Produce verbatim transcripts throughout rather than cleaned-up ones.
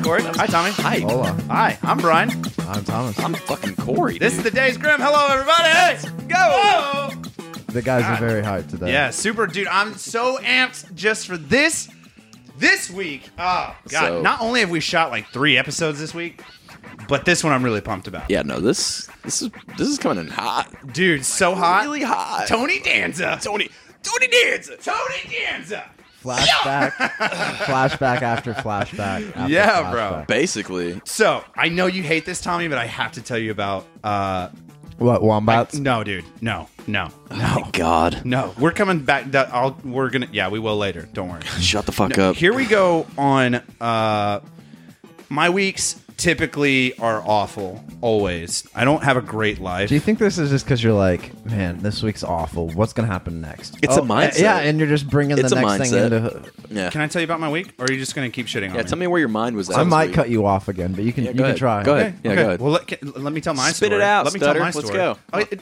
Corey. Hi, Tommy. Hi. Hola. Hi, I'm Brian. I'm Thomas. I'm fucking Corey. This dude. is the Days Grim. Hello, everybody. Let's go. Whoa. The guys God. are very hyped today. Yeah, super, dude. I'm so amped just for this this week. Oh, God. So- Not only have we shot like three episodes this week, but this one I'm really pumped about. Yeah, no, this this is this is coming in hot. Dude, so hot. Really hot. Tony Danza. Tony Tony Danza. Tony Danza. Flashback. flashback after flashback. After Yeah, bro. flashback. Basically. So, I know you hate this, Tommy, but I have to tell you about... uh What, wombats? No, dude. No, no, Oh my God. no. We're coming back. that- I'll, we're gonna... Yeah, we will later. Don't worry. Shut the fuck No, up. Here we go on... uh My weeks typically are awful, always. I don't have a great life. Do you think this is just because you're like, man, this week's awful. What's going to happen next? It's a mindset. Yeah, and you're just bringing It's the a next mindset. thing into... Yeah. Can I tell you about my week, or are you just going to keep shitting on Yeah, me? tell me where your mind was at. I this might week. cut you off again, but you can Yeah, you go can ahead. try. Go Okay, ahead. Yeah, okay. go ahead. Well, let, let me tell my Spit story. it out, Let me Stutter. tell my Let's story. go. Okay.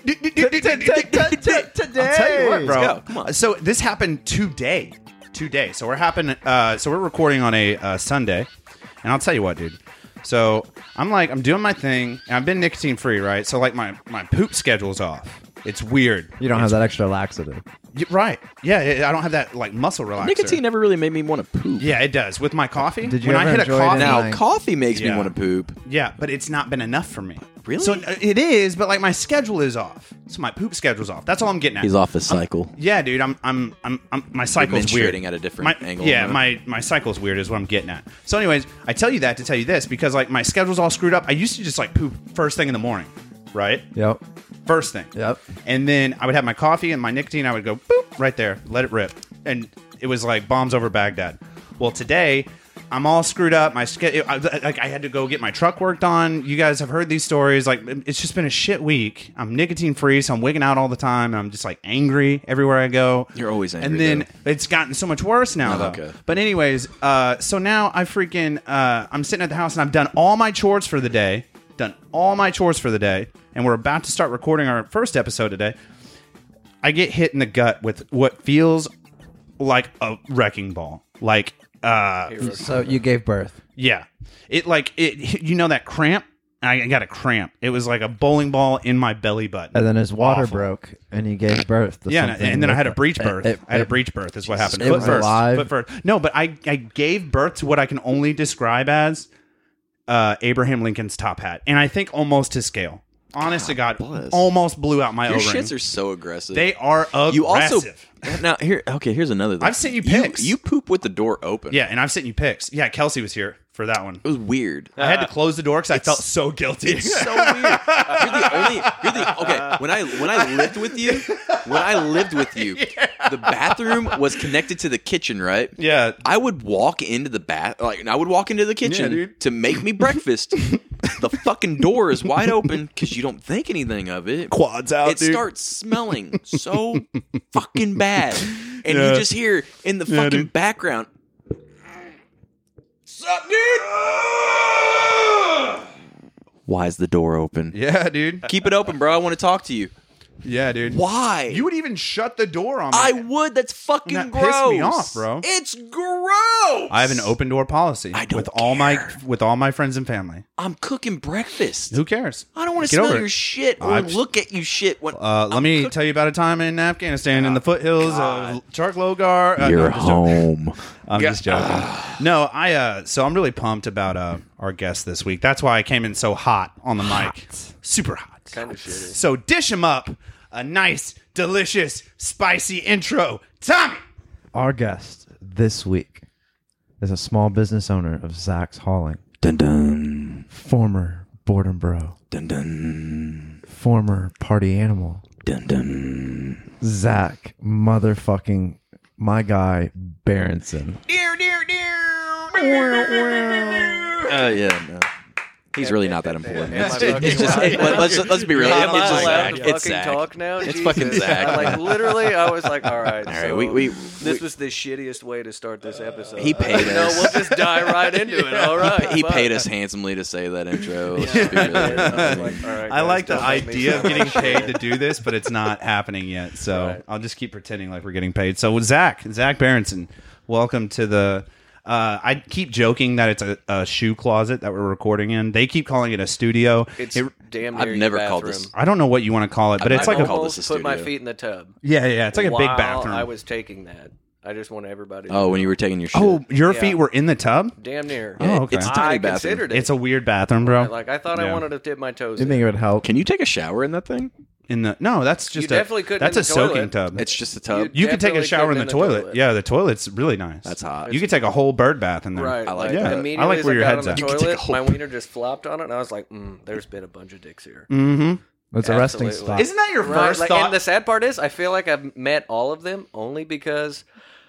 I'll tell you what, bro. Let's go. Come on. So this happened today. Today. So we're happen. Uh, so we're recording on a uh, Sunday, and I'll tell you what, dude. So I'm like, I'm doing my thing, and I've been nicotine free, right? So like my my poop schedule's off. It's weird. You don't have It's- that extra laxative. Y- right? Yeah, I don't have that like muscle relaxer. Nicotine never really made me want to poop. Yeah, it does with my coffee. Did you when ever I hit a enjoy it coffee? in Now, Nice. coffee makes Yeah. me want to poop. Yeah, but it's not been enough for me. Really? So uh, it is, but like my schedule is off. So my poop schedule's off. That's all I'm getting at. He's off the cycle. Yeah, dude, I'm, I'm, I'm, I'm my cycle's weird. menstruating at a different my, angle, Yeah, huh? my my cycle's weird is what I'm getting at. So, anyways, I tell you that to tell you this because like my schedule's all screwed up. I used to just like poop first thing in the morning, right? Yep. First thing. Yep. And then I would have my coffee and my nicotine. I would go boop right there, let it rip, and it was like bombs over Baghdad. Well, today I'm all screwed up. My schedule, like I had to go get my truck worked on. You guys have heard these stories. Like it's just been a shit week. I'm nicotine free, so I'm wigging out all the time, and I'm just like angry everywhere I go. You're always angry, And then though. it's gotten so much worse now, Oh, though. okay. But anyways, uh, so now I freaking uh, I'm sitting at the house and I've done all my chores for the day. Done all my chores for the day, and we're about to start recording our first episode today. I get hit in the gut with what feels like a wrecking ball. Like, uh, So you gave birth. yeah, it like it. You know that cramp? I got a cramp. It was like a bowling ball in my belly button. And then his water Awful. broke, and he gave birth to Yeah, and, something and then I with had a it. breech birth. It- I had a it- breech birth is what happened. It Foot was first. alive? Foot first. No, but I, I gave birth to what I can only describe as uh, Abraham Lincoln's top hat. And I think almost to scale. Honest to God, bless. almost blew out my Your O-ring. shits are so aggressive. They are aggressive. you also now here. Okay, here's another thing. I've sent you pics. You, you poop with the door open. Yeah, and I've sent you pics. Yeah, Kelsey was here for that one. it was weird. I had to close the door because I felt so guilty. It's so weird. You're the only. You're the okay. When I when I lived with you, when I lived with you, the bathroom was connected to the kitchen, right? Yeah. I would walk into the bath, like I would walk into the kitchen Yeah, dude. to make me breakfast. The fucking door is wide open because you don't think anything of it. Quads out, It dude. starts smelling so fucking bad, and Yeah. you just hear in the Yeah, fucking dude. background. Sup, dude? Why is the door open? Yeah, dude. Keep it open, bro. I want to talk to you. Yeah, dude. Why? You would even shut the door on me. I would. That's fucking That gross. pissed me off, bro. It's gross. I have an open door policy I don't with all my care. with all my friends and family. I'm cooking breakfast. Who cares? I don't want to Get smell over your it. shit or I've- look at you shit. When Uh, let I'm me cook- tell you about a time in Afghanistan in the foothills of Chark Logar. Uh, no, You're I'm just joking. home. I'm just joking. No, I. Uh, so I'm really pumped about uh, our guest this week. That's why I came in so hot on the mic, super hot. Kind of shitty. So dish him up a nice, delicious, spicy intro, Tommy. Our guest this week is a small business owner of Zach's Hauling, Dun dun former boredom bro, dun dun former party animal, dun dun. Zach motherfucking my guy Berenson. Dear, dear, dear. Uh, yeah, no. He's really not that important. Am I It's, fucking it's just. allowed? It, let- let's let's be real. Am It's I just allowed Zach. to It's fucking Zach. talk now? It's Jesus. fucking Zach. I, like literally, I was like, all right. All right, so we- we- this we- was the shittiest way to start this episode. He paid No, us. we'll just dive right into it. All right. He but- paid us handsomely to say that intro. Let's Yeah. just be real. I was like, all right, I guys, like the don't make me idea of sound getting like paid shit. to do this, but it's not happening yet. So Right. I'll just keep pretending like we're getting paid. So Zach, Zach Berenson, welcome to the. Uh, I keep joking that it's a, a shoe closet that we're recording in. They keep calling it a studio. It's It- damn near I've your never bathroom. called this- I don't know what you want to call it, but I- it's I like a call Almost this a put my studio. feet in the tub. yeah, yeah. It's like a big While bathroom. I was taking that. I just want everybody to Oh, know. when you were taking your shit. oh, your Yeah. feet were in the tub. Damn near. Oh, okay. It's a I tiny bathroom. considered it. It's a weird bathroom, bro. Like, I thought Yeah. I wanted to dip my toes You in. think it would help? Can you take a shower in that thing? In the no, that's just You a, definitely couldn't That's in a the soaking toilet. tub. It's just a tub. You- You can take a definitely shower in couldn't the in the toilet. toilet. Yeah, the toilet's really nice. That's hot. You could take a whole bird bath in there. Right. I like that. Yeah. Immediately I like as where your got head's on at. the You can take a toilet, whole- my wiener just flopped on it, and I was like, mm, there's been a bunch of dicks here. Mm-hmm. It's a resting Absolutely. spot. Isn't that your Right, first like, thought? and the sad part is, I feel like I've met all of them only because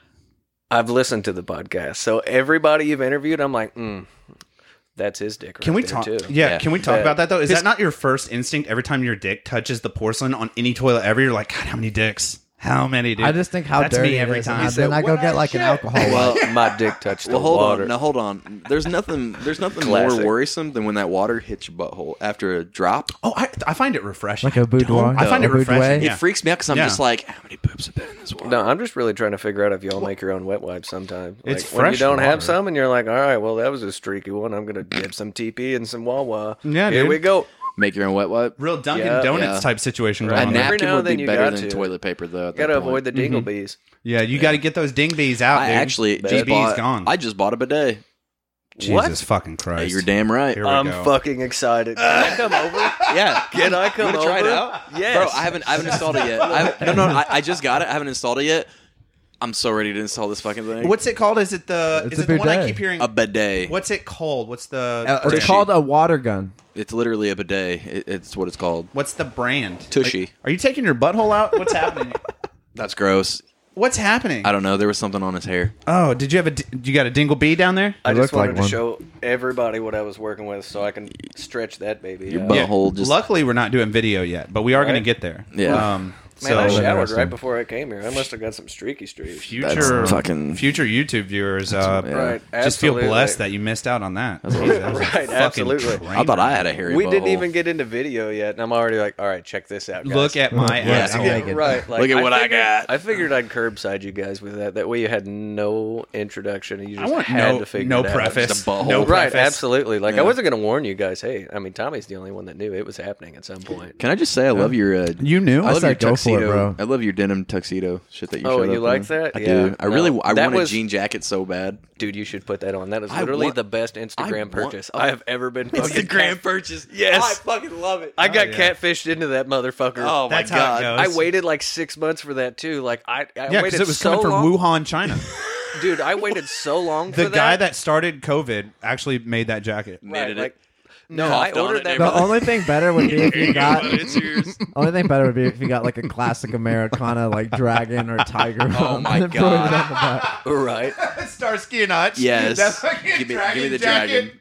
I've listened to the podcast. So everybody you've interviewed, I'm like, mm, that's his dick. Right Can we there, talk? Too. Yeah, Yeah. can we talk Yeah. about that though? Is that not your first instinct every time your dick touches the porcelain on any toilet ever? You're like, God, how many dicks? How many, dude? I just think how That's dirty me it every is, time. and You then say, I go "What get a like an shit." alcohol. Well, wipe. My dick touched the Well, hold water. on. Now, hold on. There's nothing. There's nothing Classic. more worrisome than when that water hits your butthole after a drop. Oh, I, I find it refreshing. Like a boudoir? I find A it refreshing. boudoir? Yeah. It freaks me out because I'm Yeah. just like, how many poops have been in this water? No, I'm just really trying to figure out if y'all make your own wet wipes sometime. Like, It's when you fresh don't water. have some, and you're like, all right, well, that was a streaky one. I'm gonna dip some T P and some Wawa. Yeah, here dude. we go. Make your own wet wipe. Real Dunkin' Yeah. Donuts Yeah. type situation Right. going A on. Every there. napkin now would and then be you better got than to. toilet paper, though. At Got to that avoid point. the dingle bees. Yeah, you got to get those ding bees out, I dude. actually G just B's bought. gone. I just bought a bidet. Jesus What? fucking Christ. Hey, you're damn right. Here we I'm go. fucking excited. Can I come over? Yeah. Can I come You wanna over? try it out? Yes. Bro, I haven't. I haven't installed it yet. I, no, no, I, I just got it. I haven't installed it yet. I'm so ready to install this fucking thing. What's it called? Is it the It's is a it the one I bidet. keep hearing? a bidet? What's it called? What's the Uh, brand? it's called a water gun. It's literally a bidet. It, it's what it's called. What's the brand? Tushy. Like, are you taking your butthole out? What's happening? That's gross. What's happening? I don't know. There was something on his hair. Oh, did you have a d- you got a dingle bee down there? I It just looked like wanted to one. show everybody what I was working with so I can stretch that baby Your out. butt- Butthole just- Luckily, we're not doing video yet, but we are going to Right. get there. Yeah. Um, Man, so I showered Interesting. right before I came here. I must have got some streaky streaks. future That's fucking- future YouTube viewers, uh, yeah. Right, just feel absolutely. blessed that you missed out on that. That's what- Jesus, that was a Right, fucking absolutely. train I thought I wreck. had a hairy We didn't butthole. even get into video yet, and I'm already like, all right, check this out, guys. Look at my Yeah, ass. I'm hole. naked. Right. Like, Look at what I figured- got. I figured I'd curbside you guys with that. That way you had no introduction. And you I just want had no to figure no it out. preface. Just a butthole. No Right, preface. absolutely. Like, Yeah. I wasn't going to warn you guys. Hey, I mean, Tommy's the only one that knew it was happening at some point. Can I just say I love your? Uh, You knew? I I love said your go for it, tuxedo, bro. I love your denim tuxedo shit that you. Oh, showed you up like in. that? I Yeah. do. I really, No, I that want was- a jean jacket so bad. Dude, you should put that on. That is I literally want- the best Instagram want- purchase oh. I have ever been. It's fucking the grand cat- purchase. Yes. I fucking love it. I got yeah. catfished into that motherfucker. Oh my That's how it god. goes. I waited like six months for that too. Like I, I Yeah, waited because it was so coming from long. Wuhan, China. Dude, I waited so long The for guy that. that started COVID actually made that jacket. Knitted like, it. no, I Coughed on ordered it that. and The everything. only thing better would be if you got. It's yours. Only thing better would be if you got like a classic Americana, like dragon or tiger. Oh my and then put it God. on the back. Right. Starsky and Hutch. Yes. That fucking Give me- dragon give me the jacket.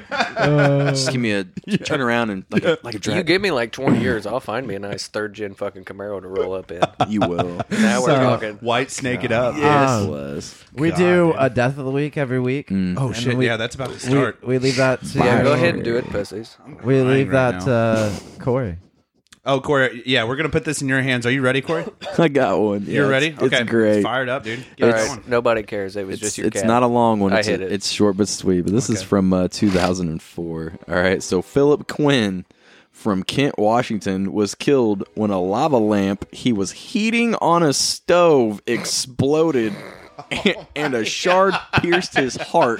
Uh, Just give me a turn around and like a, like a You dragon. give me like twenty years, I'll find me a nice third gen fucking Camaro to roll up in. You will. Now we're So- talking. White snake it up. Um, was. we God, do dude. a death of the week every week. Mm. Oh And shit! we- yeah, that's about to We, start. we leave that to Yeah, go Fire. ahead and do it, pussies. We crying leave right that now. uh, Corey. Oh, Corey. Yeah, we're gonna put this in your hands. Are you ready, Corey? I got one. You're Yeah, ready? It's, Okay, it's great. Fired up, dude. All Get it right, going. nobody cares. It was It's, just your it's cat. not a long one. I It's, hit a- it. it's short but sweet. But this is Okay. from uh, two thousand four. All right. So Philip Quinn from Kent, Washington, was killed when a lava lamp he was heating on a stove exploded, and, and a shard pierced his heart.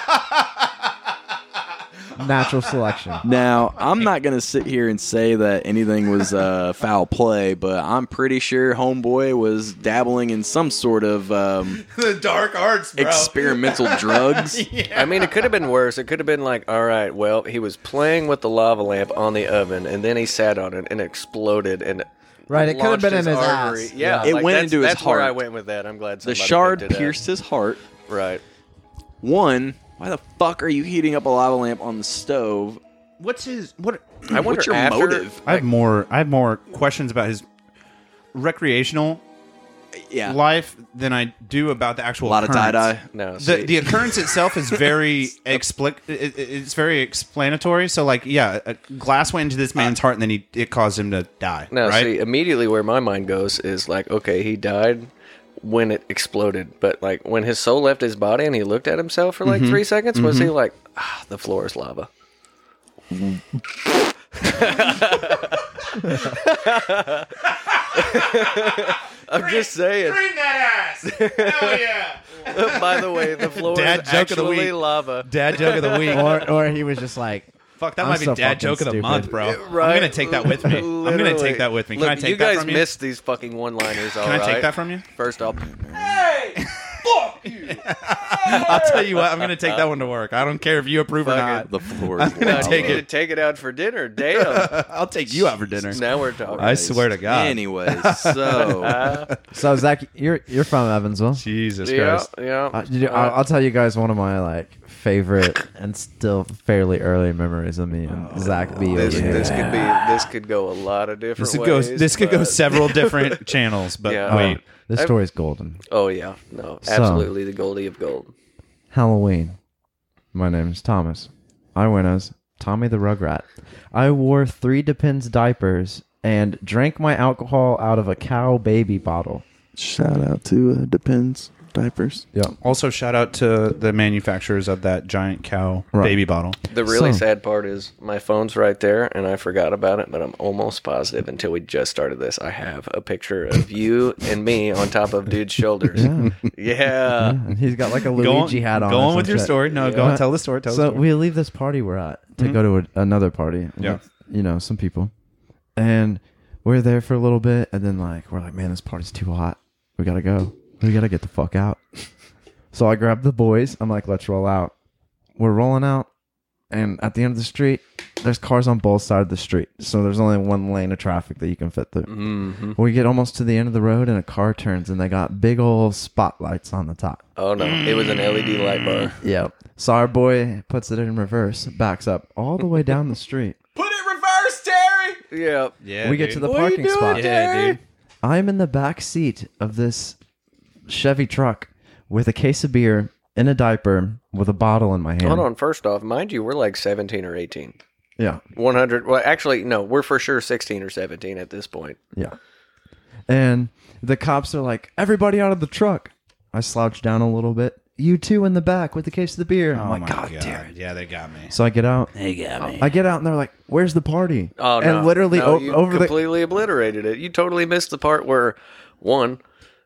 Natural selection. Now, I'm not going to sit here and say that anything was uh, foul play, but I'm pretty sure Homeboy was dabbling in some sort of um, the dark arts, bro. experimental drugs. I mean, it could have been worse. It could have been like, all right, well, he was playing with the lava lamp on the oven, and then he sat on it and exploded, and Right, it could have launched been in his artery. ass. Yeah, It like, went that's, into his that's where I heart. went with that. I'm glad The somebody shard picked it up. pierced his heart. Right. One, why the fuck are you heating up a lava lamp on the stove? What's his what? I wonder What's your after, motive? I have more. I have more questions about his recreational Yeah. life than I do about the actual. A lot of occurrence. tie-dye. No, The see, the occurrence itself is very explic. It, it- it's very explanatory. So like, yeah, a glass went into this man's heart, and then he it caused him to die. no, right? see, immediately where my mind goes is like, okay, he died. when it exploded, but like when his soul left his body and he looked at himself for like Mm-hmm. three seconds, was he like, ah, the floor is lava? I'm just saying. Bring that ass! Hell yeah! By the way, the floor Dad is joke of the actually week. lava. Dad joke of the week. or or he was just like, Fuck, that I'm might be so dad fucking joke of the stupid. month, bro. Right? I'm gonna take that with me. I'm gonna Literally. take that with me. Can Look, I take you that guys from you? missed these fucking one-liners, all Can I right? take that from you? First off, hey, fuck you. I'll tell you what. I'm gonna take that one to work. I don't care if you approve or Fuck not. it. The floor I'm is gonna lava. take You it. to take it out for dinner. Damn. I'll take you out for dinner. Now we're talking. I swear to God. Anyways, so Uh, so Zach, you're you're from Evansville. Jesus yeah, Christ. yeah. Uh, you know, I'll, I'll tell you guys one of my like favorite and still fairly early memories of me and Zach B. This, over here. this could be. This could go a lot of different This could go. ways. This could go but- several different channels. But Yeah. wait, This I- story's golden. Oh yeah, no, So- absolutely the Goldie of gold. Halloween. My name is Thomas. I went as Tommy the Rugrat. I wore three Depends diapers and drank my alcohol out of a cow baby bottle. shout out to uh, Depends diapers. Yeah. also shout out to the manufacturers of that giant cow Right. baby bottle. The really So- sad part is my phone's right there, and I forgot about it. But I'm almost positive until we just started this, I have a picture of you and me on top of dude's shoulders. Yeah. Yeah. And he's got like a Go on, Luigi hat on. go or on some with your shit. story. No, go Yeah. and tell the story. Tell So the story. we leave this party we're at to go to a, another party. Yeah. With, you know, some people. And we're there for a little bit, and then like we're like, man, this party's too hot. We gotta go. We gotta get the fuck out. So I grabbed the boys. I'm like, let's roll out. We're rolling out, and at the end of the street, there's cars on both sides of the street. So there's only one lane of traffic that you can fit through. hmm We get almost to the end of the road, and a car turns, and they got big old spotlights on the top. Oh no, it was an L E D light bar. Yep. So our boy puts it in reverse, backs up all the way down the street. Put it reverse, Terry. Yeah. Yeah, we get to the parking spot. Yeah, dude. I'm in the back seat of this Chevy truck with a case of beer in a diaper with a bottle in my hand. Hold on. First off, mind you, we're like seventeen or eighteen. Yeah. one hundred. Well, actually, no, we're for sure sixteen or seventeen at this point. Yeah. And the cops are like, everybody out of the truck. I slouch down a little bit. You two in the back with the case of the beer. I'm Oh like, my God, God. damn it. Yeah, they got me. So I get out. They got me. I get out and they're like, where's the party? Oh no! And literally no, o- you over the. completely obliterated it. You totally missed the part where one.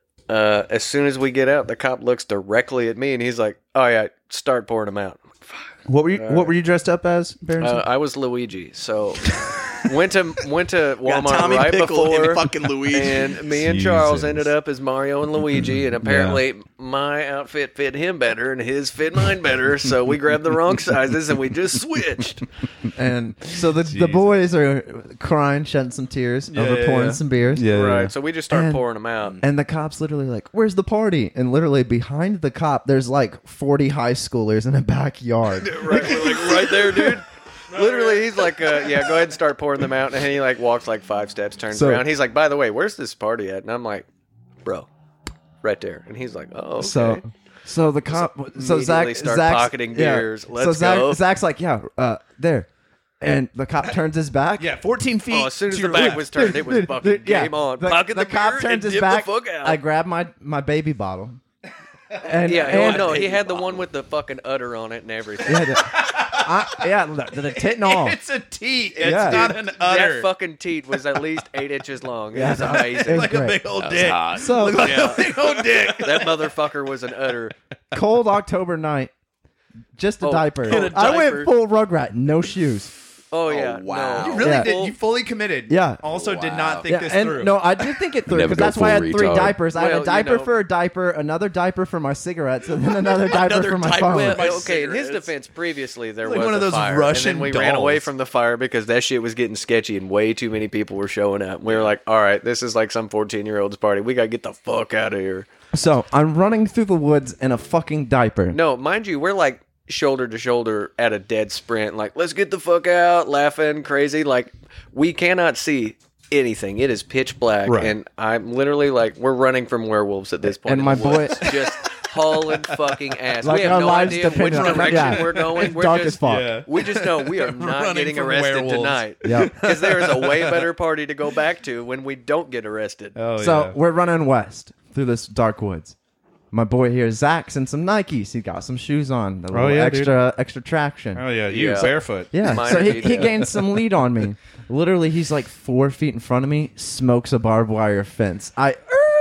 Uh, as soon as we get out, the cop looks directly at me and he's like, "Oh yeah, start pouring them out." What were you What were you dressed up as, Berenson? Uh, I was Luigi, so went to went to Got Walmart Tommy right Pickle before, and fucking Luigi. and me and Charles Jesus. ended up as Mario and Luigi, and apparently my outfit fit him better and his fit mine better, so we grabbed the wrong sizes and we just switched. And so the the Jesus. boys are crying, shedding some tears over yeah, pouring yeah. some beers. Yeah, Right, so we just started And- pouring them out. And the cops literally like, "Where's the party?" And literally behind the cop, there's like forty high schoolers in a backyard. Right, we're like right there, dude. Literally, he's like, uh, "Yeah, go ahead and start pouring them out." And he like walks like five steps, turns So- around. He's like, "By the way, where's this party at?" And I'm like, "Bro, right there." And he's like, "Oh, okay." So, so the cop, so Zach, immediately start Zach's, pocketing yeah. beers. so Let's Zach, go. Zach's like, "Yeah, uh, there," and the cop turns his back. Yeah, fourteen feet. Oh, as soon as to the your back left. was turned, it was fucking Dude, yeah. game on. The, Pocket the the, cop beer turns and his dip back. the fuck out. I grab my my baby bottle. And, yeah, and, oh, no, he had the one with the fucking udder on it and everything. Yeah, the, I, yeah, the, the tit and all. It's a teat. It's Yeah. not an udder. That fucking teat was at least eight inches long. It Yeah, was it was- amazing. it was like a great. big old dick. So Yeah. Big old dick. That motherfucker was an udder. cold October night, just a Oh, diaper. in a I diaper. went full Rugrat, no shoes. Oh, yeah. wow. no. You really Yeah. did. You fully committed. Yeah. Also, did Wow. not think Yeah, this and through. no, I did think it through Never because go that's why I had full three retard. diapers. I had Well, a you diaper know. for a diaper, another diaper for my cigarettes, and then another diaper Another for my diaper phone. for my Well, okay, in his cigarettes. defense, previously there like was one of a those fire, Russian and then we ran away dolls. from the fire because that shit was getting sketchy and way too many people were showing up. We were like, all right, this is like some fourteen-year-old's party. We got to get the fuck out of here. So I'm running through the woods in a fucking diaper. No, mind you, we're like shoulder to shoulder at a dead sprint. Like, let's get the fuck out, laughing, crazy. Like, we cannot see anything. It is pitch black. Right. And I'm literally like, we're running from werewolves at this point. And in my the boy- woods. Just hauling fucking ass. Like we have our no lives idea depend which on it. direction Yeah. we're going. It's We're dark just, as fuck. Yeah. We just know we are not Running getting from arrested werewolves. tonight. Yep. Because there is a way better party to go back to when we don't get arrested. Oh, So yeah. we're running west. through this dark woods. My boy here, Zach's in some Nikes. He got some shoes on. A Oh, little yeah, extra extra traction. Oh yeah, you Yeah. barefoot. Yeah, Mine so are he, beat he down. gained some lead on me. Literally, he's like four feet in front of me, smokes a barbed wire fence. I er,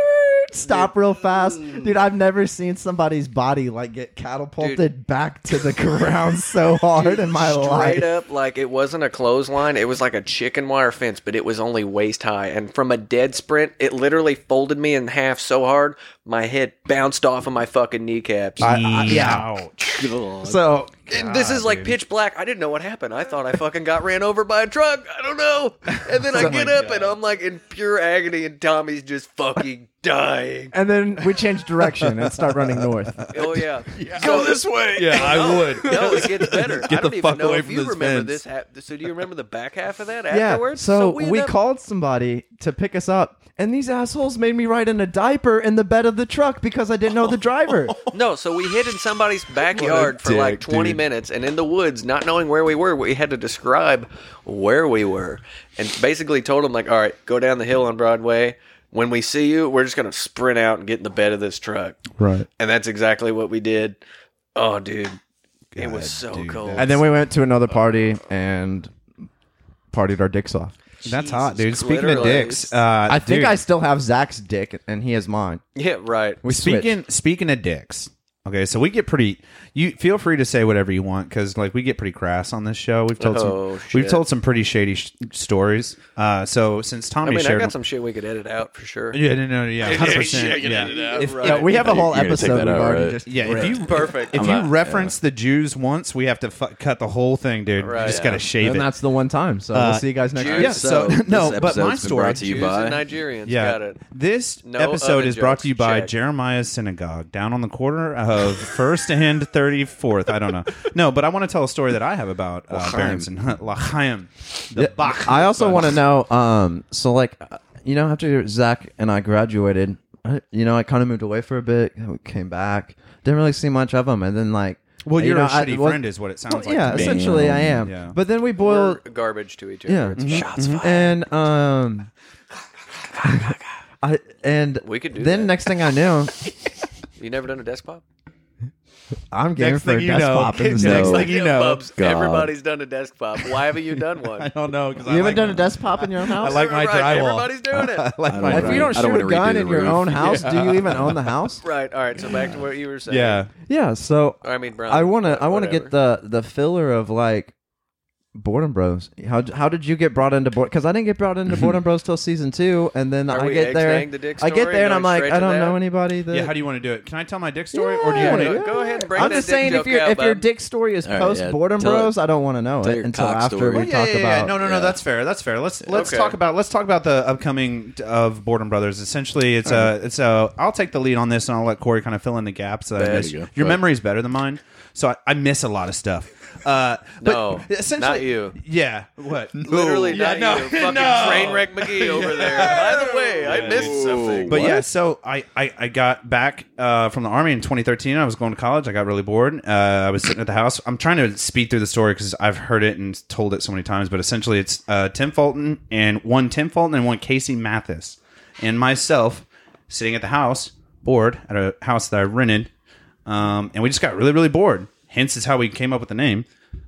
stop real fast. Dude, I've never seen somebody's body like get catapulted Dude. back to the ground so hard in my Straight life. up, like it wasn't a clothesline. It was like a chicken wire fence, but it was only waist high. And from a dead sprint, it literally folded me in half so hard, my head bounced off of my fucking kneecaps. I- I- yeah. Ouch. So And this is like dude. pitch black. I didn't know what happened. I thought I fucking got ran over by a truck. I don't know. And then I Oh get my up God. and I'm like in pure agony, and Tommy's just fucking dying. and then we change direction and start running north. Oh yeah, Go this way. Yeah, I would. No, it gets better. I don't the even fuck know away if from you this remember fence. this. Hap- so do you remember the back half of that Yeah. afterwards? So, we, ended up- called somebody to pick us up, and these assholes made me ride in a diaper in the bed of the truck because I didn't know the driver. No, so we hid in somebody's backyard for like dick, twenty dude. minutes, and in the woods, not knowing where we were, we had to describe where we were, and basically told them like, "All right, go down the hill on Broadway. When we see you, we're just gonna sprint out and get in the bed of this truck." Right. And that's exactly what we did. Oh, dude, it was so dude, cold. that's- And then we went to another party and partied our dicks off. That's hot, dude. Jesus, Speaking of literally. dicks, uh, I think dude, I still have Zach's dick, and he has mine. Yeah, right. We switched. speaking speaking of dicks. Okay, so we get pretty. You feel free to say whatever you want because, like, we get pretty crass on this show. We've told Oh, some. shit. We've told some pretty shady sh- stories. Uh, so since I Tommy mean, I shared, got some shit we could edit out for sure. yeah, no, no, yeah, hundred percent, Yeah, yeah. yeah, If, right. Yeah, we have a whole You're gonna take episode that we've out, already right? just yeah, if you Perfect. if I'm you not- reference the Jews once, we have to fu- cut the whole thing, dude. Right. you just Yeah. gotta shave and it. that's the one time. So Uh, we'll see you guys next Jews- week. Yeah, so, So, no, this but my episode's been story. brought to you Jews by- and Nigerians. Yeah, Got it. this No episode other is brought to you jokes. by Check. Jeremiah's Synagogue down on the corner of First and thirty-fourth. I don't know. No, but I want to tell a story that I have about uh, L'chaim. Berenson. L'chaim. The Yeah, Bach. I also want to know. Um, so like, uh, you know, after Zach and I graduated, I, you know, I kind of moved away for a bit. We came back. Didn't really see much of him, and then like, Well, you you're know, a I- shitty well, friend, is what it sounds well, like. yeah, to me. essentially I am. Yeah. But then we We're boiled. garbage to each other. Yeah, It's mhm. Shots fired. and um, I and We could do then that. next thing I knew, You never done a desk pop? I'm game Next for a thing you desk know, pop in next the No. next. thing you know, Bubs, God. everybody's done a desk pop. Why haven't you done one? I don't know because You haven't done a desk pop in your own house? I like my Right, drywall. Everybody's doing it. I like I my don't If Right. you don't I don't shoot a wanna gun redo in the your roof. own house, do you even own the house? Right. All right. So back to what you were saying. Yeah. Yeah. So I mean, Brown. I want to. I want to whatever. get the the filler of like Boredom Bros. How how did you get brought into Boredom? Because I didn't get brought into Boredom Bros till season two, and then Are I we get there. ex-naying the dick I get story there and I'm going like, straight I to don't that? know anybody. That, Yeah, how do you want to do it? Can I tell my dick story, or do you Yeah, want Go- to? go ahead and bring I'm that just dick saying, if joke your out, if your bub. dick story is All right, post yeah, Boredom tell it- Bros, I don't want to know tell it your until cock after story. we yeah, talk yeah, yeah. about. No, no, no. Yeah. That's fair. That's fair. Let's let's Okay. talk about let's talk about the upcoming t- of Boredom Brothers. Essentially, it's a it's a. I'll take the lead on this, and I'll let Corey kind of fill in the gaps. That I There miss. you go. Your Go memory is better than mine, so I, I miss a lot of stuff. Uh, but No, essentially, not you. Yeah, what? Literally, Yeah, not no, you. Fucking no. train wreck McGee over there. By the way, I missed something. But What? yeah, so I, I, I got back uh, from the Army in twenty thirteen. I was going to college. I got really bored. Uh, I was sitting at the house. I'm trying to speed through the story because I've heard it and told it so many times. But essentially, it's uh, Tim Fulton and one Tim Fulton and one Casey Mathis and myself sitting at the house, bored at a house that I rented. Um, and we just got really, really bored. Hence is how we came up with the name.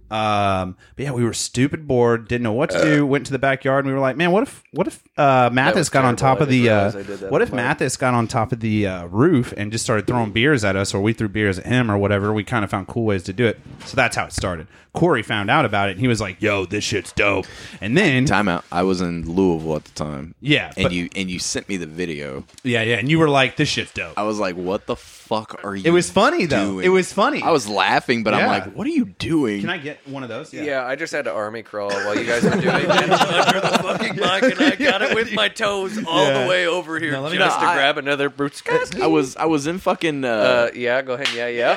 Um, but yeah, we were stupid bored, didn't know what to do. Went to the backyard and we were like, "Man, what if, what if uh, Mathis was got on terrible. top I of the? didn't Uh, realize I did that what on if my- Mathis got on top of the uh, roof and just started throwing beers at us, or we threw beers at him, or whatever? We kind of found cool ways to do it. So that's how it started. Corey found out about it and he was like, "Yo, this shit's dope." And then, Time out. I was in Louisville at the time. yeah, And but- you and you sent me the video. yeah, yeah, and you were like, "This shit's dope." I was like, "What the fuck are you?" It was funny though. doing? It was funny. I was laughing, but Yeah. I'm like, "What are you doing?" Can I get one of those? Yeah, I just had to army crawl while you guys were doing that under the fucking mic, and I got it with my toes all Yeah. the way over here No, let me- just No, to I- grab another brute. I was I was in fucking. Uh, Uh, yeah, go ahead. Yeah, yeah.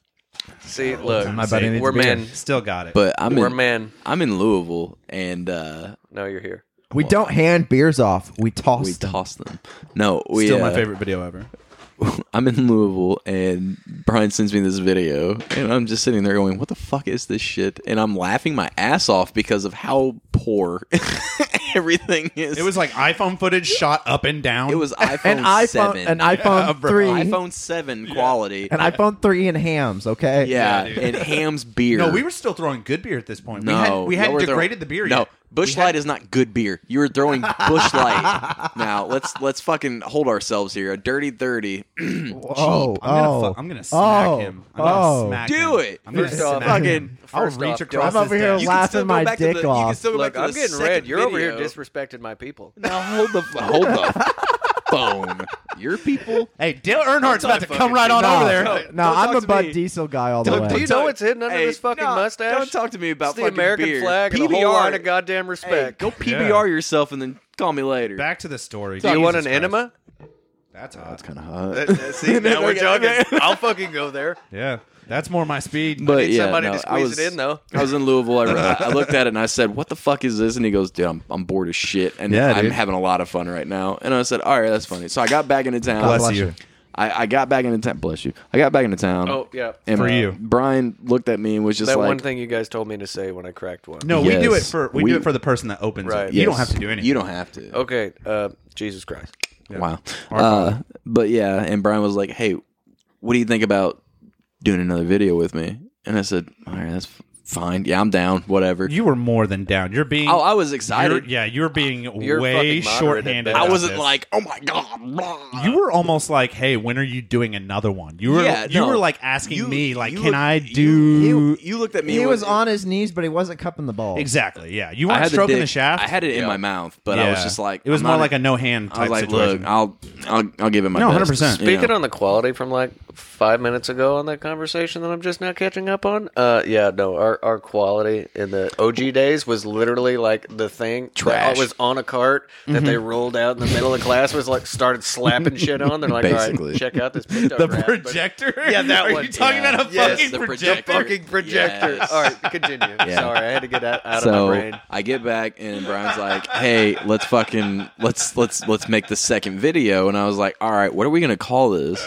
See, look, My buddy needs we're beer. men. Still got it. but I'm We're in men. I'm in Louisville, and uh, No, you're here. We don't hand beers off. We toss we them. tossed them. No, we. Still uh, my favorite video ever. I'm in Louisville, and Brian sends me this video, and I'm just sitting there going, "What the fuck is this shit?" And I'm laughing my ass off because of how poor everything is. It was like iPhone footage shot up and down. It was iPhone An iPhone, seven, an iPhone three, iPhone seven quality. an iPhone three, and hams. Okay. Yeah, Yeah, dude. and Ham's beer. No, we were still throwing good beer at this point. No, we had we y'all hadn't were degraded throwing- the beer No, yet. Bush We had- Light is not good beer. You were throwing Bush Light. Now let's let's fucking hold ourselves here. A dirty thirty. Oh, I'm gonna, oh, fu- I'm gonna smack oh, him. I'm gonna oh. smack Do him. it. I'm gonna First off, smack him. fucking- I'll first reach off, across I'm his over here desk. You can laughing still go my back to dick the, You can off. still go Look, back to I'm the getting second red. You're over here video. disrespecting my people. Now hold the hold the phone. Your people. Hey, Dale Earnhardt's Don't about to talk come fucking right shit. on No, over there. no, Don't I'm talk a to Bud me. Diesel guy all the Don't- way. Do you know what's hidden under Hey, this fucking no, mustache? Don't talk to me about It's the fucking American beer. flag and P a B whole R. line of goddamn Hey, respect. go P B R yourself and then call me later. Back to the story. Do you want Jesus an Christ. enema? That's hot. That's kind of hot. See, now we're joking. I'll fucking go there. Yeah, that's more my speed. But Need yeah, somebody no, to I squeeze was, it in, though. I was in Louisville. I, I looked at it and I said, "What the fuck is this?" And he goes, "Dude, I'm, I'm bored as shit, and Yeah, I'm dude. having a lot of fun right now." And I said, "All right, that's funny." So I got back into town. Bless bless you. you. I, I got back into town. Bless you. I got back into town. Oh, yeah. and For uh, you. Brian looked at me and was just That like, one thing you guys told me to say when I cracked one. No, we do it Yes. for we, We- do it for the person that opens Right. it. You don't "Yes, have to do anything. You don't have to." Okay, uh, Jesus Christ. Wow. Our Uh, but yeah, and Brian was like, "Hey, what do you think about doing another video with me?" And I said, "All right, that's f- fine. Yeah, I'm down. Whatever." You were more than down. You're being. Oh, I was you're, excited. yeah, you're being You're way fucking moderate shorthanded. at I best. about wasn't this. like, "Oh my god." blah." You were almost like, "Hey, when are you doing another one?" You were. Yeah, you no. were like asking You- me, like, you "Can look- I you- do?" You, you looked at me. He and was went- on his knees, but he wasn't cupping the ball. Exactly. Yeah, you I weren't had stroking dick- the shaft. I had it in Yeah. my mouth, but I was Yeah. just like, it was I'm more not- like a no hand I type was like, situation. "Look, I'll, I'll, I'll give it my No, best." one hundred percent. you Speaking know? on the quality from like five minutes ago on that conversation that I'm just now catching up on, uh, yeah, no, our, our quality in the O G days was literally like the thing Trash. that was on a cart that they rolled out in the middle of class was like started slapping shit on. They're like, all Basically. right, check out this picked up the rap, but- projector. Yeah, that Are one. you talking Yeah. about a Yes, fucking the projector? projector. fucking projector. Yes. All right, continue. Yeah. Sorry, I had to get that out so of my brain. I get back and Brian's like, "Hey, let's fucking let's let's let's make the second video." And I was like, "All right, what are we gonna call this?"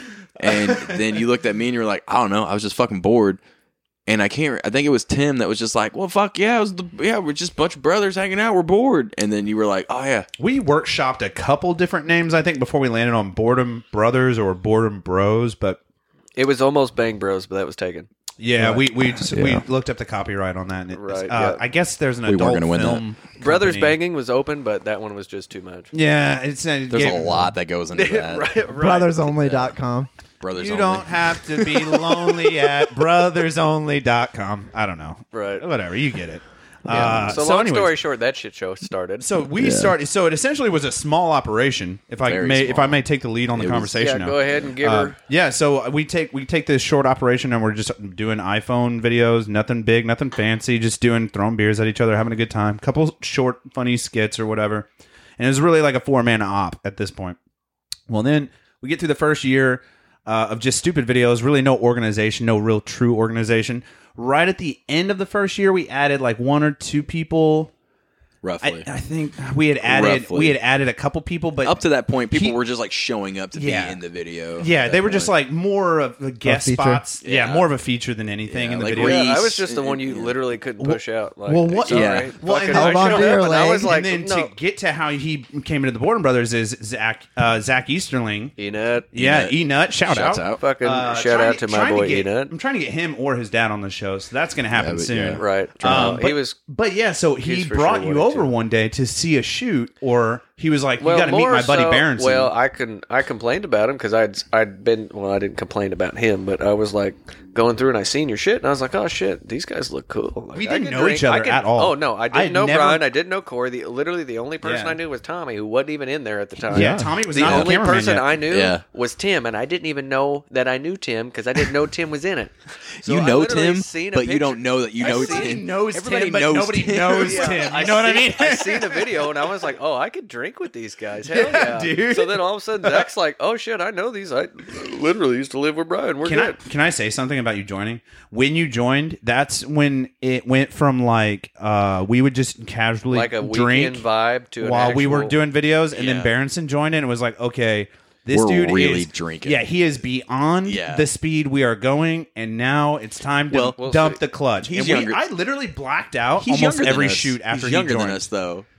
And then you looked at me and you were like, "I don't know. I was just fucking bored." And I can't. I think it was Tim that was just like, "Well, fuck yeah, it was the, yeah, we're just a bunch of brothers hanging out. We're bored." And then you were like, "Oh yeah, We workshopped a couple different names, I think, before we landed on Boredom Brothers or Boredom Bros. But It was almost Bang Bros, but that was taken. yeah, we we just, Yeah. we looked up the copyright on that. And it, Right, uh, yeah. I guess there's an We weren't adult gonna win film. Brothers company. Banging was open, but that one was just too much. Yeah, it's uh, there's gave- a lot that goes into that." right, right. brothers only dot com. Brothers You only. don't have to be lonely at brothers only dot com. I don't know. Right. Whatever, you get it. Uh, So, long anyways, story short, that shit show started. So we started. So it essentially was a small operation. If I Very may, if small. I may take the lead on the It was- conversation. yeah, now. go ahead and give Uh, her. yeah, so we take we take this short operation and we're just doing iPhone videos, nothing big, nothing fancy, just doing throwing beers at each other, having a good time, couple short funny skits or whatever. And it was really like a four man op at this point. Well, then we get through the first year uh, of just stupid videos, really no organization, no real true organization. Right at the end of the first year, we added like one or two people. roughly. I, I think we had added Roughly. we had added a couple people, but Up to that point, people He- were just like showing up to Yeah. be in the video. yeah, At they that were just point. like more of the guest feature? spots. Yeah. Yeah. more of a feature than anything Yeah, in the like video. Reese. Yeah, I was just the and- one you yeah. literally couldn't push out. Like, well, what- it's all yeah. right. Well, Fucking and I hold on showed to your up and I was leg. like, and then no. to get to how he came into the Boredom Brothers is Zach uh, Zach Easterling. Enut. Yeah, Enut. E Nut. Shout Shouts out. out. Fucking Uh, shout trying out to my trying boy get, Enut. I'm trying to get him or his dad on the show, so that's going to happen Yeah, but- soon. yeah. Right. Um, Uh, but, he was but yeah, so he he's for brought sure you wanted over to. one day to see a shoot, or he was like, "You well, got to meet more my buddy so- Berenson." Well, I can I complained about him because I'd I'd been well I didn't complain about him, but I was like going through and I seen your shit and I was like, oh shit, these guys look cool. Like, We I didn't could know drink- each other I could- at all. Oh no, I I didn't had know never- Brian. I didn't know Corey. The literally the only person Yeah. I knew was Tommy, who wasn't even in there at the time. yeah, Tommy was The not only the cameraman person yet. I knew Yeah. was Tim, and I didn't even know that I knew Tim because I didn't know Tim was in it. So You I know literally Tim, seen a but you picture- don't know that you know Everybody Tim. knows Everybody Tim, but knows nobody Tim. knows Yeah, Tim. You know what I seen- mean? I seen a video and I was like, oh, I could drink with these guys. Hell yeah, dude. So then all of a sudden Zach's like, oh shit, I know these. I literally used to live with Brian. We're Can I good. can I say something about you joining? When you joined, that's when it went from like uh, we would just casually Like a drink weekend vibe to an while we were actual- doing videos, and Yeah. then Berenson joined in and was like, okay, this We're dude really is drinking. Yeah, he is beyond Yeah. the speed we are going, and now it's time to Well, we'll dump see. the clutch. He's And we- younger- I literally blacked out He's almost younger every than us. shoot after He's he younger joined. than us, though.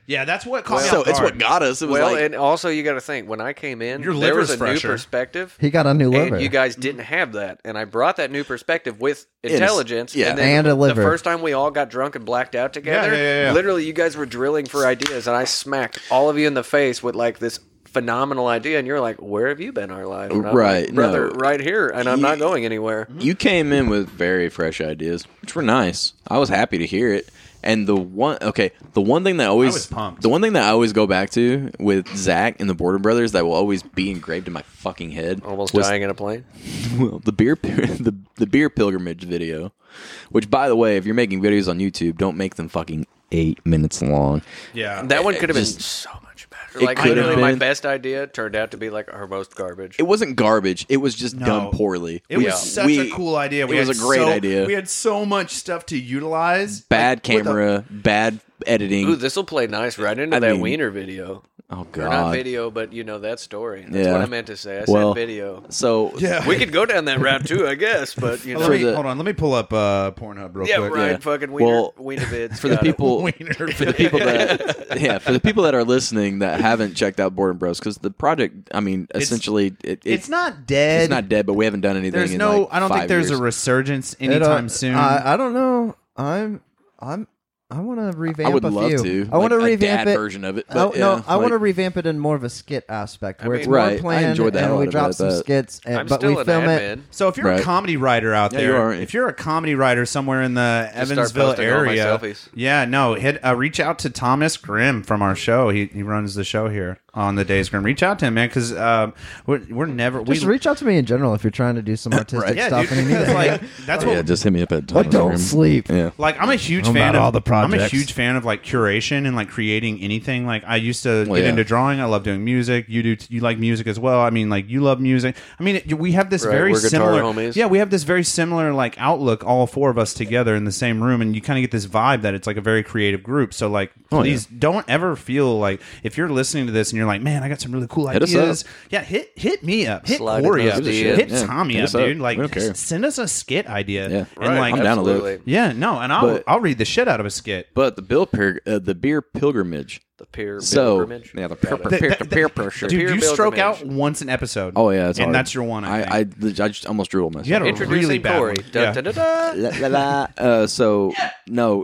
Yeah, that's what caught me So off it's guard. what got us. It was Well, like and also you got to think when I came in, Your there was a liver's fresher. new perspective. He got a new liver. And you guys didn't have that, and I brought that new perspective with intelligence. yeah. and, then And a liver. The first time we all got drunk and blacked out together, Yeah, yeah, yeah, yeah. literally, you guys were drilling for ideas, and I smacked all of you in the face with like this phenomenal idea, and you're like, "Where have you been our lives?" And I'm Right, like, brother, no. right here, and I'm not going anywhere. you came in with very fresh ideas, which were nice. I was happy to hear it. And the one, okay, the one thing that always, was pumped. the one thing that I always go back to with Zach and the Border Brothers that will always be engraved in my fucking head, Almost was, dying in a plane. well, the beer, the the beer pilgrimage video. Which, by the way, if you're making videos on YouTube, don't make them fucking eight minutes long. Yeah. That one could have been just- so much better. It Like could have literally, my been. best idea turned out to be like our most garbage. It wasn't garbage. It was just No. done poorly. It was Yeah. such We- a cool idea. We it was had a great so- idea. We had so much stuff to utilize. Bad Like, with a- camera, bad editing. Ooh, this will play nice right into I that mean- wiener video. oh Or not god. video, but you know that story. That's Yeah. what I meant to say. I Well, said video. So Yeah. We could go down that route too, I guess. But you Oh, know, let me, the- hold on. Let me pull up uh, Pornhub real yeah, quick. right. yeah. Fucking wiener, Well, wiener vids. for the got it. people Wiener for the people that yeah for the people that are listening that haven't checked out Boredom Bros, because the project, I mean, essentially it, it- It's not dead. it's not dead, but we haven't done anything. There's in no. like I don't think five there's years. a resurgence It, uh, anytime soon. I, I don't know. I'm. I'm. I want to revamp. I would a love few. to. I want to like a revamp dad it. version of it. Oh, But, no, yeah, I want to like- revamp it in more of a skit aspect, where I it's mean- more Right. I planned, enjoyed the hell and we out of drop that, some but- skits, and, I'm but still we an film admin. it. So if you're Right. a comedy writer out Yeah, there, you are. if you're a comedy writer somewhere in the Just start Evansville posting all my area, selfies. yeah, no, hit uh, reach out to Thomas Grimm from our show. He he runs the show here on the Days Grimm. Reach out to him, man, because um, we're we're never Just we reach out to me in general if you're trying to do some artistic yeah, stuff dude, and you need because, it. like that's what yeah, just hit me up at But Thomas don't Grimm. sleep. Yeah. like I'm a huge About fan of all the I'm a projects. huge fan of like curation and like creating anything. Like I used to Well, get yeah. into drawing. I love doing music. You do. You like music as well. I mean, like you love music. I mean, it, we have this Right, very we're guitar similar. homies. Yeah, we have this very similar like outlook. All four of us together in the same room, and you kind of get this vibe that it's like a very creative group. So like, Oh, please don't ever feel like if you're listening to this and you're like, man, I got some really cool Hit us ideas. up. Yeah, hit hit me up. Hit Slide Corey in up. those D Ms. Hit Yeah, Tommy hit up, us up. dude. Like, We don't care. s- send us a skit idea. Yeah. and Right, like, I'm down to live. absolutely. yeah, no, and I'll But- I'll read the shit out of a skit. But the bill pir- uh, the beer pilgrimage. The peer So pilgrimage. yeah, the Got peer, it. peer, That- peer, that- peer that- pressure. Dude, Peer you stroke pilgrimage. out once an episode. Oh yeah, it's and hard. that's your one. I, I, I, think. I just almost drew on myself. You had a Introducing really bad Corey. one. Dun, Yeah. dun, dun, dun. La, la, la. Uh, so no,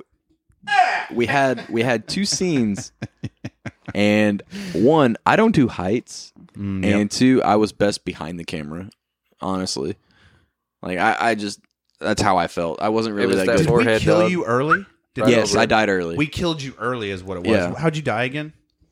we had we had two scenes, and one I don't do heights, Mm, and yep. two I was best behind the camera. Honestly, like I, I just that's how I felt. I wasn't really was that that good. Did we forehead kill dog. you early? Did Right yes, over. I died early. we killed you early, is what it was. Yeah. How'd you die again?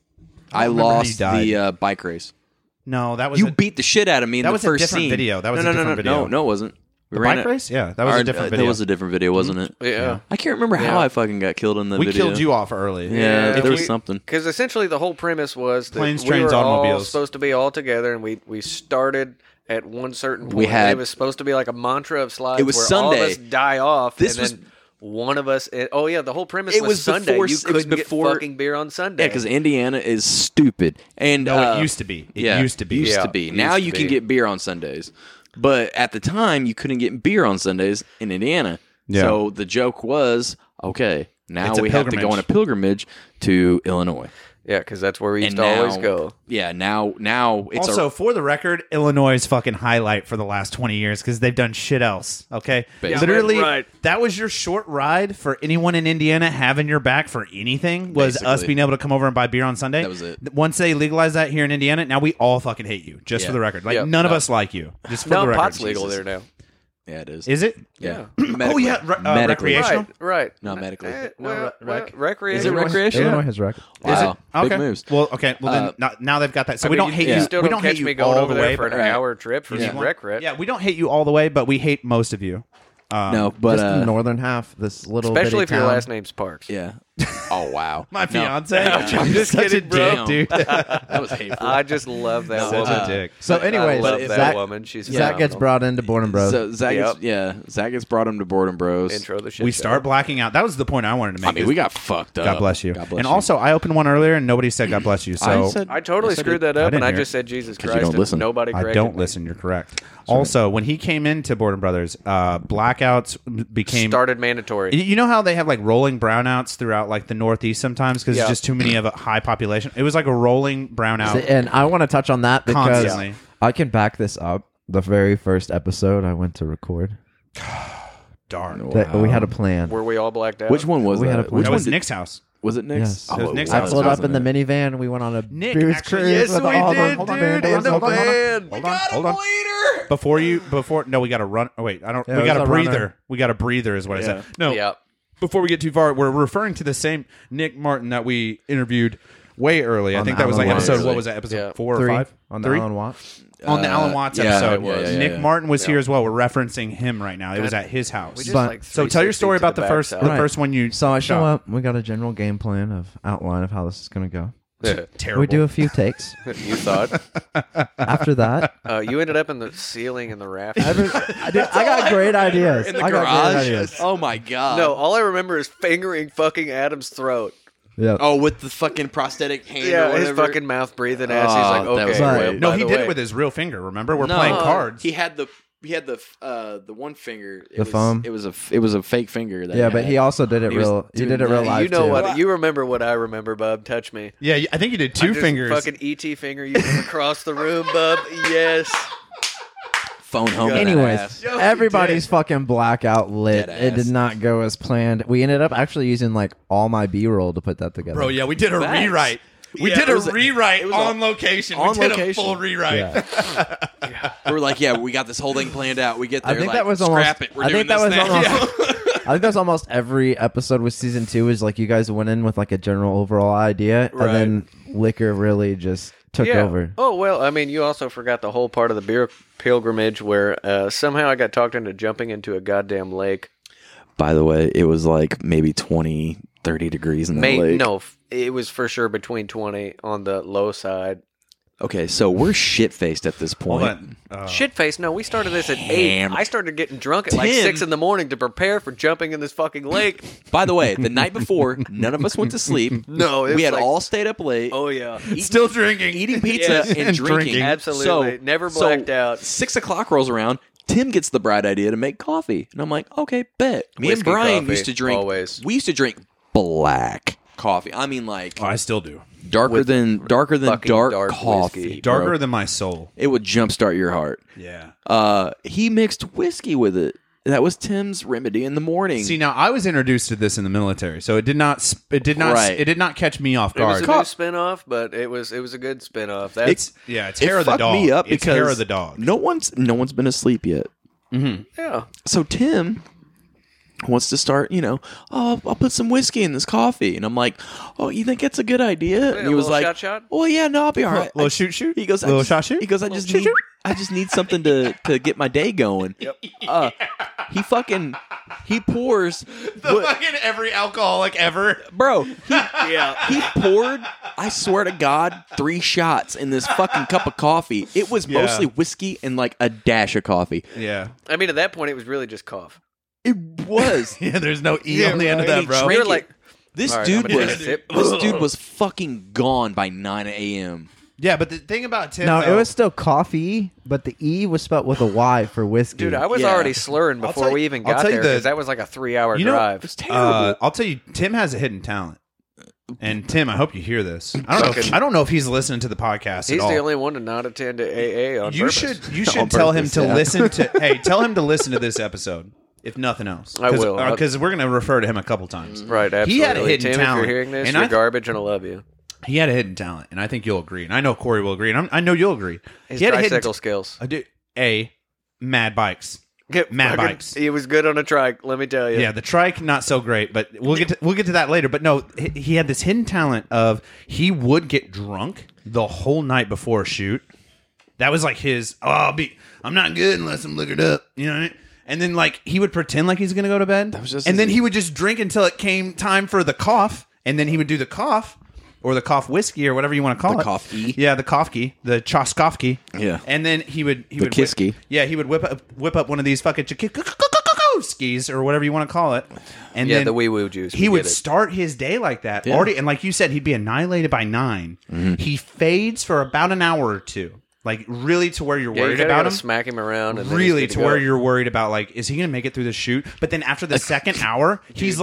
I don't remember how you lost died. the uh, bike race. No, that was You a, beat the shit out of me in that the was a first different scene. video. That was no, a no, different no, video. No, no, it wasn't. We the ran bike it- race. Yeah, that was Our- a different uh, video. That was a different video, wasn't it? Yeah. I can't remember how Yeah. I fucking got killed in the we video. killed you off early. Yeah, If there was we- something. Because essentially the whole premise was that Planes, we trains, were all automobiles. supposed to be all together, and we we started at one certain point. We had- it was supposed to be like a mantra of slides. It was where all of Sunday. us die off. This and was- then one of us. Oh yeah, the whole premise It was, was Sunday. before- you it was couldn't before- get fucking beer on Sunday. Yeah, because Indiana is stupid. And No, uh, it used to be. It yeah, used to be. Used Yeah, to be. it Now used you to can be. get beer on Sundays, but at the time you couldn't get beer on Sundays in Indiana. Yeah. So the joke was, okay, now It's a we have to go on a pilgrimage to Illinois. yeah, because that's where we used And to now, always go. Yeah, now now it's also, a, for the record, Illinois' fucking highlight for the last twenty years because they've done shit else. Okay, Basically. literally, Right. that was your short ride for anyone in Indiana having your back for anything. Was us Basically. being able to come over and buy beer on Sunday. That was it. Once they legalized that here in Indiana, now we all fucking hate you. Just Yeah. for the record, like Yeah. none of No. us like you. Just for No, the record, pot's legal Jesus. there now. yeah, it is. Is it? yeah. Oh Medically. yeah, re- uh, Medically. recreational. Right, right. Not medically. Eh, No, well, re- well, rec- recreational. Is it recreational? Illinois has rec. Wow. Is it? Big Okay. moves. Well, okay. Well, then Uh, now, now they've got that. So I we mean, don't hate you you. still we don't don't catch hate you me going all over the there way, for an but- right. hour trip for Yeah. some rec rec. Yeah, we don't hate you all the way, but we hate most of you. Um, No, but Just uh, the northern half, this little Especially bitty if your town. last name's Parks. yeah. Oh wow. My No. fiance. I'm just Such kidding, a bro. dick, dude. That was hateful. I just love that Such woman. a dick. So, I anyways, love if that Zach, woman. She's Zach gets phenomenal. brought into Boredom Bros. So Zach Yep. gets, yeah, Zach gets brought him to Boredom Bros. Intro the shit. We show. start blacking out. That was the point I wanted to make. I mean, is we got fucked up. God bless you. God bless and you. also, I opened one earlier and nobody said God bless you. So I said I totally Yes, I screwed did. that up, didn't and I hear just it. said Jesus 'Cause you Christ. don't and listen. Nobody I corrected don't me. listen. You're correct. Also, when he came into Boredom Brothers, uh, blackouts became Started mandatory. You know how they have like rolling brownouts throughout out like the Northeast sometimes because Yeah. it's just too many of a high population. It was like a rolling brownout. And I want to touch on that because Constantly. I can back this up. The very first episode I went to record, Darn. that we had a plan. Were we all blacked out? Which one was We had that? a plan. Which That one was did- Nick's house. Was it Nick's? It Yes. was Oh, Nick's I house. pulled up wasn't in the it? minivan. We went on a Nick, booze actually, cruise. yes, with we all did, the, hold on, dude, man, in hold the on, hold on, hold on. van. Hold on, hold on. Before you, before no, we got to run. Oh wait, I don't. Yeah, we it got a was a breather. runner. We got a breather, is what I Yeah. said. No, Yeah. before we get too far, we're referring to the same Nick Martin that we interviewed way early. I On think the that was like Alan episode. Watts. What was that? Episode Yeah. four Three or five? on the Three? Alan Watts. On the Uh, Alan Watts yeah, episode. yeah, yeah, Nick yeah. Martin was Yeah. here as well. We're referencing him right now. It was at his house. We just, But- like, So tell your story three sixty to about the first, the backside. Right. first one you. So I show shot. up. We got a general game plan of outline of how this is going to go. Yeah. Terrible. We do a few takes. You thought? After that, Uh, you ended up in the ceiling and the raft. I, did- I, did- I got great ideas. In the I got great garage? ideas. Oh my god. No, all I remember is fingering fucking Adam's throat. Yeah. Oh, with the fucking prosthetic hand or Yeah, his whatever. fucking mouth breathing ass. Oh, He's like, that okay. was Right. well, great. No, by he the did way- it with his real finger. Remember, we're No, playing cards. He had the he had the uh the one finger. It The was, foam? It was a it was a fake finger. That Yeah, but had. he also did it He was real. He doing did it real that. live You know too. what? You remember what I remember, bub. Touch me. Yeah, I think you did two I just fingers. Fucking E T finger you from across the room, bub. Yes. phone home. Yeah. in that Anyways, ass. Yo, he everybody's fucking blackout lit. Dead It ass. did not go as planned. We ended up actually using like all my B roll to put that together. Bro, yeah, we did a Facts. rewrite. We Yeah, did it a was a- rewrite it was a- on location. on we did location. a full rewrite. Yeah. we were like, yeah, we got this whole thing planned out. We get there. I think like, that was scrap almost. it. We're I doing think that this was now. almost. I think that was almost every episode with season two. Is like you guys went in with like a general overall idea, Right. and then liquor really just took Yeah. over. Oh well, I mean, you also forgot the whole part of the beer pilgrimage where uh, somehow I got talked into jumping into a goddamn lake. By the way, it was like maybe twenty, thirty degrees in the May- lake. no, f- it was for sure between twenty on the low side. Okay, so we're shit faced at this Hold point. on. Uh, Shit face. No, we started this at eight. Damn. I started getting drunk at like Tim- six in the morning to prepare for jumping in this fucking lake. By the way, the night before, none of us went to sleep. No, it we was had like- all stayed up late. Oh yeah, Still drinking. eating pizza Yes. and, And drinking. drinking. absolutely. So- Never so blacked out. Six o'clock rolls around. Tim gets the bright idea to make coffee, and I'm like, okay, bet. Me Whiskey and Brian coffee, used to drink. always. We used to drink black coffee. I mean, like Oh, I still do. darker with than darker than fucking dark, dark coffee. whiskey. bro. Darker than my soul. It would jumpstart your heart. Yeah. Uh, he mixed whiskey with it. That was Tim's remedy in the morning. See, now I was introduced to this in the military, so it did not. sp- It did not. Right. It did not catch me off It was guard. a new spin-off, but it was it was a good spin-off. That's It's yeah. It's it hair of the fucked dog. me up it's because hair of the dog. no one's no one's been asleep yet. yeah. So Tim wants to start, you know, oh, I'll put some whiskey in this coffee. And I'm like, oh, you think it's a good idea? and a he was little like, shot shot? well, yeah, no, I'll be all right. Little I- shoot shoot. He goes, I Little just, shot shoot. He goes, I Little just shoot, need, shoot. I just need something to, to get my day going. Yep. Uh, he fucking, he pours, The what- fucking every alcoholic ever. bro, he, Yeah. he poured, I swear to God, three shots in this fucking cup of coffee. It was Yeah. mostly whiskey and like a dash of coffee. Yeah. I mean, at that point, it was really just cough. It was. Yeah. There's no e Yeah, on the end of right. that, He bro. drank You're it. like, This All right, dude I'm gonna was take a sip. this dude was fucking gone by nine a.m. Yeah, but the thing about Tim, No, it though- was still coffee, but the E was spelled with a Y for whiskey. dude, I was Yeah. already slurring I'll before tell we you- even I'll got tell you there the- because that was like a three-hour You know- drive. It's terrible. Uh, I'll tell you, Tim has a hidden talent. And Tim, I hope you hear this. I don't know. If, I don't know if he's listening to the podcast He's at all. the only one to not attend to A A on you purpose. should you On should tell him purpose, to yeah. listen to. Hey, tell him to listen to this episode, if nothing else. I will. because we're going to refer to him a couple times. Right, absolutely. He had a hidden Tim, talent, if you're hearing this, and you're I- garbage, and I love you. He had a hidden talent, and I think you'll agree. And I know Corey will agree, and I'm, I know you'll agree. His he had a hidden tricycle t- skills. I do a mad bikes. Get Mad fucking- bikes. He was good on a trike, let me tell you. Yeah, the trike not so great, but we'll get to, we'll get to that later. But no, he, he had this hidden talent of he would get drunk the whole night before a shoot. That was like his. Oh, I'll be. I'm not good unless I'm liquored up. You know what I mean? And then like he would pretend like he's gonna go to bed. That was just and his- then he would just drink until it came time for the cough, and then he would do the cough or the cough whiskey or whatever you want to call The it. cough-y. Yeah, the cough-y, the Choskovsky. Yeah. And then he would he The would whip- Kiski. yeah, he would whip up whip up one of these fucking skis or whatever you want to call it. And Yeah, then the wee woo juice. he we would get it. start his day like that. Yeah. Already, and like you said, he'd be annihilated by nine. Mm-hmm. He fades for about an hour or two. Like really to where you're Yeah, you worried kinda about gotta him. smack him around. And then he's Really good to go. where you're worried about like, is he gonna make it through the shoot? But then after the second hour, he's like,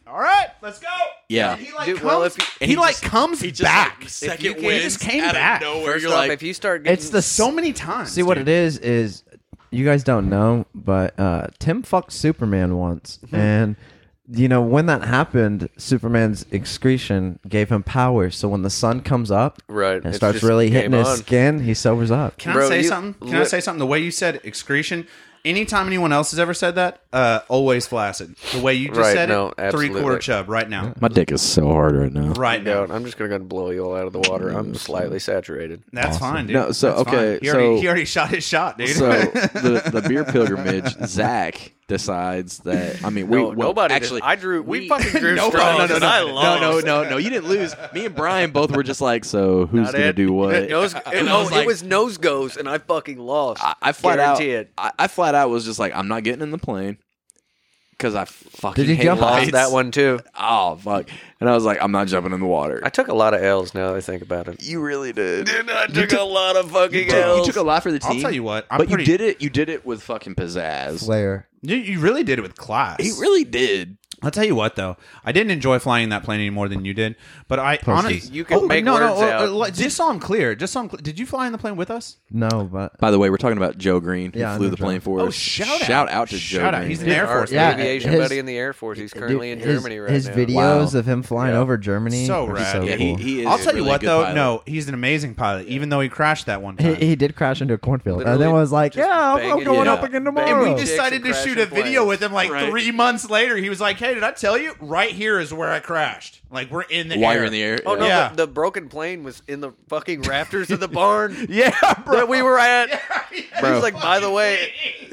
all right, let's go. Yeah. And he like Dude, comes, well, if you- he, he like just- comes he just, back. like, second you can't- wind he just came out of back. nowhere. First You're off, like, if you start getting It's the so many times. See what dude. it is is you guys don't know, but uh, Tim fucked Superman once, and you know when that happened, Superman's excretion gave him power. So when the sun comes up Right, and it's starts just really hitting game his on. skin, he sobers up. Can Bro, I say you- something? Can I li- say something? The way you said excretion, anytime anyone else has ever said that, uh, always flaccid. The way you just Right, said no, it, absolutely. three quarter chub right now. my dick is so hard right now. Right now. Dude, I'm just gonna go and blow you all out of the water. I'm slightly saturated. That's fine, dude. No, so, That's fine. okay, He already, so- he already shot his shot, dude. So the the beer pilgrimage, Zach decides that I mean we No, well, nobody. actually did. I drew. We, fucking drew Nobody- straws, no, no, and no, I no, lost. no, no, no, no. You didn't lose. Me and Brian both were just like, so who's Not gonna it. do what? Nose, And I no, was like- it was nose goes, and I fucking lost. I, I flat out, Guarantee it. I, I flat out was just like, I'm not getting in the plane because I fucking Did you hate jump off? heights. Lost that one too. Oh fuck! And I was like, I'm not jumping in the water. I took a lot of L's. Now that I think about it. you really did. Dude, I took a lot of fucking You L's. took a lot for the team. I'll tell you what. I'm but pretty, you did it. You did it with fucking pizzazz. Flair. You, you really did it with class. He really did. I'll tell you what, though. I didn't enjoy flying that plane any more than you did. But I honestly, You can make no, words no, out. uh, uh, just so I'm clear. Just so I'm clear. Did you fly in the plane with us? No, but By the way, we're talking about Joe Green, who Yeah, I flew know the Joe. plane for us. Oh, shout out. Shout out to Joe Shout out. Green. He's in the Air Our Force. Yeah, aviation his- buddy in the Air Force. He's currently in his, Germany right his now. videos Wow. of him flying Yeah. over Germany So are rad. so Yeah, cool. he, he is I'll a tell you really what, good though. pilot. No, he's an amazing pilot, even though he crashed that one He, time. he did crash into a cornfield, and Literally then was like, just "Yeah, I'm, I'm banging- going yeah. up again Banging tomorrow." And we Chicks decided and to shoot a crashing video planes. with him like Right. three months later. He was like, "Hey, did I tell you? Right here is where I crashed. Like we're in the While air. you're in the air. Oh no, Yeah. the, the broken plane was in the fucking rafters of the barn Yeah, bro. that we were at. Yeah, Bro. He's like, by the way, he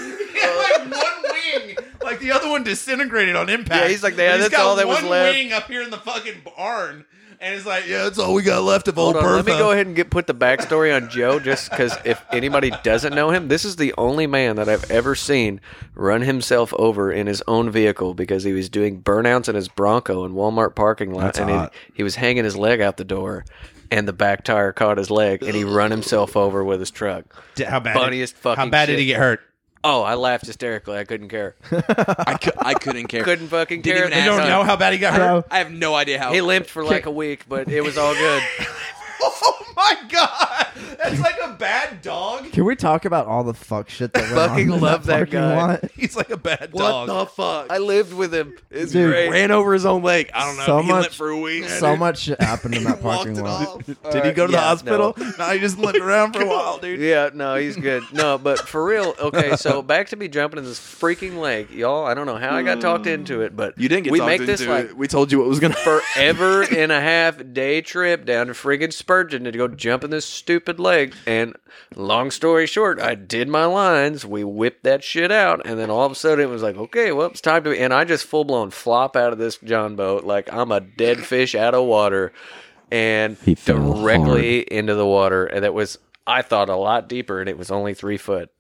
had like one wing, like the other one disintegrated on impact. Yeah, he's like, yeah, But he's that's got all that was one left. wing up here in the fucking barn, and it's like, yeah, that's all we got left of hold old on, let me Bertha. go ahead and get put the backstory on Joe, just because if anybody doesn't know him, this is the only man that I've ever seen run himself over in his own vehicle because he was doing burnouts in his Bronco in Walmart parking lot, That's and hot. he, he was hanging his leg out the door, and the back tire caught his leg, and he run himself over with his truck. D- How bad? Funniest did, How fucking bad did shit. he get hurt? Oh, I laughed hysterically. I couldn't care. I, cou- I couldn't care. Couldn't fucking Didn't care. even at the ask You don't time. know how bad he got hurt? Bro, I have no idea how. He limped for like a week, but it was all good. Oh my god, that's like a bad dog. can we talk about all the fuck shit that went Fucking on in love that parking guy. lot? He's like a bad what dog. the fuck? I lived with him. It's Dude, great. Ran over his own leg. I don't know. So he much- limped for a week. So much shit happened in that Walked parking it lot. off. Did he go to the Yeah, hospital? No. he just limped around for a while, dude. Yeah, no, he's good. No, but for real, okay, so back to me jumping in this freaking lake, y'all. I don't know how I got talked into it, but You didn't get we talked make into this like it. We told you what was gonna. forever and a half day trip down to friggin' Spurgeon to go jump in this stupid lake. And long story short, I did my lines. We whipped that shit out, and then all of a sudden it was like, okay, well, it's time to. And I just full blown flop out of this John boat like I'm a dead fish out of water, and He fell directly into the water. And that was, I thought, a lot deeper, and it was only three foot.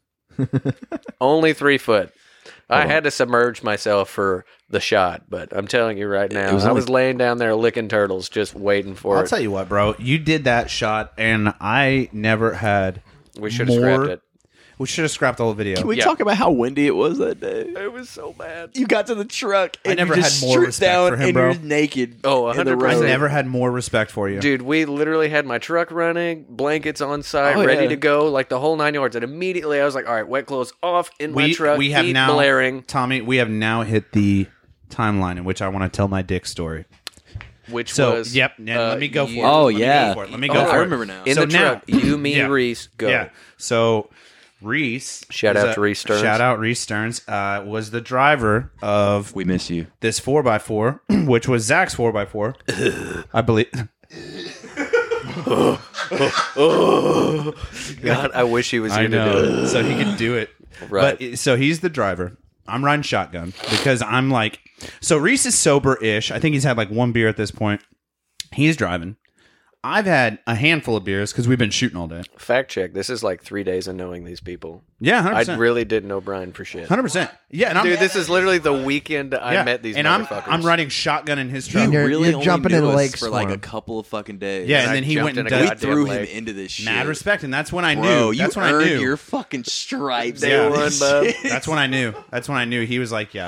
Only three foot. I had to submerge myself for the shot, but I'm telling you right now, It was I only- was laying down there licking turtles, just waiting for I'll it. tell you what, bro. You did that shot, and I never had. We should have more- scrapped it. We should have scrapped the whole video. Can we Yeah. talk about how windy it was that day? It was so bad. You got to the truck and never you just had more stripped respect down for him, and bro. you're naked. Oh, in the one hundred I percent. road. never had more respect for you. Dude, we literally had my truck running, blankets on site, Oh, ready yeah. to go, like the whole nine yards. And immediately I was like, all right, wet clothes off in my we truck, we have heat now, blaring, Tommy. We have now hit the timeline in which I want to tell my dick story. which So, was... yep. Yeah, uh, let me go for you- it. Oh, Let me yeah. go for it. Let me Oh, go I for it. remember now. In So the truck, now- you, me, Yeah. Reese, go. Yeah. So Reese, Shout is out a- to Reese Stearns. Shout out Reese Stearns. Uh, was the driver of We miss you. this four by four, which was Zach's four by four, I believe. God, I wish he was I here to do it. know, so he could do it. Right. But so he's the driver. I'm riding shotgun because I'm like, so Reese is sober-ish. I think he's had like one beer at this point. He's driving. I've had a handful of beers because we've been shooting all day. Fact check. This is like three days of knowing these people. Yeah, one hundred I percent. really didn't know Brian for shit. one hundred percent. Yeah, and I'm, Dude, this is literally the weekend I yeah, met these and I'm motherfuckers. I'm riding shotgun in his truck. And you're- really you're only jumping knew in us lakes for like for a him. couple of fucking days. Yeah, I and then he jumped went and in a did we goddamn threw lake. him into this shit. mad respect, and that's when I knew. Bro, you that's when I earned knew. your fucking stripes. Day Yeah. one, bub. That's when I knew. That's when I knew he was like, yeah.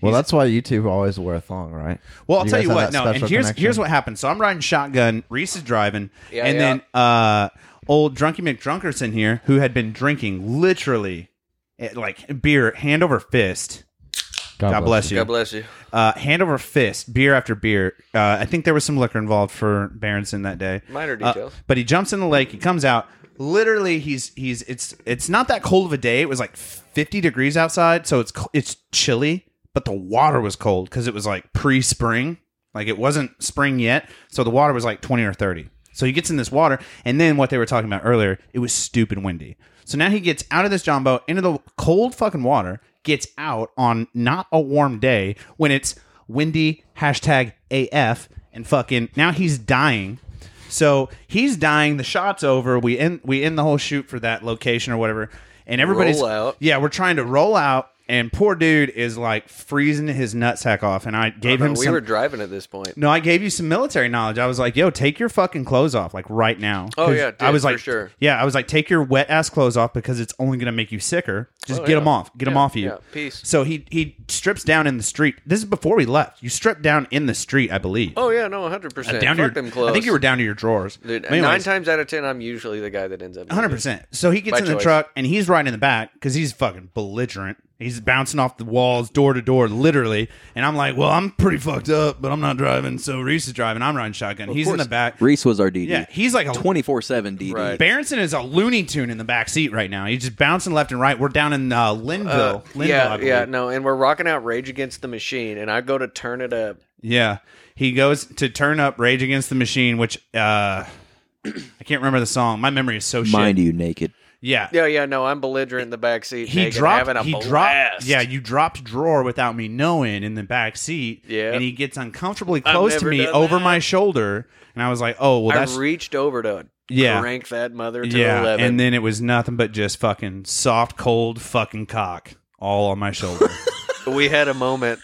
Well, that's why you two always wear a thong, right? Well, I'll You tell guys you have what. that No, and special here's connection? here's what happened. So I'm riding shotgun. Reese is driving, Yeah, and yeah. then uh, old Drunky McDrunkerson here, who had been drinking literally eh, like beer hand over fist. God, bless you. God bless you. Uh, hand over fist, beer after beer. Uh, I think there was some liquor involved for Berenson that day. Minor Uh, details. but he jumps in the lake. He comes out. Literally, he's he's it's it's not that cold of a day. It was like fifty degrees outside, so it's co- it's chilly. But the water was cold because it was like pre-spring. Like it wasn't spring yet, so the water was like twenty or thirty. So he gets in this water, and then what they were talking about earlier, it was stupid windy. So now he gets out of this John boat into the cold fucking water. Gets out on not a warm day when it's windy, hashtag A F, and fucking now he's dying. So he's dying. The shot's over. We end we end the whole shoot for that location or whatever. And everybody's Roll out. Yeah, we're trying to roll out, and poor dude is like freezing his nutsack off. And I gave Oh, him no, we some. were driving at this point. No, I gave you some military knowledge. I was like, "Yo, take your fucking clothes off, like right now." Oh, 'Cause yeah, dude, I was for like, sure. Yeah, I was like, take your wet ass clothes off because it's only gonna make you sicker. Just Oh, get yeah. them off. Get them Yeah, off you. yeah, peace. So he he strips down in the street. This is before we left. You stripped down in the street, I believe. Oh yeah, no, hundred percent. down to Fuck your, them clothes. I think you were down to your drawers. Dude, But nine anyways, times out of ten, I'm usually the guy that ends up. one hundred percent. So he gets By in the choice. truck and he's riding in the back because he's fucking belligerent. He's bouncing off the walls, door to door, literally. And I'm like, well, I'm pretty fucked up, but I'm not driving. So Reese is driving. I'm riding shotgun. He's in the back. Reese was our D D. Yeah, he's like a twenty-four seven D D. Right. Berenson is a Looney Tune in the back seat right now. He's just bouncing left and right. We're down in uh, Linville. Uh, Linville, I yeah, believe. yeah, no, and we're rocking out Rage Against the Machine, and I go to turn it up. Yeah. He goes to turn up Rage Against the Machine, which uh, I can't remember the song. My memory is so shit. Mind you, naked. Yeah. Yeah, yeah, no, I'm belligerent in the back seat. He naked, dropped. having a He blast. dropped. Yeah, you dropped drawer without me knowing in the back seat. Yeah. and he gets uncomfortably I've close to never me done over that. my shoulder, and I was like, "Oh, well, I that's reached over to Yeah. crank that mother to yeah." eleven. And then it was nothing but just fucking soft, cold, fucking cock all on my shoulder. we had a moment.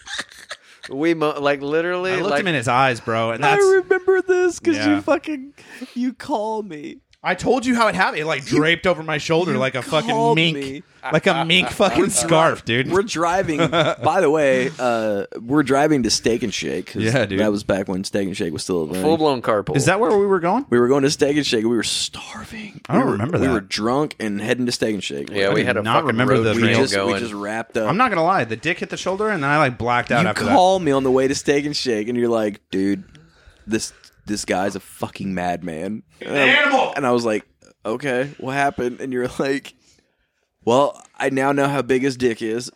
We mo- like literally. I looked like, him in his eyes, bro, and that's. remember this because Yeah. fucking you called me. I told you how it happened. It like draped over my shoulder like a fucking called mink, me. like a mink fucking scarf, dude. We're driving. By the way, uh, we're driving to Steak and Shake. 'cause Yeah, dude. That was back when Steak and Shake was still a thing. full blown carpool. Is that where we were going? We were going to Steak and Shake. and We were starving. I don't We were- remember We that. were drunk and heading to Steak and Shake. Yeah, I we did had a not fucking remember road the we trail trail just going. we just wrapped up. I'm not gonna lie. The dick hit the shoulder, and then I like blacked out You after call me on the way to Steak and Shake, and you're like, "Dude, this this guy's a fucking madman." And I'm- animal! And I was like, "Okay, what happened?" And you're like, "Well, I now know how big his dick is."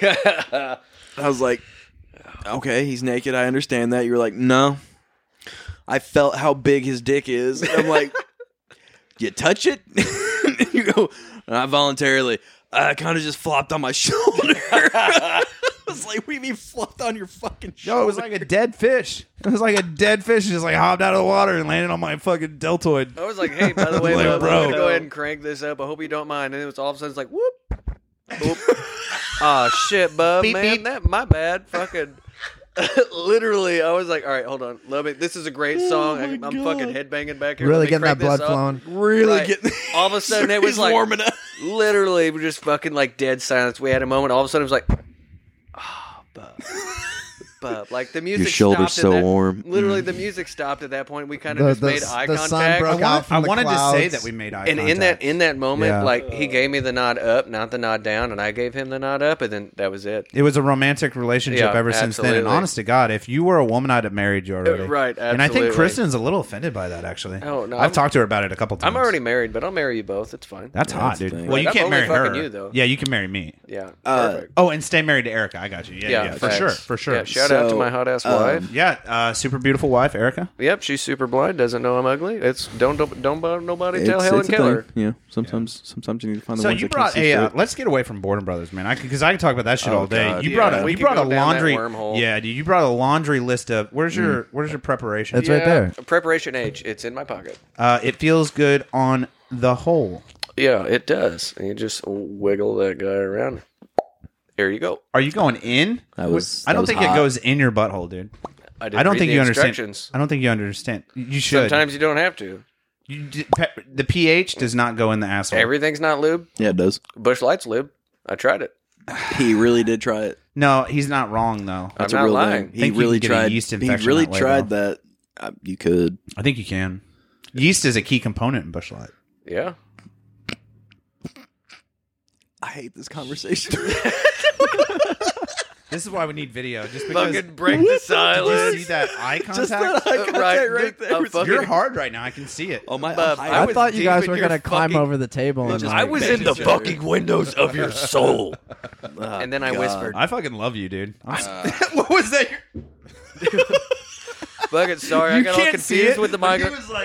I was like, "Okay, he's naked. I understand that." You were like, "No, I felt how big his dick is." And I'm like, "You touch it?" And you go, "I voluntarily." I kind of just flopped on my shoulder. I was like, "What do you mean flopped on your fucking shoulder?" Yo, it was like a dead fish. It was like a dead fish just like hopped out of the water and landed on my fucking deltoid. I was like, hey, by the way, Like, bub, bro. I'm gonna go ahead and crank this up. I hope you don't mind. And it was all of a sudden it's like, whoop. Oop. Oh shit, bub, Beep, man, beep. that my bad. Fucking literally, I was like, all right, hold on, let me. This is a great song. I, I'm God. fucking headbanging back here. Really Let me getting that crank this blood up. flowing. really Right. getting. All of a sudden, it was He's like warming up. literally, we just fucking like dead silence. We had a moment. All of a sudden, it was like, oh, bub, bub. Like the music. Your shoulder's stopped at so that- warm. Literally, the music stopped at that point. We kind of The, just the, made eye the sun contact. broke I, out want, from I the wanted clouds. to say that we made eye And contact. in that in that moment, Yeah. like he gave me the nod up, not the nod down, and I gave him the nod up, and then that was it. It was a romantic relationship Yeah, ever since then. And absolutely. honest to God, if you were a woman, I'd have married you already. Uh, right, And I think absolutely. Kristen's a little offended by that, actually. Oh, no, I've I'm- talked to her about it a couple times. I'm already married, but I'll marry you both. It's fine. That's Yeah, hot, that's the dude. thing. Well, you Like, I'm can't only marry her. fucking you, though. Yeah, you can marry me. Yeah, Uh, perfect. Oh, and stay married to Erica. I got you. Yeah, yeah, Yeah, for facts. sure, for sure. Yeah, shout out to So, my hot ass um, wife. Yeah, uh, super beautiful wife, Erica. Yep, she's super blind. Doesn't know I'm ugly. It's don't don't, don't nobody tell It's- Helen it's a Keller. thing. Yeah, sometimes sometimes you need to find the So ones you that can't brought see a. Uh, straight. let's get away from Boredom Brothers, man. I because I can talk about that shit Oh, all day. God, you yeah. brought a. We You could brought go a down that laundry. wormhole. Yeah, dude. You brought a laundry list of. Where's your Where's your preparation? It's right there. Preparation H. It's in my pocket. Uh, it feels good on the whole. Yeah, it does. And you just wiggle that guy around. There you go. Are you going in? That was- I that don't was think hot. it goes in your butthole, dude. I, didn't I don't read think the you understand. instructions. I don't think you understand. You should. Sometimes you don't have to. You d- pe- the pH does not go in the asshole. Everything's not lube. Yeah, it does. Bush Light's lube. I tried it. He really did try it. No, he's not wrong though. I'm That's not a real lying. thing. He Think you really can get a tried. yeast He infection really that way, tried though. that. Uh, you could. I think you can. Yeast is a key component in Busch Light. Yeah. I hate this conversation. This is why we need video. Just because. Fucking break the Did you silence. see that eye contact? Just that eye contact right, right, dude, there. I'm fucking- You're hard right now. I can see it. Oh my! Bub, I, I I was thought you deep guys in were your gonna climb fucking- over the table and just like, I was in the fucking windows of your soul. And then I God. whispered, I fucking love you, dude. I'm s- what was that? fucking sorry, I You got all can't see confused it, with the but he microphone.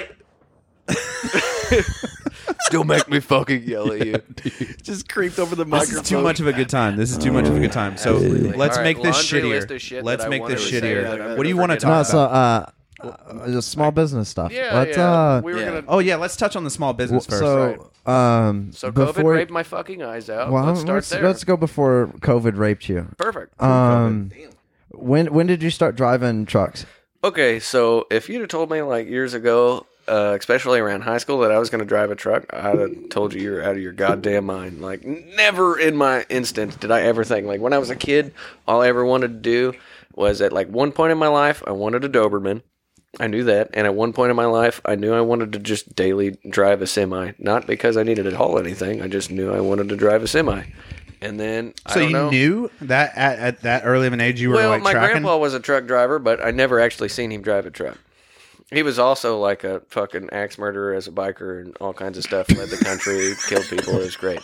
was like, Don't make me fucking yell at you. just creeped over the this microphone. is too much of a good time. This is too much of a good time. So Absolutely. let's All right, make this laundry list shittier. of shit Let's that I make wanted this to say shittier. that I'm What do you gonna want to forget talk no, about? so uh, uh, just small business stuff. Yeah, Let's yeah. uh, we were yeah. gonna. Oh yeah, let's touch on the small business first. so um, So COVID before raped my fucking eyes out. well, let's start let's, there. let's go before COVID raped you. Perfect. Um, when when did you start driving trucks? Okay, so if you'd have told me like years ago, uh, especially around high school, that I was going to drive a truck, I'd have told you you're out of your goddamn mind. Like, never in my instance did I ever think. Like, when I was a kid, all I ever wanted to do was at like one point in my life, I wanted a Doberman. I knew that. And at one point in my life, I knew I wanted to just daily drive a semi. Not because I needed to haul anything. I just knew I wanted to drive a semi. And then, I So don't you know. knew that at, at that early of an age you were Well, like my tracking? grandpa was a truck driver, but I never actually seen him drive a truck. He was also like a fucking axe murderer as a biker and all kinds of stuff. Led the country, killed people. It was great.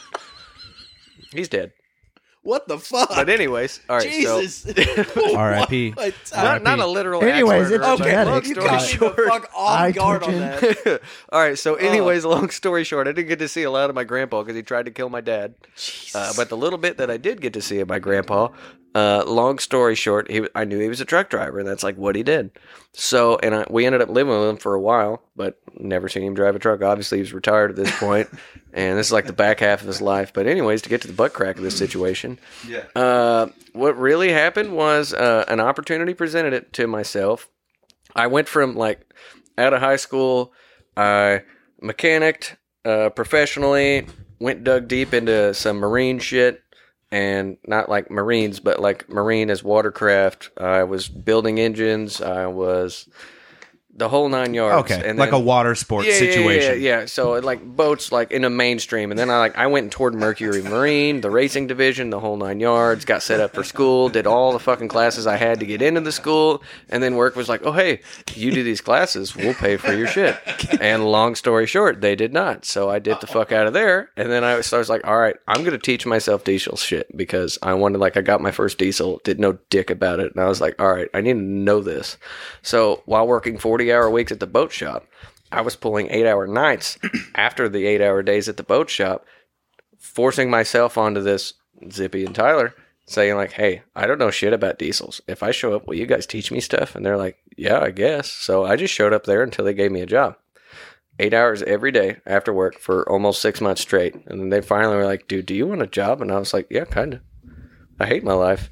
He's dead. What the fuck? But anyways, all right. Jesus. R I P What? So not, not a literal. Anyways, axe it's murderer. Okay, genetic. well, Long you story got me short. the fuck off Eye guard on twitching. that. All right. So, anyways, long story short, I didn't get to see a lot of my grandpa because he tried to kill my dad. Uh, but the little bit that I did get to see of my grandpa, uh, long story short, he I knew he was a truck driver, and that's like what he did. So, and I, we ended up living with him for a while, but never seen him drive a truck. Obviously, he was retired at this point, and this is like the back half of his life. But anyways, to get to the butt crack of this situation, Yeah. uh, what really happened was uh, an opportunity presented it to myself. I went from like out of high school, I mechanicked uh, professionally, went dug deep into some marine shit, and not like Marines, but like marine as watercraft. I was building engines. I was the whole nine yards. Okay, and like then- a water sports yeah, situation. Yeah, yeah, yeah. So like boats, like in the mainstream, and then I like I went toward Mercury Marine, the racing division, the whole nine yards. Got set up for school, did all the fucking classes I had to get into the school, and then work was like, oh hey, you do these classes, we'll pay for your shit. And long story short, they did not. So I dipped the fuck out of there, and then I, so I was like, all right, I'm gonna teach myself diesel shit because I wanted like I got my first diesel, did no dick about it, and I was like, all right, I need to know this. So while working forty hour weeks at the boat shop, I was pulling eight hour nights after the eight hour days at the boat shop, forcing myself onto this Zippy and Tyler saying like, hey, I don't know shit about diesels. If I show up, will you guys teach me stuff? And they're like, yeah, I guess. So I just showed up there until they gave me a job. Eight hours every day after work for almost six months straight. And then they finally were like, dude, do you want a job? And I was like, yeah, kind of. I hate my life.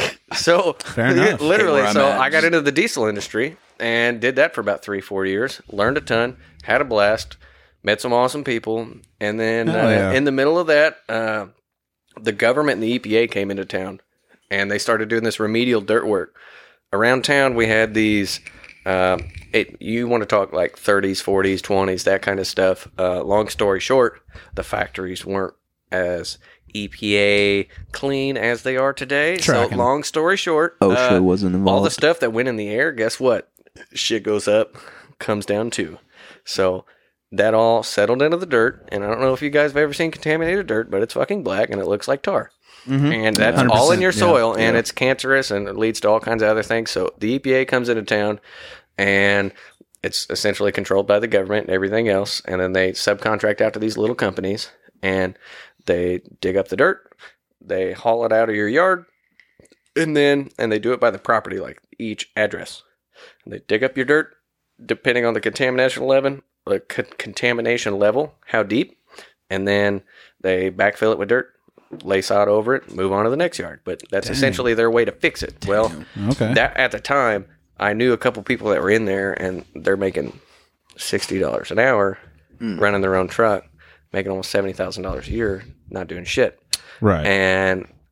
So Fair enough. literally, Hey, where I'm so at. I got into the diesel industry and did that for about three, four years. Learned a ton, had a blast, met some awesome people, and then uh, Hell yeah. in the middle of that, uh, the government and the E P A came into town, and they started doing this remedial dirt work around town. We had these. Uh, it, you want to talk like thirties, forties, twenties, that kind of stuff. Uh, long story short, the factories weren't as E P A clean as they are today. Tracking. So long story short, OSHA uh, wasn't all the involved. stuff that went in the air, guess what? Shit goes up, comes down too. So that all settled into the dirt. And I don't know if you guys have ever seen contaminated dirt, but it's fucking black and it looks like tar. And that's one hundred all in percent, your yeah. soil, and Yeah. it's cancerous and it leads to all kinds of other things. So the E P A comes into town, and it's essentially controlled by the government and everything else. And then they subcontract out to these little companies, and they dig up the dirt, they haul it out of your yard, and then and they do it by the property, like each address. And they dig up your dirt, depending on the contamination level, the c- contamination level, how deep, and then they backfill it with dirt, lay sod over it, move on to the next yard. But that's essentially their way to fix it. Well, Okay. that at the time, I knew a couple people that were in there, and they're making sixty dollars an hour, running their own truck, making almost seventy thousand dollars a year, not doing shit. Right. And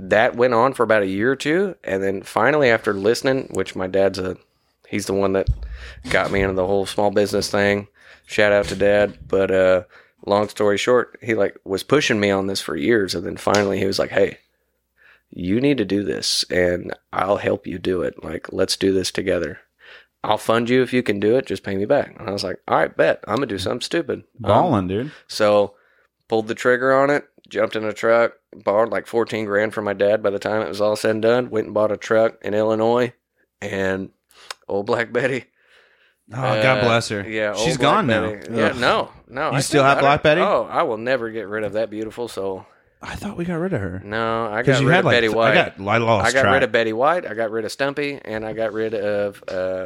that went on for about a year or two. And then finally, after listening, which my dad's a, he's the one that got me into the whole small business thing. Shout out to Dad. But uh, long story short, he like was pushing me on this for years. And then finally he was like, hey, you need to do this and I'll help you do it. Like, let's do this together. I'll fund you if you can do it. Just pay me back. And I was like, all right, bet. I'm going to do something stupid. Balling, Um, dude. so pulled the trigger on it, jumped in a truck, borrowed like fourteen grand from my dad by the time it was all said and done. Went and bought a truck in Illinois. And old Black Betty. Oh, God uh, bless her. Yeah, She's old Black gone now. Betty. Yeah, no, no. You I still have I Black don't- Betty? Oh, I will never get rid of that beautiful soul. I thought we got rid of her. No, I Because got you rid had of like, Betty th- White. I got, I lost I got track. rid of Betty White. I got rid of Stumpy, and I got rid of. Uh,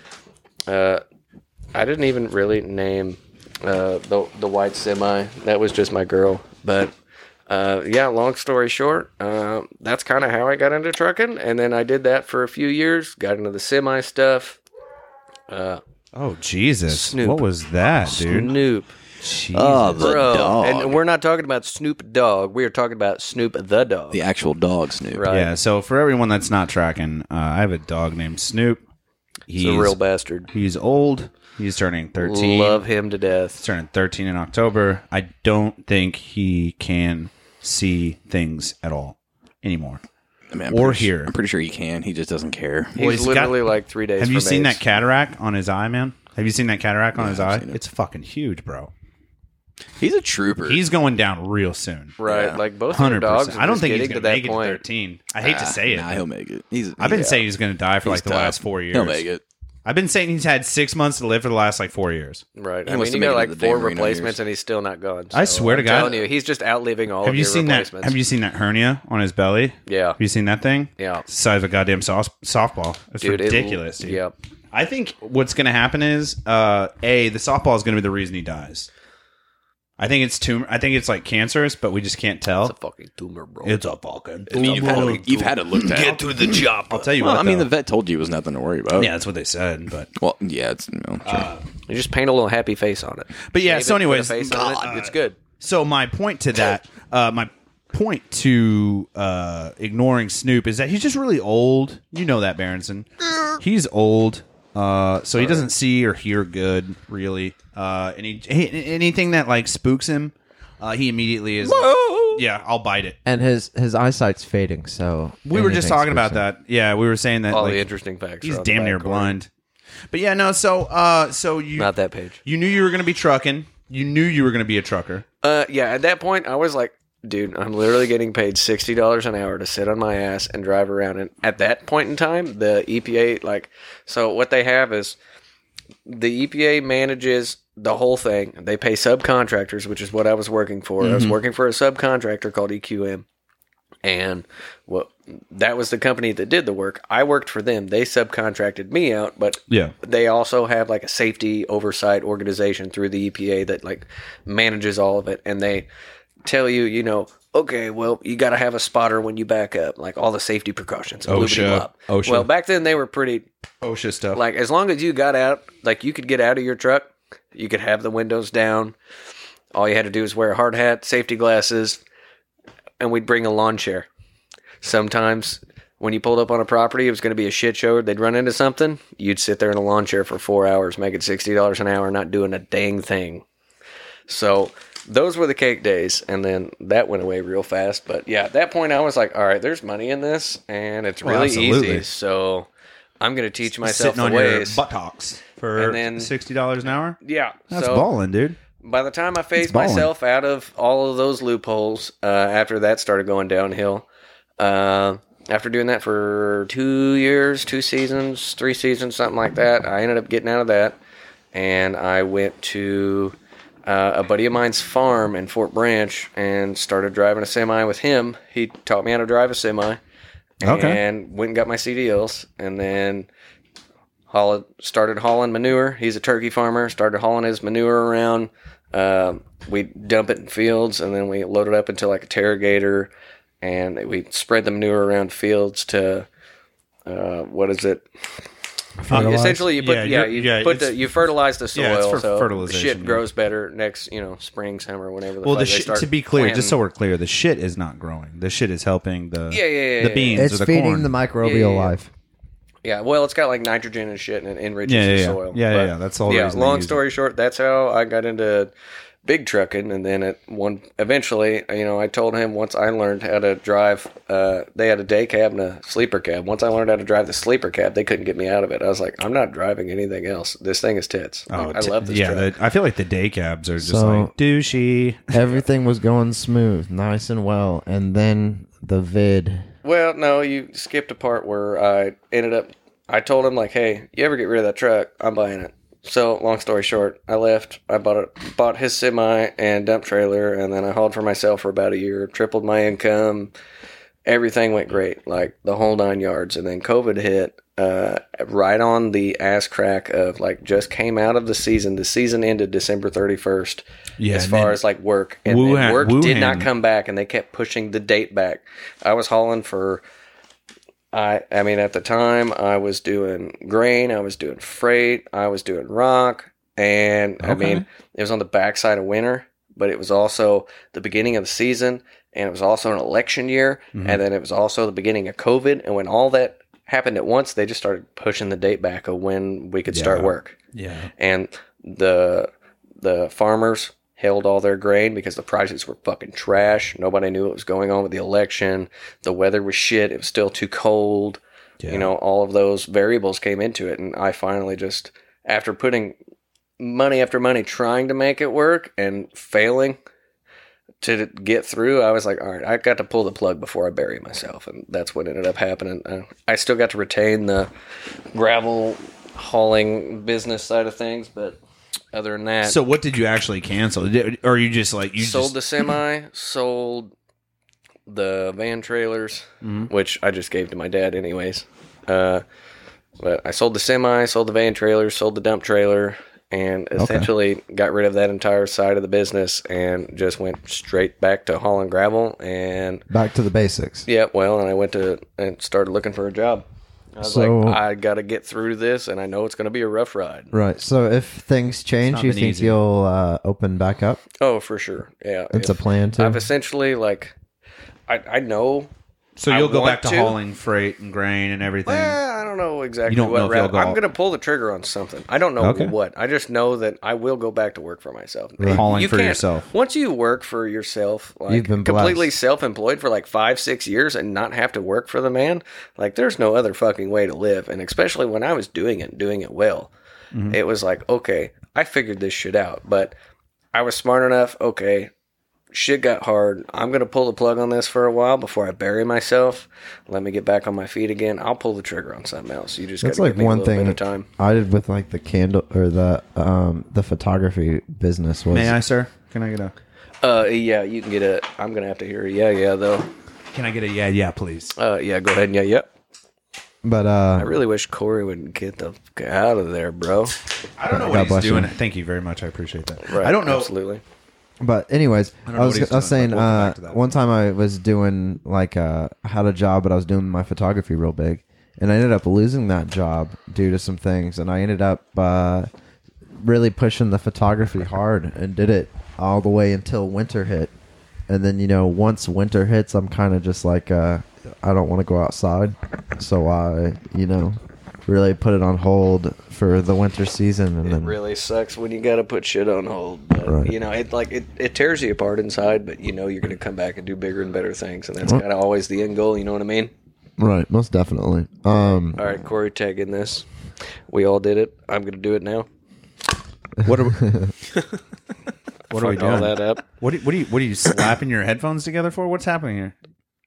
uh, I didn't even really name uh, the the white semi. That was just my girl. But uh, yeah, long story short, uh, that's kind of how I got into trucking, and then I did that for a few years. Got into the semi stuff. Uh, Oh, Jesus. Snoop. What was that, dude? Snoop. Jesus. Oh, the Bro, dog. and we're not talking about Snoop Dogg. We are talking about Snoop the dog. the actual dog, Snoop. Right. Yeah, so for everyone that's not tracking, uh, I have a dog named Snoop. He's He's a real bastard. He's old. He's turning thirteen. Love him to He's death. turning thirteen in October. I don't think he can see things at all anymore. I mean, I'm Or pretty su- here. I'm pretty sure he can. He just doesn't care. Well, He's he's literally got- like three days. Have you from seen age. that cataract on his eye, man? Have you seen that cataract on Yeah, his I've eye? seen it. It's fucking huge, bro. He's a trooper. He's going down real soon. Right, Yeah. like both of your Hundred dogs. percent. Are I don't just think he's getting going to to that make it to point. thirteen. I hate to Ah, say it. Nah, he'll make it. He's. I've been yeah. saying he's going to die for He's like the tough. last four years. He'll make it. I've been saying he's had six months to live for the last like four years. Right. He I wants mean, to you make got it to like the four Dan Marino replacements, years. and he's still not gone. I So swear to I'm God. telling you, he's just outliving all Have of you your seen that? replacements. Have you seen that hernia on his belly? Yeah. Have you seen that thing? Yeah. It's the size of a goddamn soft, softball. It's Dude, it- ridiculous, dude. Yep. I think what's going to happen is, uh, a the softball is going to be the reason he dies. I think it's tumor. I think it's like cancerous, but we just can't tell. It's a fucking tumor, bro. It's a fucking. I mean, you've had, it, you've had it looked at. Get to the job. I'll tell you Well, what. I mean, though. the vet told you it was nothing to worry about. yeah, that's what they said. But Well, yeah, it's you know, sure. You just paint a little happy face on it. but yeah. Shave So it, put a anyways, face on it, uh, it's good. So my point to that, uh, my point to uh, ignoring Snoop is that he's just really old. You know that, Berenson. He's old, uh, so he doesn't see or hear good, really. Uh, and he, he- anything that like spooks him, uh, he immediately is. Yeah, I'll bite it. And his his eyesight's fading, so We were just anything talking about spooks him. that. Yeah, we were saying that All like, the interesting facts. he's are on the damn back near corner. blind. But yeah, no. So, uh, so you Not that page. you knew you were going to be trucking. You knew you were going to be a trucker. Uh, yeah. At that point, I was like, dude, I'm literally getting paid sixty dollars an hour to sit on my ass and drive around. And at that point in time, the E P A, like, so what they have is the E P A manages the whole thing. They pay subcontractors, which is what I was working for. I was working for a subcontractor called E Q M. And what that was the company that did the work. I worked for them. They subcontracted me out, but Yeah. they also have like a safety oversight organization through the E P A that like manages all of it, and they tell you, you know, okay, well, you got to have a spotter when you back up, like all the safety precautions. OSHA. OSHA. Well, back then they were pretty OSHA stuff. like as long as you got out, like you could get out of your truck, you could have the windows down. All you had to do was wear a hard hat, safety glasses, and we'd bring a lawn chair. Sometimes when you pulled up on a property, it was going to be a shit show. They'd run into something. You'd sit there in a lawn chair for four hours, making sixty dollars an hour, not doing a dang thing. So those were the cake days, and then that went away real fast. But yeah, at that point, I was like, all right, there's money in this, and it's Well, really absolutely. easy. So I'm going to teach myself sitting the on your ways. buttocks for And then- sixty dollars an hour. Yeah. That's so balling, dude. by the time I phased ballin'. myself out of all of those loopholes, uh, after that started going downhill, uh, after doing that for two years, two seasons, three seasons, something like that, I ended up getting out of that, and I went to uh, a buddy of mine's farm in Fort Branch and started driving a semi with him. He taught me how to drive a semi, Okay. and went and got my C D Ls, and then hauled, started hauling manure. He's a turkey farmer. Started hauling his manure around. Uh, we dump it in fields, and then we load it up into like a Terragator, and we spread the manure around fields to uh, what is it? Fertilize? Essentially, you put Yeah, yeah, you're- you yeah, put it's- the you fertilize the soil, yeah, it's for so fertilization, shit yeah. grows better next, you know, spring, summer, whenever. The Well, fuck the they shit, start to be clear, planting. just so we're clear, the shit is not growing. The shit is helping the Yeah, yeah, yeah, the yeah. beans It's or the feeding corn. the microbial Yeah, yeah, yeah. life. Yeah, well, it's got like nitrogen and shit, and it enriches Yeah, yeah, the yeah. soil. Yeah, yeah, But, yeah, that's the whole Yeah, reason they long use story short, that's how I got into big trucking, and then at one eventually, you know, I told him once I learned how to drive. Uh, they had a day cab and a sleeper cab. Once I learned how to drive the sleeper cab, they couldn't get me out of it. I was like, I'm not driving anything else. This thing is tits. Oh, Like, I t- love this. yeah, truck. the, I feel like the day cabs are just So- like douchey. Everything was going smooth, nice and well, and then the vid. Well, no, you skipped a part where I ended up. I told him like, "Hey, you ever get rid of that truck? I'm buying it." So, long story short, I left. I bought it, bought his semi and dump trailer, and then I hauled for myself for about a year. Tripled my income. Everything went great, like the whole nine yards. And then COVID hit, uh, right on the ass crack of like just came out of the season. The season ended December thirty-first. Yeah, as and far then as like work, and, Wuhan- and work did Wuhan- not come back, and they kept pushing the date back. I was hauling for. I I mean, at the time, I was doing grain, I was doing freight, I was doing rock, and I Okay. mean, it was on the backside of winter, but it was also the beginning of the season, and it was also an election year, Mm-hmm. and then it was also the beginning of COVID, and when all that happened at once, they just started pushing the date back of when we could start Yeah. work, Yeah, and the the farmers held all their grain because the prices were fucking trash. Nobody knew what was going on with the election. The weather was shit. It was still too cold. Yeah. You know, all of those variables came into it. And I finally just, after putting money after money trying to make it work and failing to get through, I was like, all right, I got to pull the plug before I bury myself. And that's what ended up happening. Uh, I still got to retain the gravel hauling business side of things, but other than that, So what did you actually cancel? Did, or you just like you sold just, the semi, sold the van trailers, Mm-hmm. which I just gave to my dad anyways. Uh, but I sold the semi, sold the van trailers, sold the dump trailer, and essentially got rid of that entire side of the business and just went straight back to hauling gravel. And Back to the basics. yeah, well, and I went to and started looking for a job. I was So- like, I got to get through this, and I know it's going to be a rough ride. Right. So if things change, not you been think easy. you'll uh, open back up? Oh, for sure. Yeah. It's if- a plan too. I've essentially, like, I, I know. so I you'll go want back to, to. hauling freight and grain and everything. Well, I don't know exactly You don't what know if you'll route. go I'm all- going to pull the trigger on something. I don't know Okay. what. I just know that I will go back to work for myself. Hauling You for can't- yourself. Once you work for yourself, like You've been completely blessed. self-employed for like five, six years and not have to work for the man, like there's no other fucking way to live. And especially when I was doing it, doing it well, Mm-hmm. it was like, okay, I figured this shit out. But I was smart enough. Okay, shit got hard. I'm going to pull the plug on this for a while before I bury myself. Let me get back on my feet again. I'll pull the trigger on something else. You just got That's to like give me a one little thing bit of time. I did with like the candle or the um the photography business was May I, sir? Can I get a? Uh, yeah, you can get a. I'm going to have to hear a yeah, yeah, though. Can I get a? Yeah, yeah, please. Uh, yeah, go ahead and yeah, yeah. but I uh really wish Corey would get the fuck out of there, bro. I don't know God what he's bless you. doing. Thank you very much. I appreciate that. Right, I don't know. Absolutely. but anyways, I I, don't know was what he's I was doing, saying but we'll come uh back to that. one time I was doing like uh I had a job but I was doing my photography real big and I ended up losing that job due to some things and I ended up uh really pushing the photography hard and did it all the way until winter hit. And then, you know, once winter hits, I'm kind of just like, uh, I don't want to go outside. So I, you know, really put it on hold for the winter season. And It then, really sucks when you got to put shit on hold. But, Right. You know, it like it, it tears you apart inside, but you know you're going to come back and do bigger and better things, and that's kind of always the end goal. You know what I mean? right, most definitely. Um, All right, Corey, tag in this. We all did it. I'm going to do it now. What are we, what are we Fuck all doing? that up. What do, what are you what are you slapping your headphones together for? What's happening here?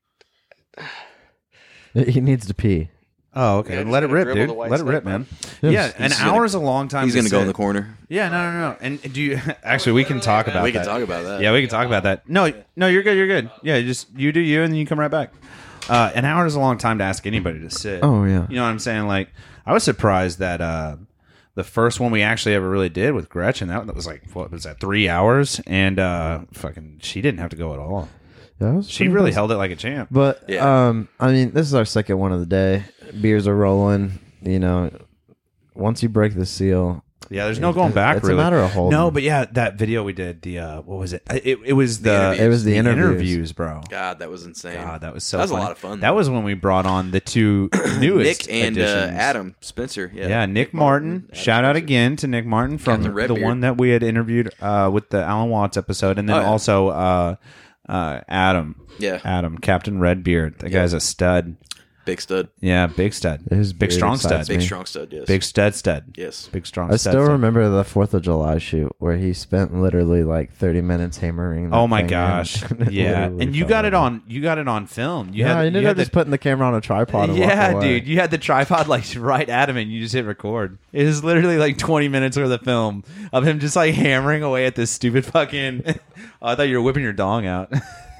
he needs to pee. Oh, okay. Yeah, just Let it gonna rip, dribble dude. the white Let it snake, rip, man. man. Yeah, an He's hour gonna- is a long time. He's to going to go in sit. the corner. Yeah, no, no, no. And do you actually? We can talk about. We can that. talk about that. Yeah, we can talk about that. No, no, you're good. You're good. Yeah, just you do you, and then you come right back. Uh, an hour is a long time to ask anybody to sit. Oh, yeah. You know what I'm saying? Like, I was surprised that uh, the first one we actually ever really did with Gretchen, that, that was like what was that? Three hours, and uh, fucking, she didn't have to go at all. Yeah, that was She pretty really impressive. held it like a champ. But Yeah. um, I mean, this is our second one of the day. Beers are rolling. You know, once you break the seal, Yeah, there's no going It- back. it's a really. matter of holding. No, but yeah, that video we did. The uh, what was it? It, it was the, It was the interviews. interviews, bro. God, that was insane. God, that was so. That was a funny. lot of fun, That though. was when we brought on the two newest Nick and uh, additions. Adam Spencer. Yeah, Yeah, Nick Martin. Adam Shout out Spencer. again to Nick Martin from Captain the Redbeard. one that we had interviewed uh, with the Alan Watts episode, and then Oh, yeah. also uh, uh, Adam. Yeah. Adam, Captain Redbeard. That guy's a stud. Big stud. Yeah, big stud. His Big beard strong excites stud. Big me. strong stud. Yes. Big stud stud. Yes. Big strong I stud. still stud. remember the Fourth of July shoot where he spent literally like thirty minutes hammering. that Oh my thing in. gosh! It Yeah, literally and you fell got it over. on. You got it on film. You Yeah, had, I you ended had up the, just putting the camera on a tripod. And Yeah, walking away. dude, you had the tripod like right at him, and you just hit record. It was literally like twenty minutes worth of film of him just like hammering away at this stupid fucking. oh, I thought you were whipping your dong out.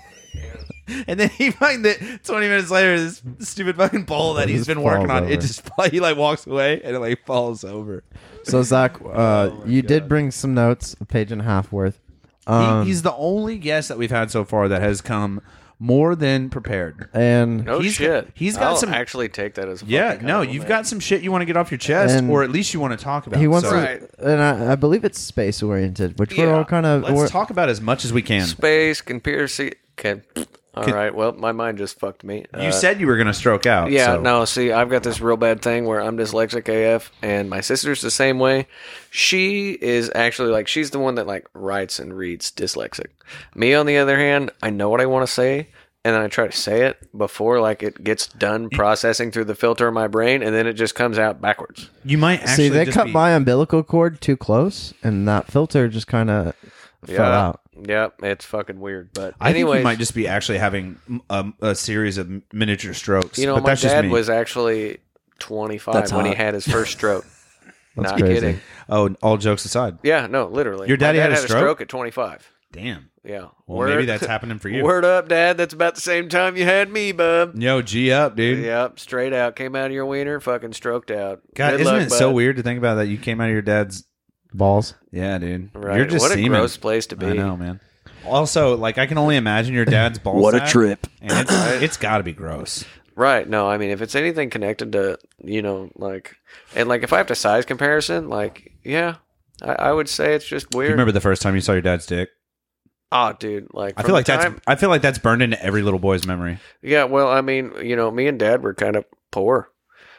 And then he find that twenty minutes later, this stupid fucking bowl that It he's just been working falls on, it over. just he like walks away and it like falls over. So Zach, uh, you did bring some notes, a page and a half worth. Um, he, he's the only guest that we've had so far that has come more than prepared. and No He's shit. got- he's got I'll some- actually take that as a Yeah, fucking no, compliment. you've got some shit you want to get off your chest, And or at least you want to talk about. he wants So to, Right. and I, I believe it's space oriented, which we're Yeah. all kind of. let's talk about as much as we can. space conspiracy. Can all Can- right. Well, my mind just fucked me. You Uh, said you were going to stroke out. Yeah, so- no, see, I've got this real bad thing where I'm dyslexic A F, and my sister's the same way. She is actually, like, she's the one that, like, writes and reads dyslexic. Me, on the other hand, I know what I want to say, and then I try to say it before, like, it gets done processing through the filter of my brain, and then it just comes out backwards. You might actually See, they just cut be, my umbilical cord too close, and that filter just kind of fell out. Yeah, it's fucking weird. But I think anyways, you might just be actually having um, a series of miniature strokes. you know, but my that's just dad me. was actually twenty-five That's when he hot. had his first stroke. That's Not crazy. kidding. Oh, all jokes aside. Yeah, no, literally. Your daddy My dad had a stroke? at twenty-five. Damn. Yeah. Well, maybe that's happening for you. Word up, Dad. That's about the same time you had me, bub. Yo, G up, dude. Yep, straight out. Came out of your wiener, fucking stroked out. God, Good isn't luck, it so bud. weird to think about that you came out of your dad's? Balls. Yeah, dude. Right. You're just what a semen. gross place to be. I know, man. Also, like I can only imagine your dad's ball What a sack, trip. and it's it's got to be gross. Right. No, I mean, if it's anything connected to, you know, like, and like if I have to size comparison, like, yeah, I, I would say it's just Do weird. you remember the first time you saw your dad's dick? Oh, dude, like, I from feel like the that's time- I feel like that's burned into every little boy's memory. Yeah, well, I mean, you know, me and Dad were kind of poor,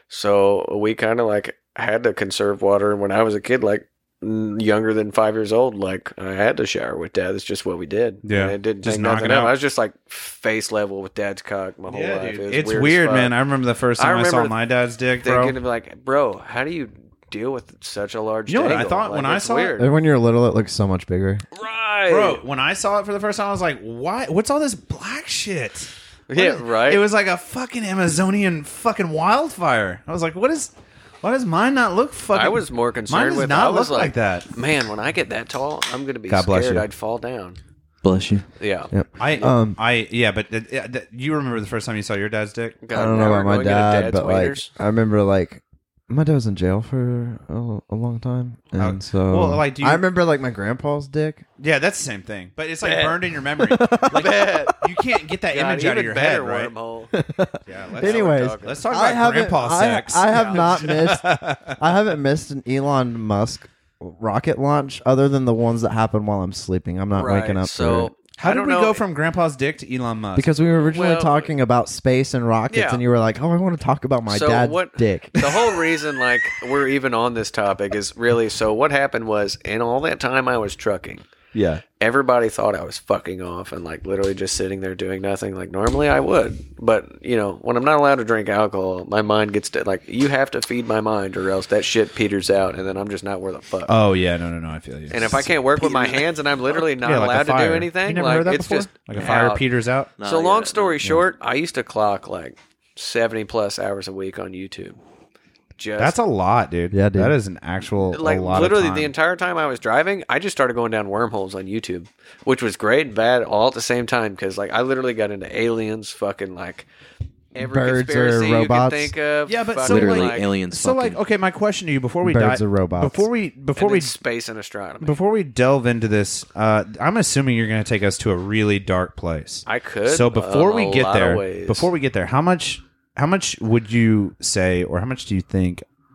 so we kind of like had to conserve water. And when I was a kid, like mm, younger than five years old, like I had to shower with Dad. That's just what we did. Yeah, and it didn't just take knock nothing it up. out. I was just like face level with Dad's cock my whole life. It was It's weird, weird, as fuck. man. I remember the first I time I, saw remember my dad's dick, bro. Thinking of like, bro, how do you deal with such a large? You know what I dangle? thought Like, when I it's saw it? weird. And when you're little, it looks so much bigger. right, Bro, when I saw it for the first time, I was like, "Why? What's all this black shit?" Yeah, What is- right. It was like a fucking Amazonian fucking wildfire. I was like, "What is? Why does mine not look fucking?" I was more Mine concerned does with. not I was look like, like that. Man, when I get that tall, I'm gonna be God bless scared you. I'd fall down. Bless you. Yeah. Yep. I, Um, I, yeah, but uh, uh, you remember the first time you saw your dad's dick? God, I don't now know we're about my going into dad, Dad's but like wieners. I remember like my dad was in jail for a, a long time, and Oh, so well, like, do you- I remember like my grandpa's dick. Yeah, that's the same thing, but it's like Bet. burned in your memory. Like, you can't get that God, image out of even your better head, right? wormhole. Yeah. Let's, Anyways, talking. let's talk I about haven't- grandpa I- sex. I, have Yeah. not missed. I haven't missed an Elon Musk rocket launch other than the ones that happen while I'm sleeping. I'm not Right, waking up. to So it. How I did don't we know, go from grandpa's dick to Elon Musk? Because we were originally Well, talking about space and rockets, yeah. and you were like, "Oh, I want to talk about my So dad's what- dick." the whole reason like we're even on this topic is really so what happened was in all that time I was trucking, Yeah, everybody thought I was fucking off and like literally just sitting there doing nothing like normally I would. But, you know, when I'm not allowed to drink alcohol, my mind gets to like you have to feed my mind or else that shit peters out and then I'm just not where the fuck. oh yeah, no, no, no, I feel you. and if I can't work with my hands and I'm literally not Yeah, like a allowed to fire. do You anything, never like heard that it's before? just like a fire out. peters out. No, So I long get it. story short, I used to clock like seventy plus hours a week on YouTube. Just That's a lot, dude. Yeah, dude. That is an actual like a lot literally of time. the entire time I was driving, I just started going down wormholes on YouTube, which was great and bad all at the same time because like I literally got into aliens, fucking like every Birds or conspiracy you robots. can think of. Yeah, but fucking, so, Literally like, aliens. So like, fucking. okay, my question to you before we Birds dive, or robots. before we before and we then space and astronomy. before we delve into this, uh, I'm assuming you're going to take us to a really dark place. I could. So before um, we a get lot of there, ways. before we get there, how much how much would you say, or how much do you think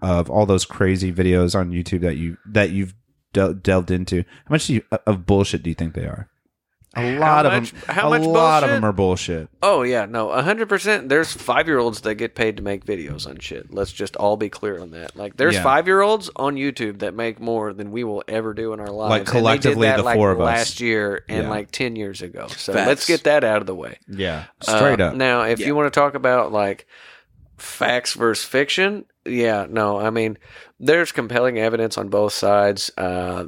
of all those crazy videos on YouTube that you that you've del- delved into, how much do you, of bullshit do you think they are? A lot much- of them. how a much lot of bullshit? them are bullshit. Oh yeah, no, a hundred percent. There's five year olds that get paid to make videos on shit. Let's just all be clear on that. Like, there's Yeah. five year olds on YouTube that make more than we will ever do in our lives. Like, And they collectively, did that, the like, four of us. last year and Yeah. like ten years ago. So Facts. let's get that out of the way. Yeah, straight Uh, up. Now, if you want to talk about like facts versus fiction, yeah, no, I mean, there's compelling evidence on both sides. Uh,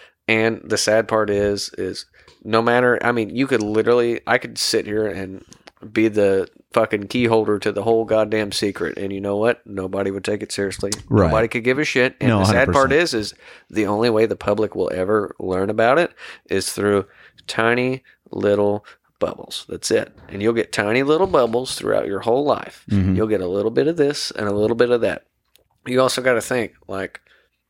and the sad part is, is no matter, I mean, you could literally, I could sit here and be the fucking key holder to the whole goddamn secret. And you know what? Nobody would take it seriously. Right. Nobody could give a shit. And No, the sad part one hundred is, is the only way the public will ever learn about it is through tiny little bubbles. That's it. And you'll get tiny little bubbles throughout your whole life. Mm-hmm. You'll get a little bit of this and a little bit of that. You also got to think, like,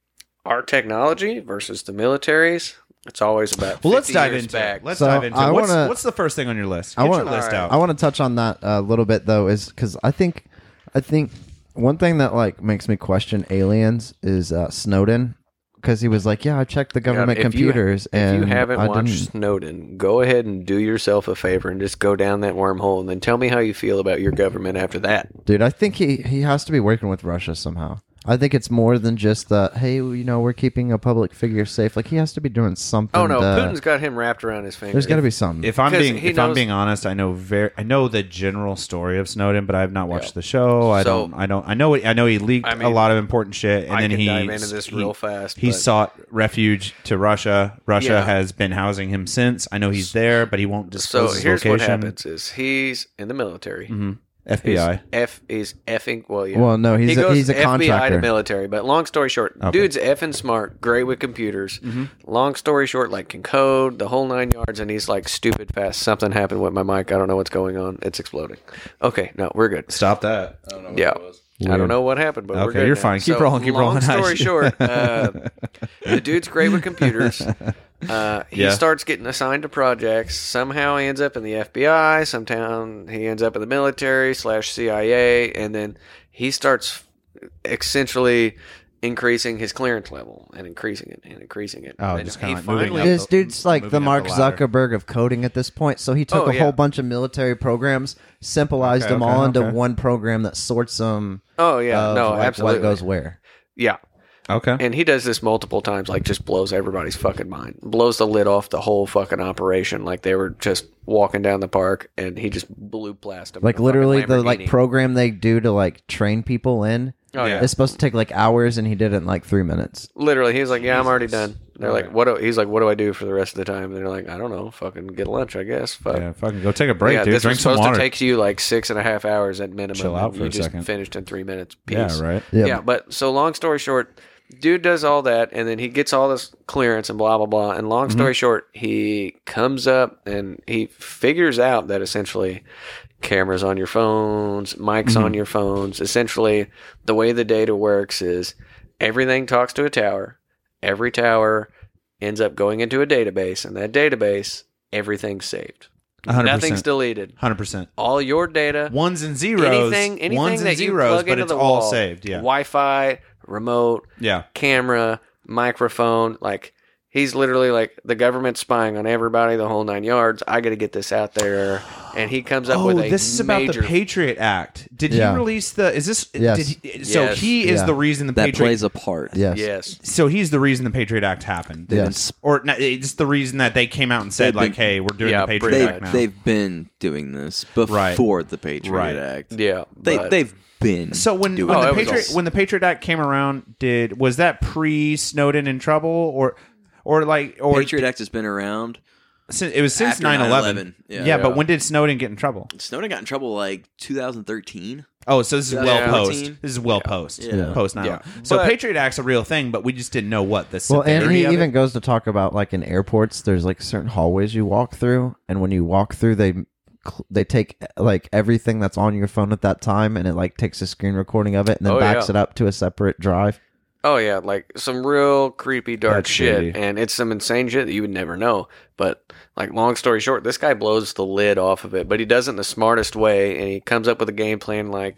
our technology versus the military's. It's always about Well, let's fifty dive years into back. it. Let's So, dive into I it. What's, wanna- what's the first thing on your list? Get I your want list out. I want to touch on that a little bit though, is because I think I think one thing that like makes me question aliens is uh, Snowden, because he was like, yeah, I checked the government God, if you- computers, If and you haven't I watched didn't. Snowden, go ahead and do yourself a favor and just go down that wormhole and then tell me how you feel about your government after that. Dude, I think he he has to be working with Russia somehow. I think it's more than just the hey, you know, we're keeping a public figure safe. Like, he has to be doing something. Oh no, to- Putin's got him wrapped around his finger. There's got to be something. If I'm 'Cause being he if I'm knows- being honest, I know very I know the general story of Snowden, but I have not watched Yeah. the show. I So- don't I don't I know I know he leaked I a mean, lot of important shit, and I then could he dive into this he- real fast, He but- sought refuge to Russia. Russia Yeah. has been housing him since. I know he's there, but he won't So disclose his here's location. what happens: is he's in the military. Mm-hmm. F B I. He's F is effing well, yeah. Well, no, he's he a- goes he's a F B I to contractor. military. But long story short, Okay. dude's effing smart, great with computers. Mm-hmm. Long story short, like can code the whole nine yards, and he's like stupid fast. Something happened with my mic. I don't know what's going on. It's exploding. Okay, no, we're good. Stop that. Yeah. I don't know what happened, but we're Okay, good you're now. fine. Keep So, rolling, keep long rolling. story short, uh, the dude's great with computers. Uh, he Yeah. starts getting assigned to projects. Somehow he ends up in the F B I. Sometime he ends up in the military slash C I A, and then he starts essentially increasing his clearance level and increasing it and increasing it. Oh, and just he kinda like moving finally- up. This dude's like moving the up Mark the ladder. Zuckerberg of coding at this point. So he took Oh, a yeah. whole bunch of military programs, simplified Okay, them okay, all into okay. one program that sorts them. Oh yeah, of, no, like, absolutely. What goes where? Yeah. Okay. And he does this multiple times, like just blows everybody's fucking mind. Blows the lid off the whole fucking operation. Like they were just walking down the park and he just blew past them. Like in a literally fucking the like Lamborghini. program they do to like train people in. Oh yeah. It's supposed to take like hours, and he did it in like three minutes. Literally, he's like, "Yeah, I'm already Jesus. done." They're Right. like, "What?" Do, he's like, "What do I do for the rest of the time?" And they're like, "I don't know. Fucking get lunch, I guess." Fuck. Yeah, fucking go take a break, yeah, dude. this Drink was some supposed water. to take you like six and a half hours at minimum. Chill out and for you a just second. finished in three minutes. Peace. Yeah, right. Yeah. Yeah, but so long story short, dude does all that, and then he gets all this clearance and blah blah blah. And long story short, he comes up and he figures out that essentially cameras on your phones, mics on your phones. Essentially, the way the data works is everything talks to a tower. Every tower ends up going into a database, and that database, everything's saved. one hundred percent. Nothing's deleted. one hundred percent. All your data, Ones and zeros. anything, anything ones that and you zeros, plug but into it's the all wall, saved. Yeah. Wi-Fi, remote, Yeah. camera, microphone, like he's literally like the government's spying on everybody, the whole nine yards. I got to get this out there, and he comes up Oh, with a this is about major. the Patriot Act. Did Yeah. he release the? Is this? Yes. Did he, so Yes. he is Yeah. the reason the That Patriot. plays a part. Yes. Yes, so he's the reason the Patriot Act happened. Yes. Or not, it's the reason that they came out and said They've like, been- "Hey, we're doing Yeah, the Patriot pretty They, Act now." they've been doing this before the Patriot Right. Act. yeah. They, but- they've been So when doing when Oh, the it was Patriot all- when the Patriot Act came around, did was that pre Snowden in trouble or or like or Patriot Act has been around. since, it was since after nine nine eleven. eleven. Yeah, Yeah. but Yeah. when did Snowden get in trouble? Snowden got in trouble like two thousand thirteen. Oh, so this is well Yeah. post. fourteen. This is well post. Yeah. Post nine. Yeah. So But- Patriot Act's a real thing, but we just didn't know what the Well, and severity he of even it. goes to talk about like in airports, there's like certain hallways you walk through, and when you walk through, they cl- they take like everything that's on your phone at that time, and it like takes a screen recording of it, and then Oh, backs yeah. it up to a separate drive. Oh yeah, like some real creepy dark That's shit, shady. and it's some insane shit that you would never know. But like, long story short, this guy blows the lid off of it, but he does it in the smartest way, and he comes up with a game plan like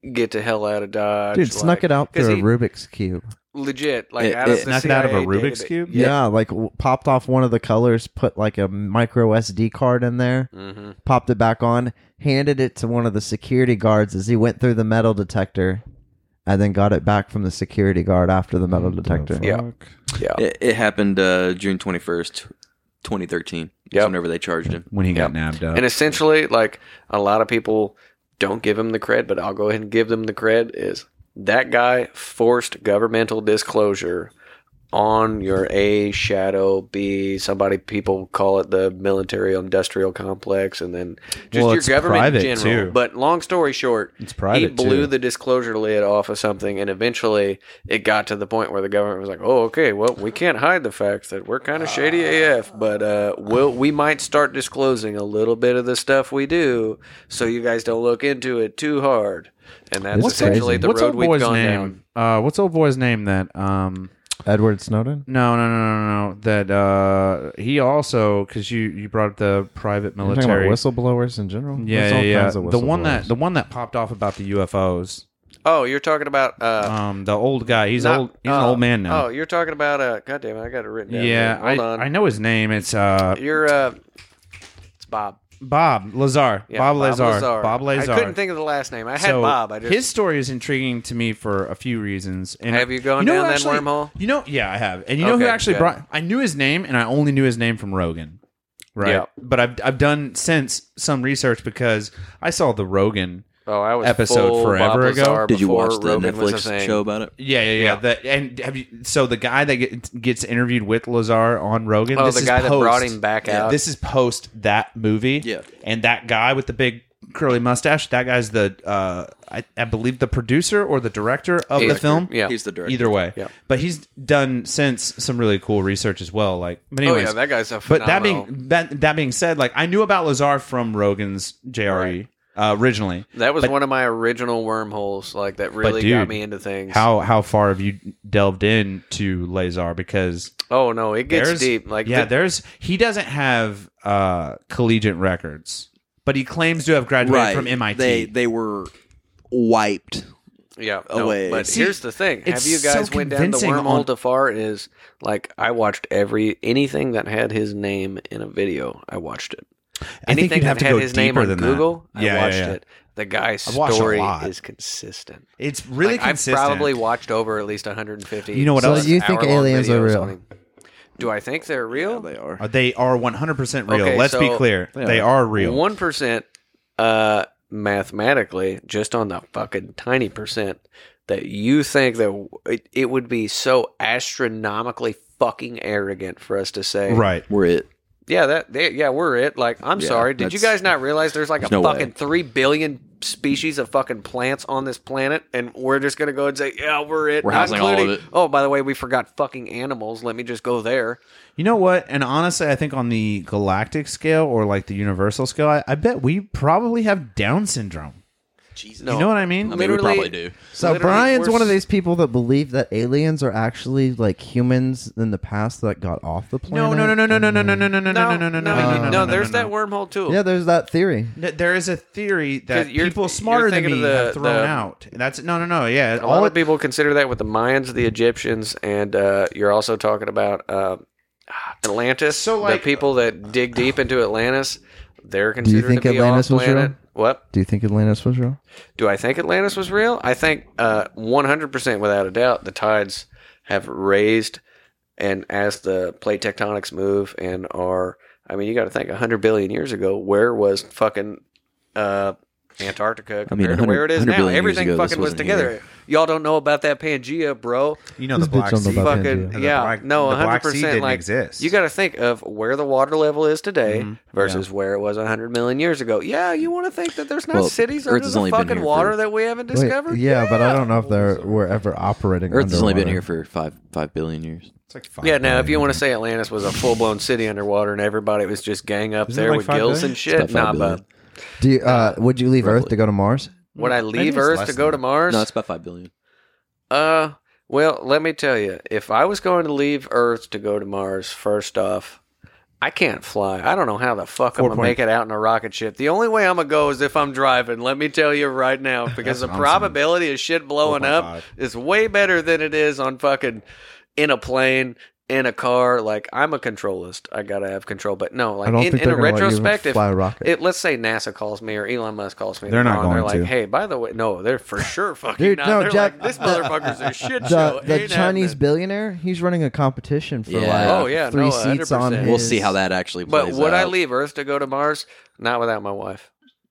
get the hell out of Dodge. Dude, snuck like- it out 'cause through a he- Rubik's Cube. Legit, like It- out of it- the Snuck it out of a C I A Rubik's database. Cube? Yeah, like w- popped off one of the colors, put like a micro S D card in there, Mm-hmm. popped it back on, handed it to one of the security guards as he went through the metal detector, and then got it back from the security guard after the metal detector. Yeah. Yeah. It, it happened uh, June twenty-first, twenty thirteen. That's Yep. whenever they charged him. When he got Yep. nabbed up. And essentially, like a lot of people don't give him the cred, but I'll go ahead and give them the cred. Is that guy forced governmental disclosure on your A, shadow, B, somebody, people call it the military industrial complex, and then just Well, your it's government private, in general. too. But long story short, It's private, he blew too. the disclosure lid off of something, and eventually it got to the point where the government was like, oh, okay, well, we can't hide the fact that we're kind of shady A F, but uh, we'll, we might start disclosing a little bit of the stuff we do so you guys don't look into it too hard. And that's What's essentially crazy? the what's road old we've boy's gone name? down. Uh, what's old boy's name that um Edward Snowden? no no no no no that uh he also because you you brought up the private You're talking military about whistleblowers in general? yeah There's yeah, all yeah. kinds of the one that whistleblowers. the one that popped off about the U F Os Oh, you're talking about... Uh, um the old guy he's not- old he's an uh, old man now Oh, you're talking about... Uh, God damn it, I got it written down. yeah here. Hold I on. I know his name it's uh You're... Uh, it's Bob. Bob Lazar Yeah, Bob Lazar Bob Lazar I couldn't think of the last name. I had So, Bob. I just... his story is intriguing to me for a few reasons. And Have you gone know down who that actually- wormhole? You know, yeah, I have. And you know who Okay, actually good. brought? I knew his name, and I only knew his name from Rogan, right? Yeah. But I've I've done since some research because I saw the Rogan. Oh, I was episode full forever Bob ago. Lazar Did you before watch the Rogan was a Netflix thing. show about it? Yeah, yeah, yeah. Yeah. The, and have you? So the guy that get, gets interviewed with Lazar on Rogan. Oh, this the is guy that post- brought him back Yeah, out. This is post that movie. Yeah. And that guy with the big curly mustache. That guy's the uh, I, I believe the producer or the director of the Director, film. yeah. He's the director. Either way, Yeah. but he's done since some really cool research as well. Like, but Oh anyways, yeah, that guy's a but that phenomenal. being that that being said, like I knew about Lazar from Rogan's J R E uh, originally. That was but- one of my original wormholes, like that really dude, got me into things. How how far have you delved into Lazar? Because Oh no, it gets there's deep. Like yeah, the- there's he doesn't have uh, collegiate records, but he claims to have graduated Right. from M I T. They they were wiped. yeah. No, away. but See, here's the thing: have it's you guys so went down the convincing wormhole on- too far? Is like I watched every anything that had his name in a video. I watched it. I think Anything you'd have that to had go his name deeper on than that. Google, Yeah, I yeah, watched yeah. it. The guy's I've watched a story lot. is consistent. It's really Like, I've consistent. probably watched over at least one hundred fifty. You know what So else? you think hour-long aliens are videos real? on him. Do I think they're real? They are. Uh, They are one hundred percent real. Okay, Let's be so- clear. Yeah. They are real. One percent, uh, mathematically, just on the fucking tiny percent that you think that it, it would be so astronomically fucking arrogant for us to say, Right. We're it. Yeah, that they, yeah, we're it. Like, I'm Yeah, sorry, did you that's- guys not realize there's like a there's no fucking way. three billion species of fucking plants on this planet, and we're just gonna go and say, yeah, we're it. We're not housing all of including- it. Oh, by the way, we forgot fucking animals. Let me just go there. You know what? And honestly, I think on the galactic scale or like the universal scale, I, I bet we probably have Down syndrome. Jesus. No, You know what I mean? I mean, we literally- probably do. So Literally, Brian's we're one of s- these people that believe that aliens are actually like humans in the past that got off the planet. No, no, no, no, no, no, no, no, no, no, no, No, no, no, no, no, you- no, no, there's no, that wormhole too. Yeah, there's that theory. Th- There is a theory that 'Cause you're- people you're smarter than thinking me of the- have thrown the- out. That's no, no, no. Yeah, A all lot it, of people consider that with the Mayans, the Egyptians, and uh, you're also talking about uh, Atlantis. So, like- the people that dig deep into Atlantis, they're considered think to be Atlantis off was planet. real? What? Do you think Atlantis was real? Do I think Atlantis was real? I think uh, one hundred percent without a doubt the tides have raised, and as the plate tectonics move and are, I mean, you got to think one hundred billion years ago, where was fucking uh, Antarctica I mean, compared to where it is one hundred now? billion years Everything ago, this fucking was wasn't together. here. Y'all don't know about that Pangea, bro. you know This the Black bitch don't know Sea. about Fucking Pangea. yeah, Black- no, the one hundred Black Sea percent. didn't Like exist. you got to think of where the water level is today Mhm. versus where it was one hundred million years ago. Yeah, you want to think that there's not Well, cities Earth under has the only been fucking here water for- that we haven't Wait, discovered. yeah, but I don't know if they're we're ever operating. Earth has only been underwater. here for five five billion years. It's like five Yeah, now if you billion. want to say Atlantis was a full blown city underwater and everybody was just gang up Isn't it there like with five gills billion? and shit, It's about nah, five but billion. Do you, uh, would you leave Earth Roughly. to go to Mars? would I Maybe leave it's Earth less to than go to that. Mars? No, it's about five billion. Uh, well, let me tell you, if I was going to leave Earth to go to Mars, first off, I can't fly. I don't know how the fuck I'm Four gonna point- make it out in a rocket ship. The only way I'm gonna go is if I'm driving. Let me tell you right now, because the what I'm probability of shit blowing up four point five. is way better than it is on fucking in a plane, in a car. Like I'm a controlist. I gotta have control. But no, like I don't in, think in a they're gonna let you retrospective, fly a rocket. it, let's say NASA calls me or Elon Musk calls me. They're not tomorrow, and going They're to. like, hey, by the way, no, they're for sure fucking Dude, not. no, they're Jack- like, this motherfucker's a shit show. The, the Ain't Chinese happening. billionaire, he's running a competition for Yeah. like Oh, yeah, three no, seats one on hundred percent. his. We'll see how that actually But plays would I out. leave Earth to go to Mars? Not without my wife.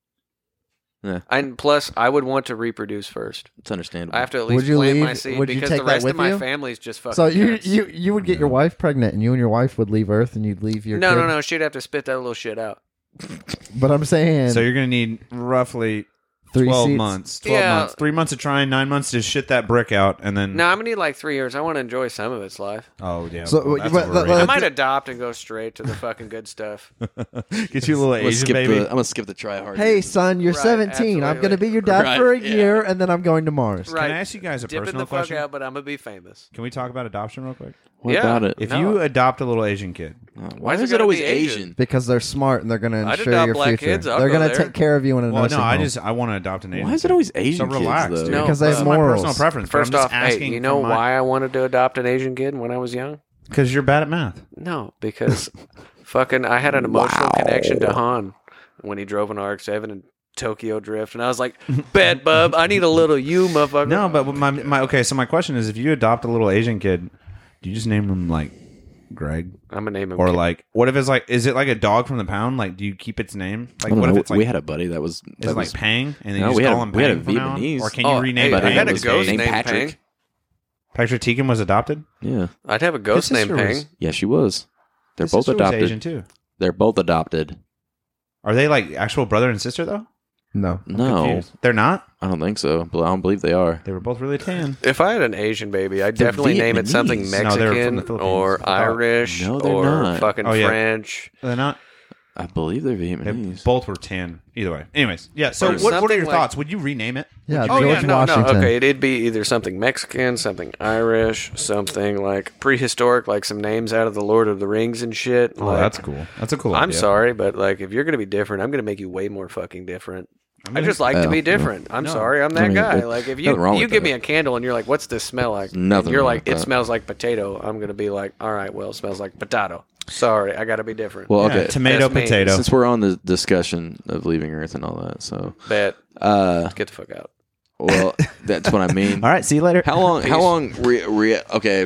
Yeah. And plus, I would want to reproduce first. It's understandable. I have to at Would least you plant leave- my seed would you because take the that rest with of my you? family's just fucking. So you nuts. you you would get your wife pregnant, and you and your wife would leave Earth, and you'd leave your no, kid? no, no. She'd have to spit that little shit out. But I'm saying So you're going to need roughly three twelve seats. months. twelve Yeah. months. Three months of trying, nine months to shit that brick out, and then. No, I'm gonna need like three years. I want to enjoy some of its life. Oh, yeah. So, well, that's but- overrated. but- I Uh, might th- adopt and go straight to the fucking good stuff. Get you a little I'm gonna Asian skip baby. the. I'm gonna skip the try hard. Hey, son, you're Right, seventeen. I'm absolutely. going to be your dad Right, for a yeah. year, and then I'm going to Mars. Right. Can I ask you guys a Dipping personal the fuck question? out, but I'm gonna be famous. Can we talk about adoption real quick? What Yeah. about it? If No. you adopt a little Asian kid, Oh, Why why is it is it gotta always be Asian? Asian? Because they're smart and they're going to I'd ensure adopt your black future. kids. I'll they're go going to there. take care of you in a well, nursing no, I home. just I want to adopt an Asian. Why is it kid. always Asian So kids, relax, though? dude. No, Because they but- have This is my morals. personal preference. but First I'm just off, hey, asking you know from my- why I wanted to adopt an Asian kid when I was young? Because you're bad at math. No, because fucking I had an emotional Wow. connection to Han when he drove an R X seven and Tokyo Drift, and I was like, "Bet, bub, I need a little you, motherfucker." No, but my my okay. So my question is, if you adopt a little Asian kid, do you just name him like Greg, I'm gonna name him. or Kid. like what if it's like is it like a dog from the pound? Like, do you keep its name? I Like, don't what know. if it's like we had a buddy that was. is That it like was Pang, and then No, you just we had call a- him we had Pang a from now on? Vietnamese. Or can Oh, you rename? hey, but I Pang? had a was ghost named named Patrick. Pang. Patrick Teagan was adopted. Yeah, I'd have a ghost His named sister Pang. was- yeah, she was. They're His both sister was adopted. Asian too. They're both adopted. Are they like actual brother and sister though? No. No, Confused. They're not. I don't think so. But I don't believe they are. They were both really tan. If I had an Asian baby, I'd They're definitely name it something Vietnamese. No, they're from Mexican the Philippines. or I thought- Irish No, they're or not. fucking Oh, yeah. French. They're not. I believe they're They Vietnamese. both were tan. Either way. Anyways, yeah. So Or what, what are something your like- thoughts? Would you rename it? Yeah, Oh George yeah, no, Washington. no, okay. It'd be either something Mexican, something Irish, something like prehistoric, like some names out of the Lord of the Rings and shit. Oh, like, that's cool. That's a cool. I'm idea. sorry, but like if you're gonna be different, I'm gonna make you way more fucking different. I'm I gonna- just like to Oh, be different. I'm No. sorry, I'm that I mean, guy. there- Like if you nothing wrong you with give that. me a candle and you're like, "What's this smell like?" And Nothing you're wrong like, with "It that. smells like potato." I'm gonna be like, "All right, well, it smells like potato." Sorry, I got to be different. Well, Yeah, okay. tomato, That's me. potato. Since we're on the discussion of leaving Earth and all that, so Bet, uh, get the fuck out. well, that's what I mean. All right. See you later. How long? How Peace. long? Re, re, okay.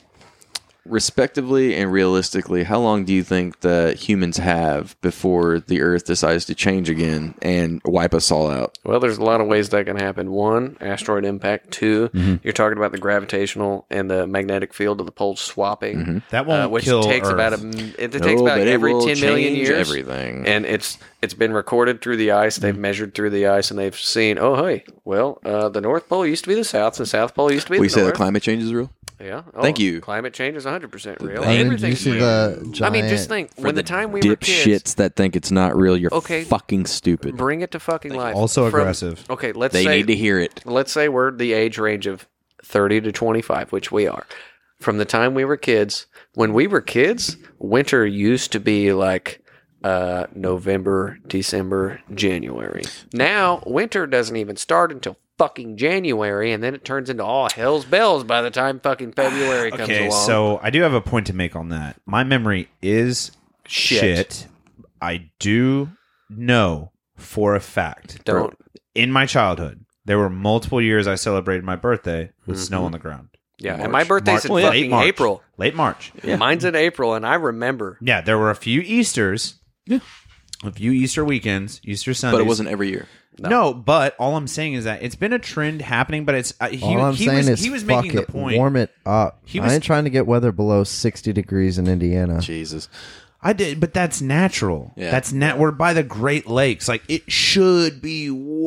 Respectively and realistically, how long do you think that humans have before the Earth decides to change again and wipe us all out? Well, there's a lot of ways that can happen. One, asteroid impact. Two, Mm-hmm. you're talking about the gravitational and the magnetic field of the poles swapping, That won't uh, which kill takes Earth. about a m- it, No, takes about but it every will ten million change years. everything. And it's it's been recorded through the ice. They've measured through the ice, and they've seen. Oh, hey, well, uh, the North Pole used to be the South, and the South Pole used to be we the say North. that climate change is real. Yeah. Oh, Thank you. Climate change is one hundred percent real. I mean, did you Everything's see real. the I giant... mean, just think. For When the time we were kids, dipshits that think it's not real, you're Okay. fucking stupid. bring it to fucking life. Also From- aggressive. Okay, let's They say need to hear it. let's say we're the age range of thirty to twenty-five, which we are. From the time we were kids, when we were kids, winter used to be like uh, November, December, January. Now, winter doesn't even start until fucking January, and then it turns into all hell's bells by the time fucking February comes Okay, along. so I do have a point to make on that. My memory is Shit. shit. I do know for a fact. Don't. In my childhood, there were multiple years I celebrated my birthday with snow on the ground. Yeah, and March. my birthday's in March- late fucking March. April. Late March. Mine's in April, and I remember. Yeah, there were a few Easters. Yeah. A few Easter weekends, Easter Sundays. But it wasn't every year. No. but all I'm saying is that it's been a trend happening, but it's uh, he, All I'm he saying was is he was fuck making it. the point. Warm it up. He was- I ain't trying to get weather below sixty degrees in Indiana. Jesus. I did, but that's natural. Yeah. That's nat. We're by the Great Lakes. Like it should be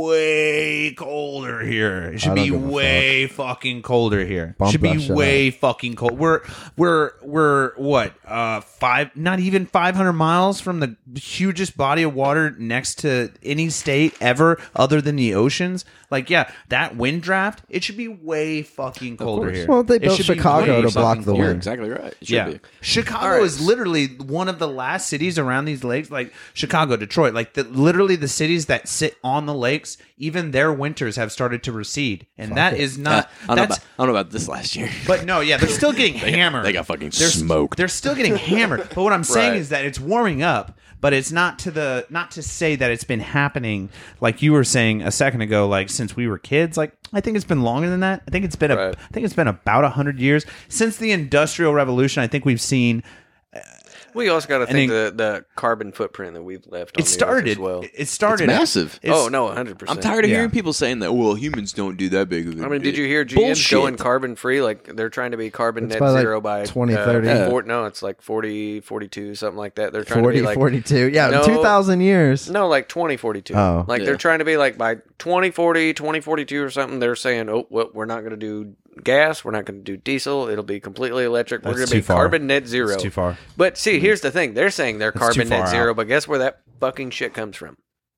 way colder here. It should I don't be give a way fucking colder here. Bump should that be shit way fucking cold. We're we're we're what uh five? Not even five hundred miles from the hugest body of water next to any state ever, other than the oceans. Like yeah, that wind draft. It should be way fucking colder course. here. Well, they It built should be Chicago way to block fucking the colder. You're wind. exactly right. It should Yeah, be. Chicago All right. is literally one of the last cities around these lakes, like Chicago, Detroit, like the, literally the cities that sit on the lakes, even their winters have started to recede, and Fuck that it. is Uh, not. I, don't know that's about, I don't know about this last year. but no, yeah, they're still getting hammered. They got fucking they're, smoked. They're still getting hammered. But what I'm saying Right. is that it's warming up, but it's not to the not to say that it's been happening like you were saying a second ago. Like since we were kids, like I think it's been longer than that. I think it's been a, Right. I think it's been about a hundred years since the Industrial Revolution. I think we've seen We also got to think then- the, the carbon footprint that we've left on it the started. Earth as well. It started It's massive. It's- oh, no, one hundred percent. I'm tired of Yeah. hearing people saying that. Well, humans don't do that big of a I mean, did bit." you hear G M Bullshit. going carbon free? Like they're trying to be carbon It's net by, like, zero by twenty uh, thirty. Yeah. four- no, it's like forty, forty-two, something like that. They're trying forty, to be like forty-two. Yeah, No. two thousand years. no, like twenty forty-two. Oh. like Yeah. they're trying to be like by twenty forty, twenty forty-two or something. They're saying, oh, well, we're not going to do gas. We're not going to do diesel. It'll be completely electric. We're That's going to too be far. carbon net zero. It's too far. But see, here's the thing. They're saying they're too carbon net far zero, out. but guess where that fucking shit comes from?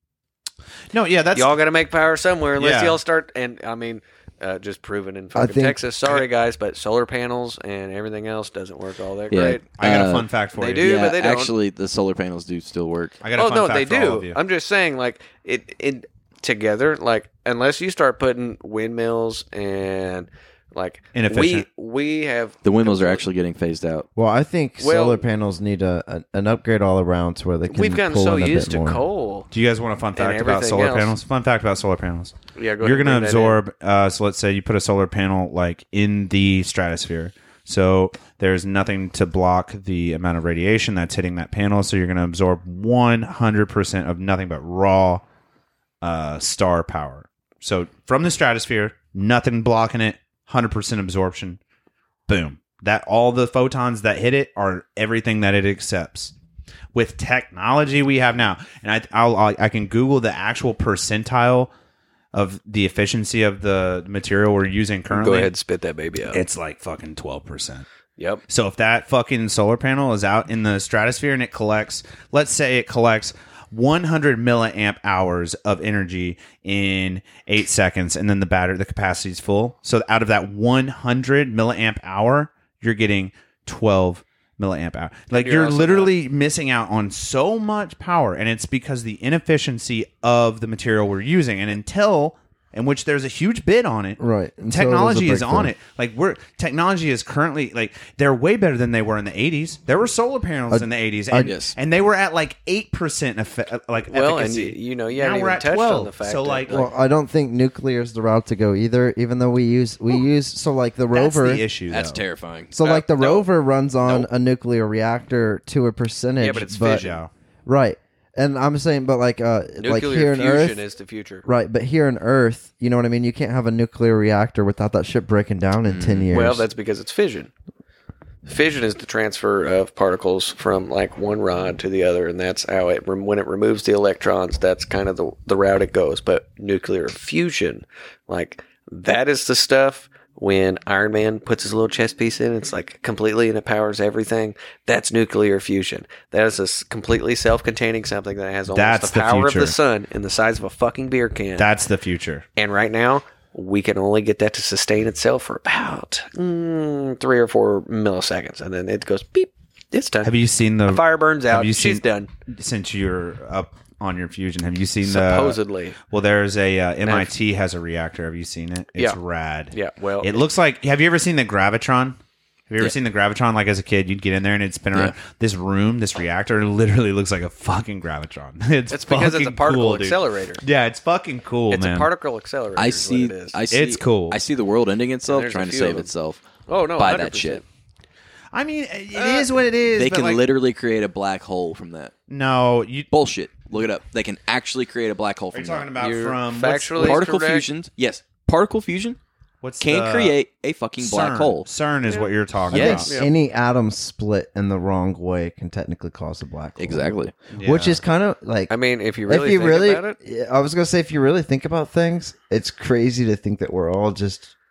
No, yeah, that's Y'all got to make power somewhere unless Yeah. y'all start. And I mean, uh, just proven in fucking think- Texas. Sorry, guys, but solar panels and everything else doesn't work all that Yeah. great. I got a Uh, fun fact for they you. do. yeah, but they don't. actually, the solar panels do still work. I got a Oh fun no, fact they for all of do. you. I'm just saying, like it, it together. Like unless you start putting windmills and like we Inefficient. we have The windmills are actually getting phased out. Well, I think Well- solar panels need a, a an upgrade all around to where they can. we've gotten pull so in a used bit to more. coal. Do you guys want a fun fact about everything solar else. panels? Fun fact about solar panels. Yeah, go You're ahead, going to bring that absorb. Uh, so let's say you put a solar panel like in the stratosphere. So there's nothing to block the amount of radiation that's hitting that panel. So you're going to absorb one hundred percent of nothing but raw uh, star power. So from the stratosphere, nothing blocking it, one hundred percent absorption. Boom. That all the photons that hit it are everything that it accepts. With technology we have now, and I I'll, I I can Google the actual percentile of the efficiency of the material we're using in. currently. Go ahead, and spit that baby out. It's like fucking twelve percent. Yep. So if that fucking solar panel is out in the stratosphere and it collects, let's say it collects one hundred milliamp hours of energy in eight seconds, and then the battery, the capacity is full. So out of that one hundred milliamp hour, you're getting twelve milliamp hour. Like You're you're, also literally missing out on so much power, and it's because the inefficiency of the material we're using. And until in which there's a huge bid on it, Right. And so it was a technology is on breakthrough. it. Like we're technology is currently like they're way better than they were in the eighties. There were solar panels Uh, in the eighties, uh, and, yes. and they were at like eight percent effe- like Well, and efficacy. you, you know, you Now haven't we're even at touched twelve. on the fact So, that, like- Well, I don't think nuclear is the route to go either. Even though we use we use so like the That's rover. the issue. That's though. terrifying. So Uh, like the no. rover runs on No. a nuclear reactor to a percentage. Yeah, but it's but, fission. Yeah. Right. And I'm saying, but like uh, nuclear like here in fusion Earth, is the future. right? But here in Earth, you know what I mean. You can't have a nuclear reactor without that shit breaking down in ten years. Well, that's because it's fission. Fission is the transfer of particles from like one rod to the other, and that's how it when it removes the electrons. That's kind of the the route it goes. But nuclear fusion, like that is the stuff. When Iron Man puts his little chest piece in, it's like completely and it powers everything. That's nuclear fusion. That is a s- completely self-containing something that has almost That's the the power of future. the sun in the size of a fucking beer can. That's the future. And right now, we can only get that to sustain itself for about mm, three or four milliseconds, and then it goes beep. It's done. Have you seen the The fire burns out. have you She's seen- done. since you're up on your fusion? Have you seen Supposedly. the? Well, there's a uh, M I T has a reactor. Have you seen it? It's Yeah. rad. Yeah, well- it looks like. Have you ever seen the Gravitron? Have you ever Yeah. seen the Gravitron? Like as a kid, you'd get in there and it'd spin around. Yeah. This room, this reactor, literally looks like a fucking Gravitron. It's It's because it's a fucking particle cool, dude. accelerator. Yeah, it's fucking cool, It's man. a particle accelerator. I is see. What it is. I see. It's cool. I see the world ending itself, there's a trying to few save of them. itself. oh no, Buy one hundred that percent. shit. I mean, it is what it is. They but, can like, literally create a black hole from that. No, you. Bullshit. Look it up. They can actually create a black hole Are from you talking that. about You're from factually what's, Particle correct. fusions. Yes, particle fusion what's can the- create a fucking black CERN. hole. CERN is what you're talking I Yes. think about. any atom split in the wrong way can technically cause a black hole. Exactly. Which Yeah. is kind of like I mean, if you really if you think really, about it, Yeah, I was gonna say if you really think about things, it's crazy to think that we're all just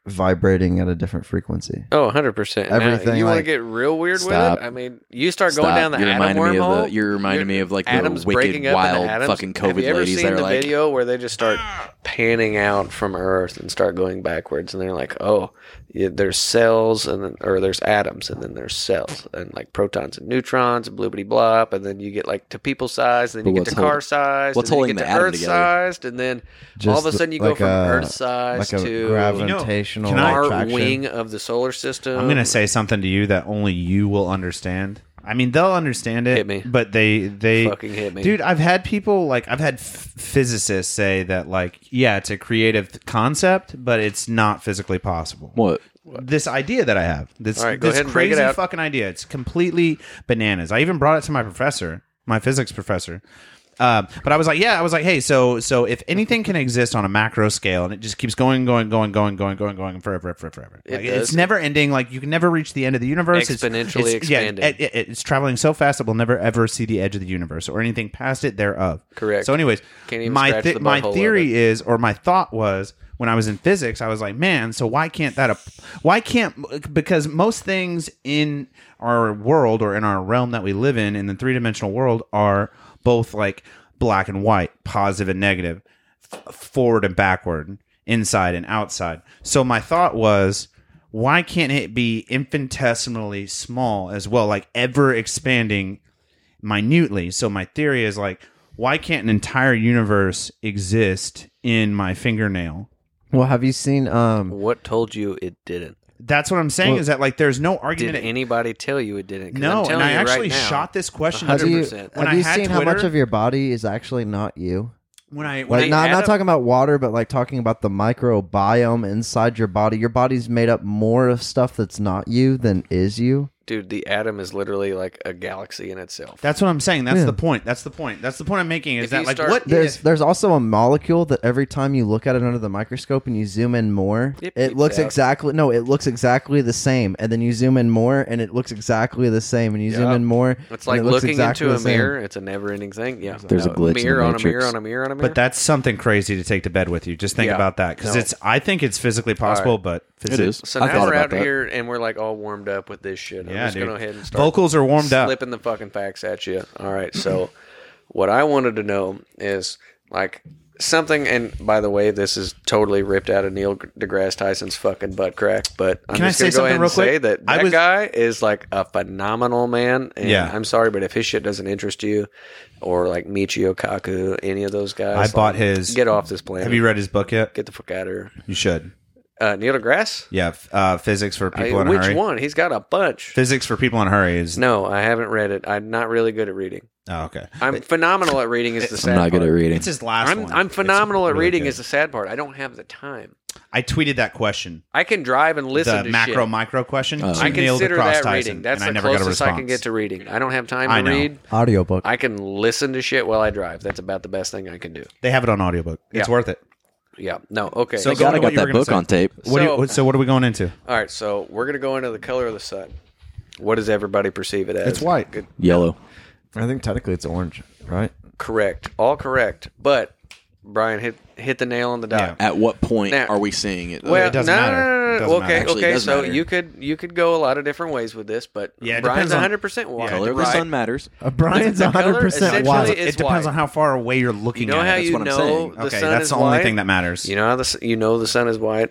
vibrating at a different frequency. Oh, one hundred percent. Now, Everything, you want to like- get real weird Stop. with it? I mean, you start going Stop. down the You're atom reminding me of wormhole. the- you're reminding me of, like, the atoms wicked, breaking up wild into atoms. fucking COVID Have you ever ladies seen that are the like- video where they just start panning out from Earth and start going backwards, and they're like, oh, yeah, there's cells, and then, or there's atoms, and then there's cells, and like protons and neutrons, and bloopity blop, and then you get like to people size, and then But you get what's to car hold- size, what's and then you holding get the to atom Earth together? sized, and then all of a Just sudden you go like from a- Earth size like a to gravitational Can I- our attraction. wing of the solar system. I'm gonna say something to you that only you will understand. I mean, they'll understand it, Hit me. but they they Fucking hit me. dude. I've had people like I've had f- physicists say that like, yeah, it's a creative concept, but it's not physically possible. What? This idea that I have, this All right, go this ahead and break it crazy out. fucking idea, it's completely bananas. I even brought it to my professor, my physics professor. Um, but I was like, yeah, I was like, hey, so so if anything can exist on a macro scale and it just keeps going, going, going, going, going, going, going forever, forever, forever. It Like, does. it's never ending. Like you can never reach the end of the universe. It's- Exponentially it's, yeah, expanding. it- it- it's traveling so fast that we'll never ever see the edge of the universe or anything past it thereof. Correct. So, anyways, Can't even my scratch thi- the my butthole of theory it. is, or my thought was, when I was in physics, I was like, man, so why can't that? Ap- why can't? Because most things in our world or in our realm that we live in, in the three dimensional world, are both like black and white, positive and negative, f- forward and backward, inside and outside. So my thought was, why can't it be infinitesimally small as well, like ever expanding minutely? So my theory is like, why can't an entire universe exist in my fingernail? Well, have you seen um What told you it didn't? That's what I'm saying. Well, is that like there's no Did argument? anybody tell you it didn't? 'Cause no, I'm and telling I you right actually now, shot this question. have to- you, one hundred percent. When have I you had seen how much Twitter- of your body is actually not you? When I when Like I, not, I'm not Adam- talking about water, but like talking about the microbiome inside your body. Your body's made up more of stuff that's not you than is you. Dude, the atom is literally like a galaxy in itself. that's what I'm saying. That's Yeah. the point. That's the point. That's the point I'm making. Is If that you like start- what There's if- there's also a molecule that every time you look at it under the microscope and you zoom in more, It it peeps looks out. exactly no, it looks exactly the same. And then you zoom in more and it looks exactly the same. And you zoom Yep. in more, It's and like it looks looking exactly into a the same. mirror. It's a never-ending thing. Yeah, There's a glitch in the mirror on a Matrix. mirror on a mirror on a mirror. But that's something crazy to take to bed with you. Just think Yeah. about that because No. it's. I think it's physically possible, All right. but It physics. is. so I now thought we're about out that. here and we're like all warmed up with this shit. I'm Yeah, just dude. gonna go ahead and start. Vocals are warmed up. Slipping the fucking facts at you. All right. So, what I wanted to know is like something. And by the way, this is totally ripped out of Neil deGrasse Tyson's fucking butt crack. But I'm Can I just say gonna go something ahead real and say quick? that I that was- guy is like a phenomenal man. And Yeah. I'm sorry, but if his shit doesn't interest you, or like Michio Kaku, any of those guys, I bought like, his. Get off this planet. Have you read his book yet? Get the fuck out of here. You should. Uh, Neil deGrasse. Yeah, f- uh, physics for I- people in a which hurry. one? He's got a bunch. Physics for people in a hurry is. No, I haven't read it. I'm not really good at reading. Oh, okay. I'm phenomenal at reading. Is the sad I'm not good part. at reading. It's his last I'm one. I'm It's phenomenal at really reading. good. Is the sad part. I don't have the time. I tweeted that question. I can drive and listen the to macro shit. micro question. Oh. to I Neil consider deGrasse that Tyson, reading. That's and I the never got a closest I can response. get to reading. I don't have time to I know. read. Audiobook. I can listen to shit while I drive. That's about the best thing I can do. They have it on audiobook. It's Yeah. worth it. Yeah. No. Okay. So Thank go God to I what got you were that gonna book say. on tape. What do So- you, so what are we going into? All right. So we're gonna go into the color of the sun. What does everybody perceive it as? It's white. Good. Yellow. I think technically it's orange, right? Correct. All correct. But Brian hit hit the nail on the dot. Yeah. At what point Now- are we seeing it? though? Well, it doesn't no, matter. no, no, no, It no. doesn't Okay, matter. Actually, it okay. does So matter. you could you could go a lot of different ways with this, but Yeah, it Brian's depends on- one hundred percent white. color of the right? sun matters. Uh, Brian's The one color hundred percent essentially white. is It depends white. on how far away you're looking You know at how it. that's you what I'm know saying. the Okay, sun that's is the only white? thing that matters. You know how the s- you know the sun is white.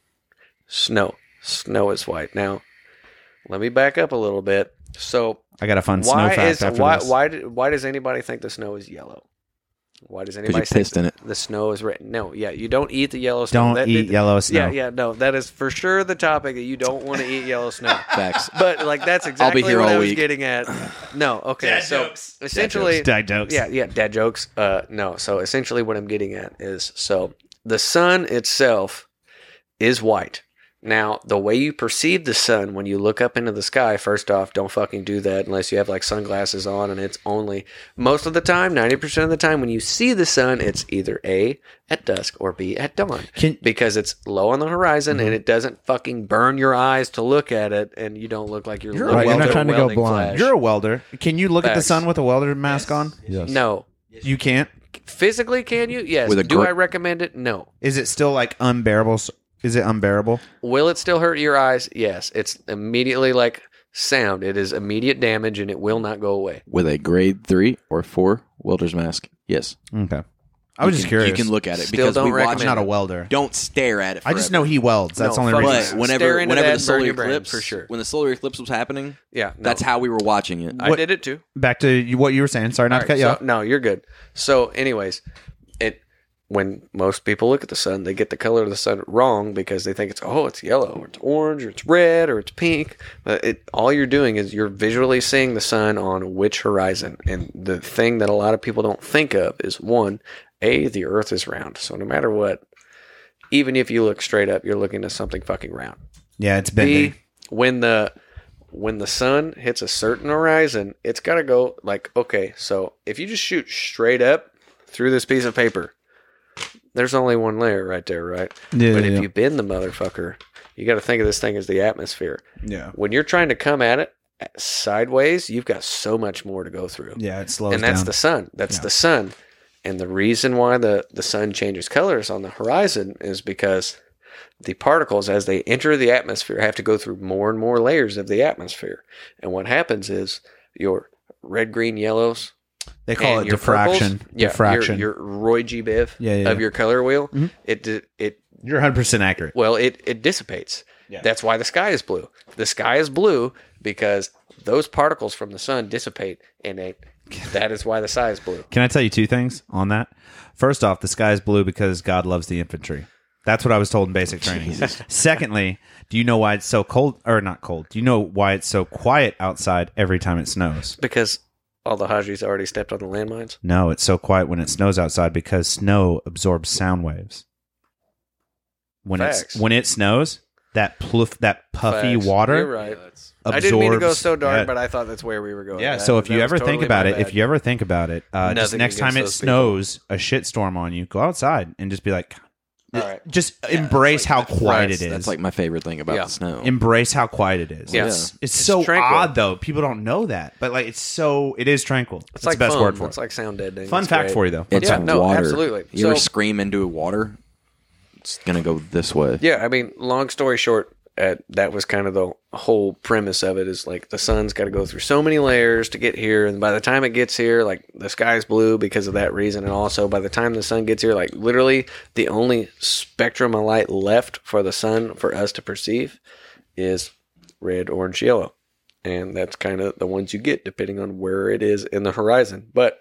Snow, snow is white. Now, let me back up a little bit. So I got a fun snow why fact is after why this. why do- why does anybody think the snow is yellow? Why does anybody you think pissed in it. the snow is red? No, yeah, you don't eat the yellow snow. Don't That- eat that- yellow snow. Yeah, yeah, no, that is for sure the topic that you don't want to eat yellow snow. Facts. But like that's exactly here what all I was week. getting at. No, okay, Dad so jokes. essentially, Dad jokes. yeah, yeah, dad jokes. Uh, no, so essentially, what I'm getting at is so the sun itself is white. Now, the way you perceive the sun when you look up into the sky, first off, don't fucking do that unless you have like sunglasses on, and it's only most of the time, ninety percent of the time, when you see the sun, it's either A, at dusk, or B, at dawn. Can- because it's low on the horizon and it doesn't fucking burn your eyes to look at it, and you don't look like you're, You're looking right, you're at not a trying to go welding blind. flash. You're a welder. Can you look at the Facts. sun with a welder mask on? Yes. No. You can't. Physically, can you? Yes. With a Do gr- I recommend it? No. Is it still like unbearable? s- Is it unbearable? Will it still hurt your eyes? Yes. It's immediately like sound. It is immediate damage, and it will not go away. With a grade three or four welder's mask, yes. Okay. I was You just can- curious. You can look at it Still because don't we watch. recommend I'm not a it. welder. Don't stare at it. I just forever. know he welds. That's the No, only fuck reason. But whenever, Stare into whenever that the and solar burn your brain, eclipse, for sure. when the solar eclipse was happening, Yeah. No. that's how we were watching it. I What- did it too. Back to you- what you were saying. Sorry not to All cut right, you so- off. No, you're good. So, anyways, it when most people look at the sun, they get the color of the sun wrong because they think it's oh, it's yellow, or it's orange, or it's red, or it's pink. But it all you're doing is you're visually seeing the sun on which horizon. And the thing that a lot of people don't think of is one, a the Earth is round. So no matter what, even if you look straight up, you're looking at something fucking round. Yeah, it's bending. B, when the when the sun hits a certain horizon, it's got to go like, okay, so if you just shoot straight up through this piece of paper, there's only one layer right there, right? Yeah, but yeah, if yeah. you bend the motherfucker, you got to think of this thing as the atmosphere. Yeah. When you're trying to come at it sideways, you've got so much more to go through. Yeah, it slows And that's down. the sun. That's Yeah. the sun. And the reason why the, the sun changes colors on the horizon is because the particles, as they enter the atmosphere, have to go through more and more layers of the atmosphere. And what happens is your red, green, yellows, They call and it your diffraction. purples, yeah, diffraction. Your, your Roy G. Biv Yeah, yeah, of yeah. your color wheel, Mhm. it di- it You're one hundred percent accurate. well, it, it dissipates. Yeah. That's why the sky is blue. The sky is blue because those particles from the sun dissipate, and it, that is why the sky is blue. Can I tell you two things on that? First off, the sky is blue because God loves the infantry. That's what I was told in basic training. Secondly, do you know why it's so cold, or not cold? Do you know why it's so quiet outside every time it snows? Because all the Hajis already stepped on the landmines. No, it's so quiet when it snows outside because snow absorbs sound waves. When Facts. it's when it snows, that pluff, that puffy Facts. water You're right. absorbs. I didn't mean to go so dark, yeah. but I thought that's where we were going. Yeah, That- so if that you was ever think totally about my it, if bad. you ever think about it, uh, just Nothing next time it against those people. snows, a shitstorm on you, go outside and just be like, All right. just embrace how quiet it is. That's like my favorite thing about Yeah. the snow. embrace how quiet it is. Yeah. It's, it's, It's so tranquil. odd though. People don't know that, but like it's so it is tranquil. It's It's like the best foam. word for It's it. like sound deadening. Fun It's fact great. for you though. It's Yeah, no, water. absolutely. You ever So- scream into water? It's gonna go this way. Yeah, I mean, long story short, uh, that was kind of the whole premise of it. Is like the sun's got to go through so many layers to get here, and by the time it gets here, like the sky's blue because of that reason, and also by the time the sun gets here, like literally the only spectrum of light left for the sun for us to perceive is red, orange, yellow, and that's kind of the ones you get depending on where it is in the horizon. But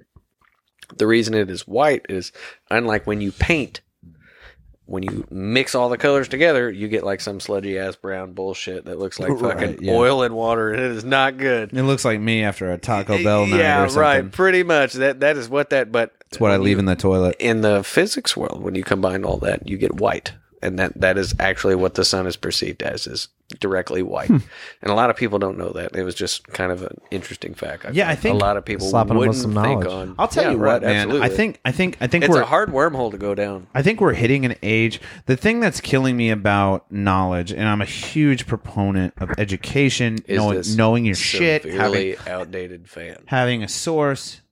the reason it is white is unlike when you paint. When you mix all the colors together, you get like some sludgy ass brown bullshit that looks like Right, fucking yeah. oil and water, and it is not good. It looks like me after a Taco Bell night yeah, or something. right. Pretty much. That that is what that. But It's what I when leave you- in the toilet. in the physics world. When you combine all that, you get white, and that that is actually what the sun is perceived as, is directly white. Hmm. And a lot of people don't know that. It was just kind of an interesting fact. Yeah, I feel. think- a lot of people Slapping them with wouldn't some think knowledge. on. I'll tell Yeah, you right, what, man. absolutely. I think I think I think it's we're a hard wormhole to go down. I think we're hitting an age. The thing that's killing me about knowledge, and I'm a huge proponent of education, Is knowing this knowing your shit, having severely outdated fan. having a source.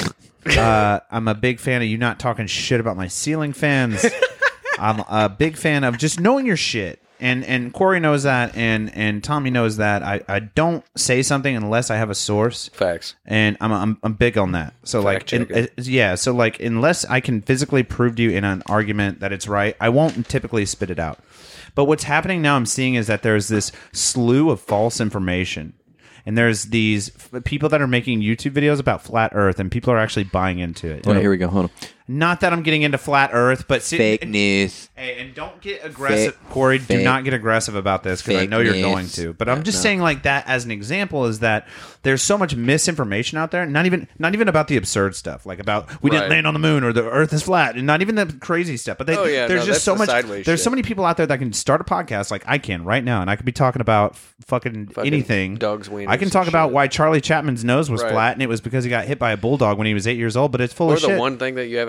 uh, I'm a big fan of you not talking shit about my ceiling fans. I'm a big fan of just knowing your shit. And and Corey knows that, and, and Tommy knows that. I, I don't say something unless I have a source, Facts. and I'm I'm, I'm big on that. So like, check in- it. uh, yeah. So like, unless I can physically prove to you in an argument that it's right, I won't typically spit it out. But what's happening now, I'm seeing, is that there's this slew of false information. And there's these f- people that are making YouTube videos about flat Earth, and people are actually buying into it. Wait, here we go. Hold on. Not that I'm getting into flat Earth, but see, Fake and- news. Hey, and don't get aggressive, Fake- Corey. Do fake- not get aggressive about this because I fake know you're news. going to. But I'm Yeah, just no. saying, like that as an example, is that there's so much misinformation out there. Not even, not even about the absurd stuff, like about we didn't Right. land on the moon or the Earth is flat, and not even the crazy stuff. But they, Oh, yeah, there's no, just that's so the much. sideways There's shit. so many people out there that can start a podcast like I can right now, and I could be talking about f- fucking, Fucking anything. dogs' wieners I can and talk about shit. why Charlie Chapman's nose was Right. flat, and it was because he got hit by a bulldog when he was eight years old. But it's full Or of the shit. one thing that you haven't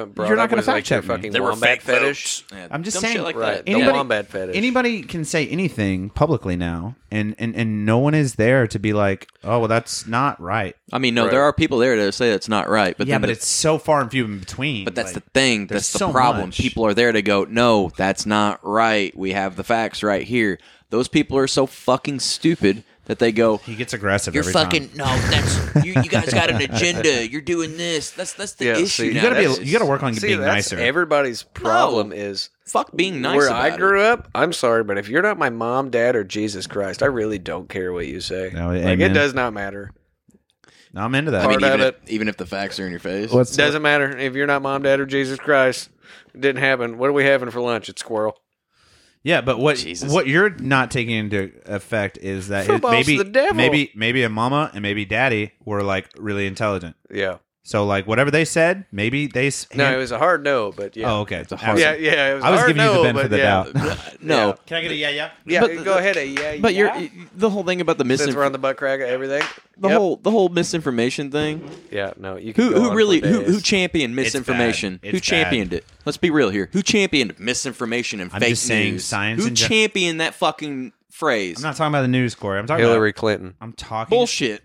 haven't brought You're not up gonna was, like, fact your check me. fucking They were wombat fake fetish. votes. Yeah, I'm just dumb saying, shit like Right, that. the Anybody- wombat fetish. Anybody can say anything publicly now, and, and, and no one is there to be like, oh, well, that's not right. I mean, no, Right. there are people there to say that's not right, but yeah, then but the- it's so far and few in between. But that's like, the thing. there's That's the so problem. much. People are there to go, no, that's not right. We have the facts right here. Those people are so fucking stupid that they go, He gets aggressive you're every fucking, time. no, that's, you, you guys got an agenda. You're doing this. That's that's the Yeah, issue. see, now. You gotta be. That's- You gotta work on See, being that's nicer. everybody's problem is Fuck being nice where about I grew it. up. I'm sorry, but if you're not my mom, dad, or Jesus Christ, I really don't care what you say. No, like amen. it does not matter. No, I'm into that. I mean, Part even of if, even if the facts are in your face. What's Doesn't matter if you're not mom, dad, or Jesus Christ. It didn't happen. What are we having for lunch? It's squirrel. Yeah, but what Jesus. what you're not taking into effect is that it, Football's maybe the devil. maybe maybe a mama and maybe daddy were like really intelligent. Yeah. So like whatever they said, maybe they. s- No, hand- it was a hard no, but yeah. Oh, okay. It's a hard- Yeah, yeah. It was I was hard giving you no, the benefit of but the yeah. doubt. no. Yeah. Can I get a yeah yeah? Yeah, But go the- ahead. A yeah, But yeah. you're the whole thing about the Since we're on misinformation, the butt crack of everything. the Yep. whole the whole misinformation thing. Yeah, no, you can Who go who on really for who who days. championed It's misinformation? bad. Who It's championed it? Let's be real here. Who championed misinformation and I'm fake just saying news? science Who in gen- championed that fucking phrase? I'm not talking about the news, Corey. I'm talking Hillary about. Clinton. I'm talking. Bullshit.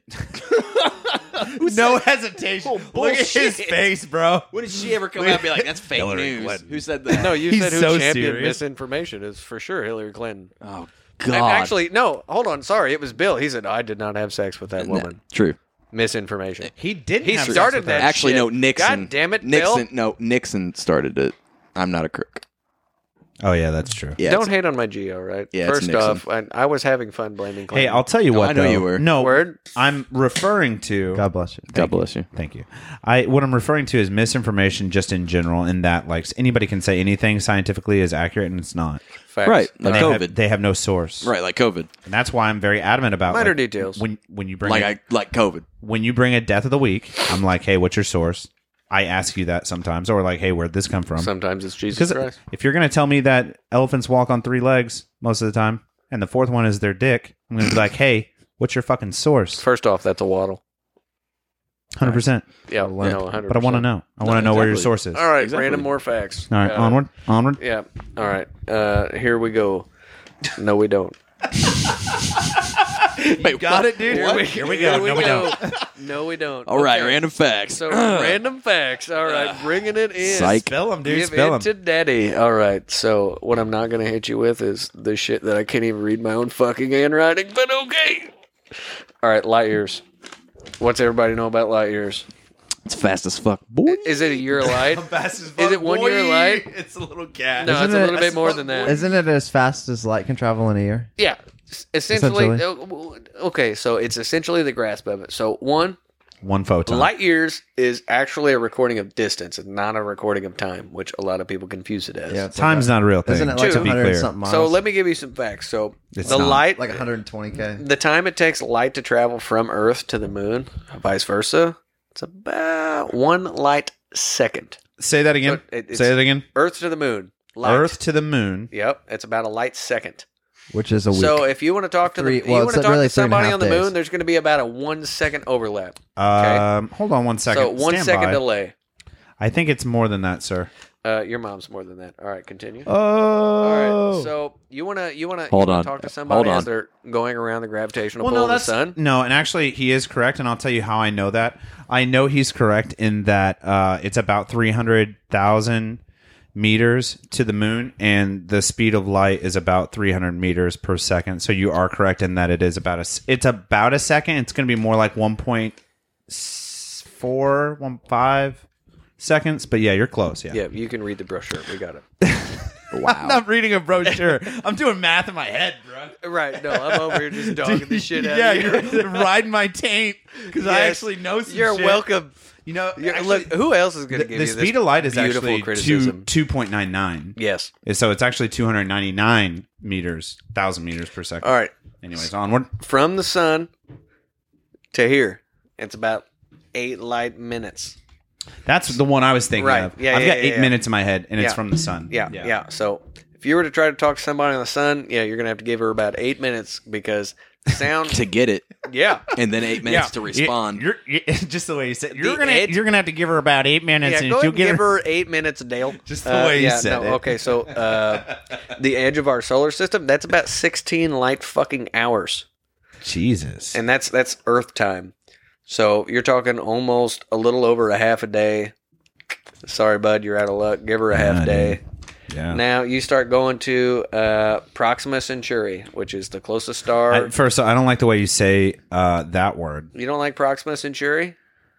No hesitation. Oh, Look at his bullshit. face, bro. When did she ever come out and be like, "That's fake Hillary news"? Clinton. Who said that? No, you He's said who so championed serious. misinformation is for sure Hillary Clinton. Oh And God. actually, no, hold on. Sorry, it was Bill. He said, I did not have sex with that No, woman. true. Misinformation. He didn't. He have sex started with that her. Actually, shit. no. Nixon. God damn it, Bill. Nixon. No, Nixon started it. I'm not a crook. Oh yeah, that's true. Yeah. Don't it's- hate on my Geo, right? Yeah, it's First Nixon. off, I, I was having fun blaming Clinton. Hey, I'll tell you No, what. I know though. you were. No, Word? I'm referring to. God bless you. God bless you. Thank you. I what I'm referring to is misinformation just in general, in that like anybody can say anything scientifically is accurate and it's not. Facts. Right, And like they COVID. have, they have no source. Right, like COVID. And that's why I'm very adamant about Minor like, details. When when you bring Like a, I like COVID. when you bring a death of the week, I'm like, hey, what's your source? I ask you that sometimes, or like, hey, where'd this come from? Sometimes it's Jesus Because Christ. if you're going to tell me that elephants walk on three legs most of the time, and the fourth one is their dick, I'm going to be like, hey, what's your fucking source? First off, that's a waddle. one hundred percent. Yeah, Yeah. no, one hundred percent. But I want to know. I want to No, know where your exactly. source is. All right, Exactly. random more facts. All right, Uh, onward, onward. Yeah. All right. Uh, here we go. No, we don't. Wait, Got it, dude. Here we, Here we go. Here No, we don't. No, we don't. All right, Okay. random facts. So random facts. All right, bringing it in. Psych. Spill them, dude. Give Spill it them. to daddy. All right. So what I'm not gonna hit you with is the shit that I can't even read my own fucking handwriting. But okay. All right, light years. What's everybody know about light years? It's fast as fuck, boy. Is it a year light? Fast as Is it one year light? It's a little cat. No, Isn't it's a it- little bit more than that. Isn't it as fast as light can travel in a year? Yeah, s- essentially. Essentially. uh, Okay, so it's essentially the grasp of it. So one, One photon. light years is actually a recording of distance, and not a recording of time, which a lot of people confuse it as. Yeah, it's Time's like not a real thing. Isn't it like Two. to be one hundred clear. something miles? So let me give you some facts. So It's the not. light, like one hundred twenty k. the time it takes light to travel from Earth to the moon, vice versa, it's about one light second. Say that again. So it- it's- Say that again. Earth to the moon. Light. Earth to the moon. Yep, it's about a light second. Which is a week. So if you want to talk to Three- the, well, you want it's to talk really to three and a somebody half on the days. moon, there's going to be about a one second overlap. Um, hold on one second. So one Stand second by. delay. I think it's more than that, sir. Uh, your mom's more than that. All right, continue. Oh. All right, so you wanna you wanna Hold you wanna on. talk to Hold somebody on. as they're going around the gravitational well, pull no, of the that's sun? no, and actually, he is correct, and I'll tell you how I know that. I know he's correct in that uh, it's about three hundred thousand meters to the moon, and the speed of light is about three hundred meters per second. So you are correct in that it is about a s- it's about a second. It's going to be more like one point four, one five seconds. But yeah, you're close. Yeah. Yeah, you can read the brochure. We got it. I'm not reading a brochure. I'm doing math in my head, bro. Right? No, I'm over here just dogging the shit out yeah, of you. you're riding my taint because I Yes. actually know some You're shit. welcome. You know, You're- actually, look, who else is going the, to give the you speed this of light is beautiful actually two criticism? two point nine nine. Yes. So it's actually two hundred ninety nine meters, thousand meters per second. All right. Anyways, onward. From the sun to here, it's about eight light minutes. That's the one I was thinking Right. of. Yeah, I've yeah, got yeah, eight yeah. minutes in my head, and it's Yeah. from the sun. Yeah, yeah, So if you were to try to talk to somebody on the sun, yeah, you're going to have to give her about eight minutes because sound to get it, yeah. and then eight minutes Yeah. to respond. You're, you're, just the way you said. You're The gonna edge- you're gonna have to give her about eight minutes, Yeah, and go ahead she'll and get give her. her eight minutes, Dale. Just the way you yeah, said no, it. Okay, so uh, the edge of our solar system, that's about sixteen light fucking hours. Jesus. And that's that's Earth time. So you're talking almost a little over a half a day. Sorry, bud, you're out of luck. Give her a half Yeah, day. yeah. Now you start going to uh, Proxima Centauri, which is the closest star. I, first, I don't like the way you say uh, that word. you don't like Proxima Centauri?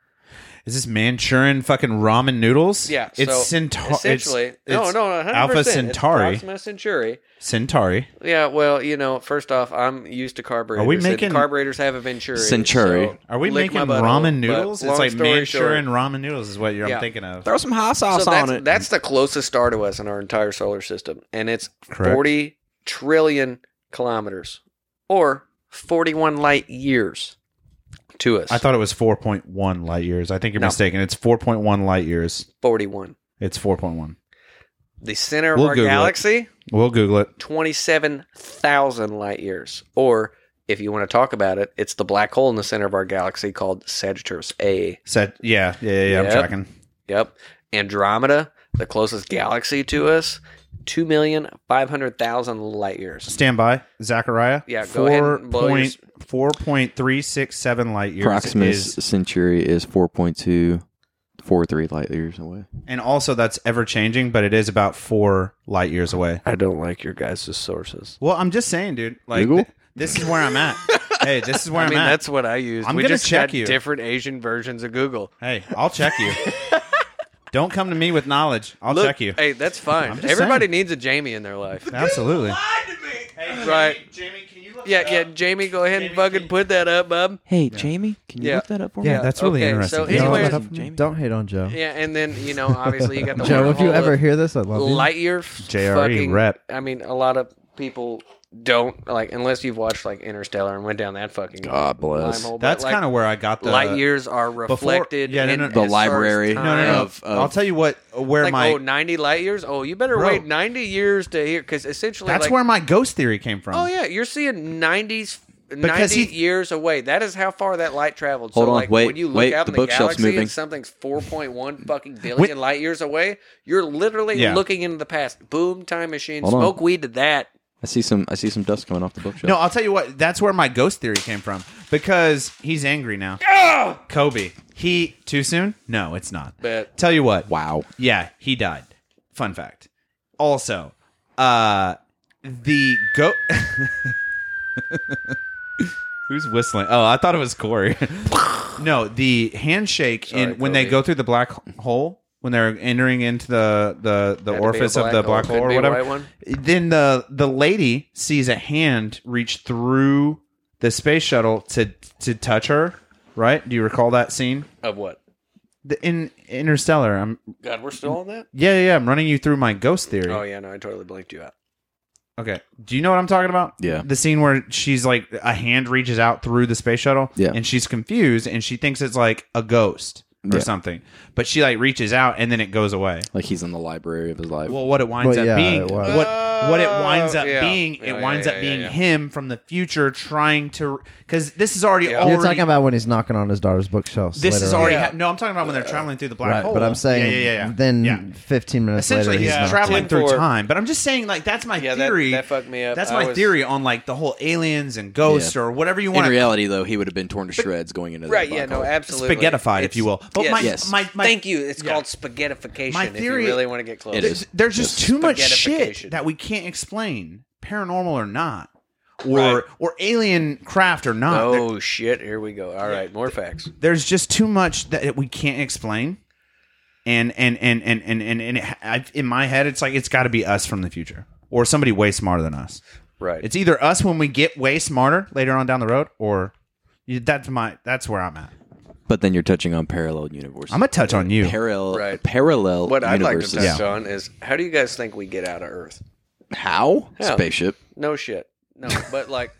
Is this Manchurian fucking ramen noodles? Yeah. it's so Centauri. Essentially, it's, no, it's no, one hundred percent. Alpha It's Centauri. Proxima Centauri. Centauri. Yeah, well, you know, first off, I'm used to carburetors. Are we and making- carburetors have a Venturi? Centauri. so Are we lick making my butthole, ramen but noodles? It's long like story Manchurian short- ramen noodles is what you're, Yeah. I'm thinking of. Throw some hot sauce So that's, on it. that's the closest star to us in our entire solar system, and it's Correct. forty trillion kilometers, or forty-one light years to us. I thought it was four point one light years. I think you're No. mistaken. It's four point one light years. forty-one. It's four point one. The center of We'll our Google it. galaxy, We'll Google it. twenty-seven thousand light years. Or, if you want to talk about it, it's the black hole in the center of our galaxy called Sagittarius A. Said, yeah, yeah, yeah, yeah I'm Yep. tracking. Yep. Andromeda, the closest galaxy to us, two million five hundred thousand light years. Stand by, Zachariah. Yeah, go ahead and blow your point, s- four point three six seven light years. Proximus is, Centauri is four point two four three light years away. and also that's ever changing, but it is about four light years away. I don't like your guys' sources. Well, I'm just saying, dude. Like, Google? th- this is where I'm at. Hey, this is where I I'm mean, at. that's what I use. I'm we gonna just check got you. different Asian versions of Google. Hey, I'll check you. Don't come to me with knowledge. I'll Look, check you. Hey, that's fine. I'm just Everybody saying. needs a Jamie in their life. Absolutely. Right. Jamie, can you look Yeah, yeah. Jamie, go ahead and fucking put that up, bub. Hey, Jamie, can you Yeah. look that up for Yeah, me? that's really okay, interesting. so Can you look anyway- that up for me? Jamie? Don't hate on Joe. Yeah, and then you know, obviously you got the Joe, if you wormhole ever of hear this, I love you. Lightyear, J R E fucking rep. I mean, a lot of people don't like unless you've watched like Interstellar and went down that fucking God bless. wormhole, but, That's like, kind of where I got the light years are reflected yeah, no, in no, as no. The far as library. time. No, no, no. Of- of- I'll tell you what. Where Like, my oh, ninety light years? Oh, you better Bro. wait ninety years to hear, because essentially, that's like, where my ghost theory came from. oh yeah, you're seeing nineties, Because ninety he- years away. That is how far that light traveled. Hold so, on, like, wait, when you look wait, out the in the bookshelf's galaxy moving. and something's four point one fucking billion light years away, you're literally Yeah. looking into the past. Boom, time machine, Hold on. smoke weed to that. I see some. I see some dust coming off the bookshelf. No, I'll tell you what. That's where my ghost theory came from because he's angry now. Kobe. He too soon? No, it's not. But Tell you what. Wow. Yeah, he died. Fun fact. Also, uh, the go. Who's whistling? Oh, I thought it was Corey. No, the handshake Sorry, in when they Kobe. go through the black hole when they're entering into the the, the Had to be a orifice of the black Could hole or be a whatever. white one. Then the the lady sees a hand reach through the space shuttle to to touch her. Right? Do you recall that scene? Of what? The, in Interstellar. I'm God, we're still on that? yeah, yeah, yeah. I'm running you through my ghost theory. Oh yeah, no, I totally blanked you out. Okay. Do you know what I'm talking about? Yeah. The scene where she's like a hand reaches out through the space shuttle. Yeah. And she's confused and she thinks it's like a ghost or Yeah. something. But she like reaches out and then it goes away. Like he's in the library of his life. Well, what it winds Well, up yeah, being, it was. what what it winds up Oh, yeah. being, Yeah, it winds yeah, up yeah, being yeah. him from the future trying to, because this is already Yeah. already. You're talking about when he's knocking on his daughter's bookshelf. this later is on. already Yeah. hap- no. I'm talking about when they're traveling through the black right, hole. but I'm saying yeah, yeah, yeah, yeah. then Yeah. fifteen minutes Essentially, later, he's he's not traveling Ten through four. time. But I'm just saying, like that's my Yeah, that- theory. that fucked me up. That's I my was- theory on like the whole aliens and ghosts Yeah. or whatever you in want. to reality, though, he would have been torn to shreds going into that Right, black yeah, no, hole. absolutely. Spaghettified, if It's- you will. But yes. my, Yes. my, my, Thank you. It's yeah. called spaghettification. My if theory- you really want to get close. It is. There's just too much Spaghettification. shit that we can't explain, paranormal or not, or Right. or alien craft or not. There- Oh shit! Here we go. All right, more facts. there's just too much that we can't explain, and and and and and and, and it, I, in my head, it's like it's got to be us from the future or somebody way smarter than us. Right. It's either us when we get way smarter later on down the road, or you- that's my that's where I'm at. But then you're touching on parallel universes. I'm gonna touch on you. Parallel, Right. parallel what I'd like to universes. touch on is how do you guys think we get out of Earth? How? Yeah. Spaceship. No shit. No, but like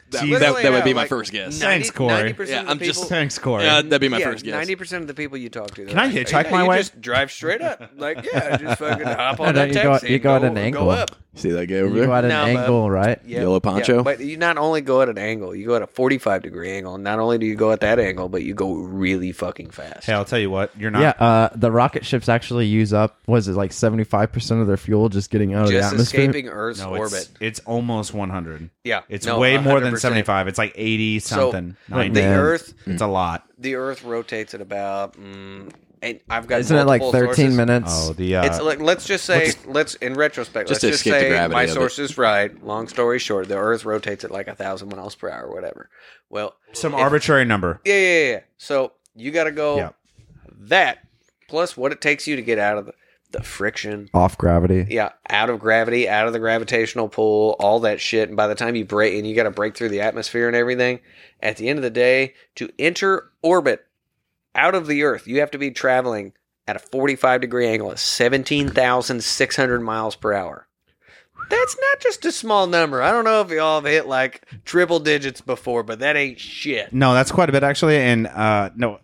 That, Jesus. that, that would be Yeah, my like first guess. Thanks, Corey. ninety percent Yeah, of the I'm just- people- Thanks, Corey. Yeah, that'd be my yeah, first guess. Ninety percent of the people you talk to. Can I they're like, hitchhike "Yeah, my you way?" Just drive straight up. Like, yeah, just fucking hop on No, that you go- taxi. you and go at an go angle. up. See that guy over You go there? at an No, but- angle, right? Yeah, Yellow poncho? yeah, but you not only go at an angle, you go at a forty-five degree angle. Not only do you go at that angle, but you go really fucking fast. Hey, I'll tell you what. You're not. Yeah, uh, the rocket ships actually use up, was it like seventy-five percent of their fuel just getting out of the Just atmosphere? escaping Earth's No, orbit. it's, it's almost one hundred. Yeah, It's no, way more one hundred than percent. seventy-five. It's like eighty something. So, ninety. the Man. Earth, It's a lot. the Earth rotates at about. Mm, and I've got. Isn't it like multiple thirteen sources. minutes? Oh, the uh, It's like let's just say let's in retrospect Just let's to just escape the say gravity my of it. source is right. Long story short, the Earth rotates at like a thousand miles per hour, or whatever. Well, some if- arbitrary number. Yeah, yeah, yeah. So you got to go Yeah. that plus what it takes you to get out of the, the friction. Off gravity. Yeah, out of gravity, out of the gravitational pull, all that shit. And by the time you break, and you got to break through the atmosphere and everything, at the end of the day, to enter orbit out of the Earth, you have to be traveling at a forty-five degree angle at seventeen thousand six hundred miles per hour. That's not just a small number. I don't know if y'all have hit like triple digits before, but that ain't shit. No, that's quite a bit actually. And uh, no,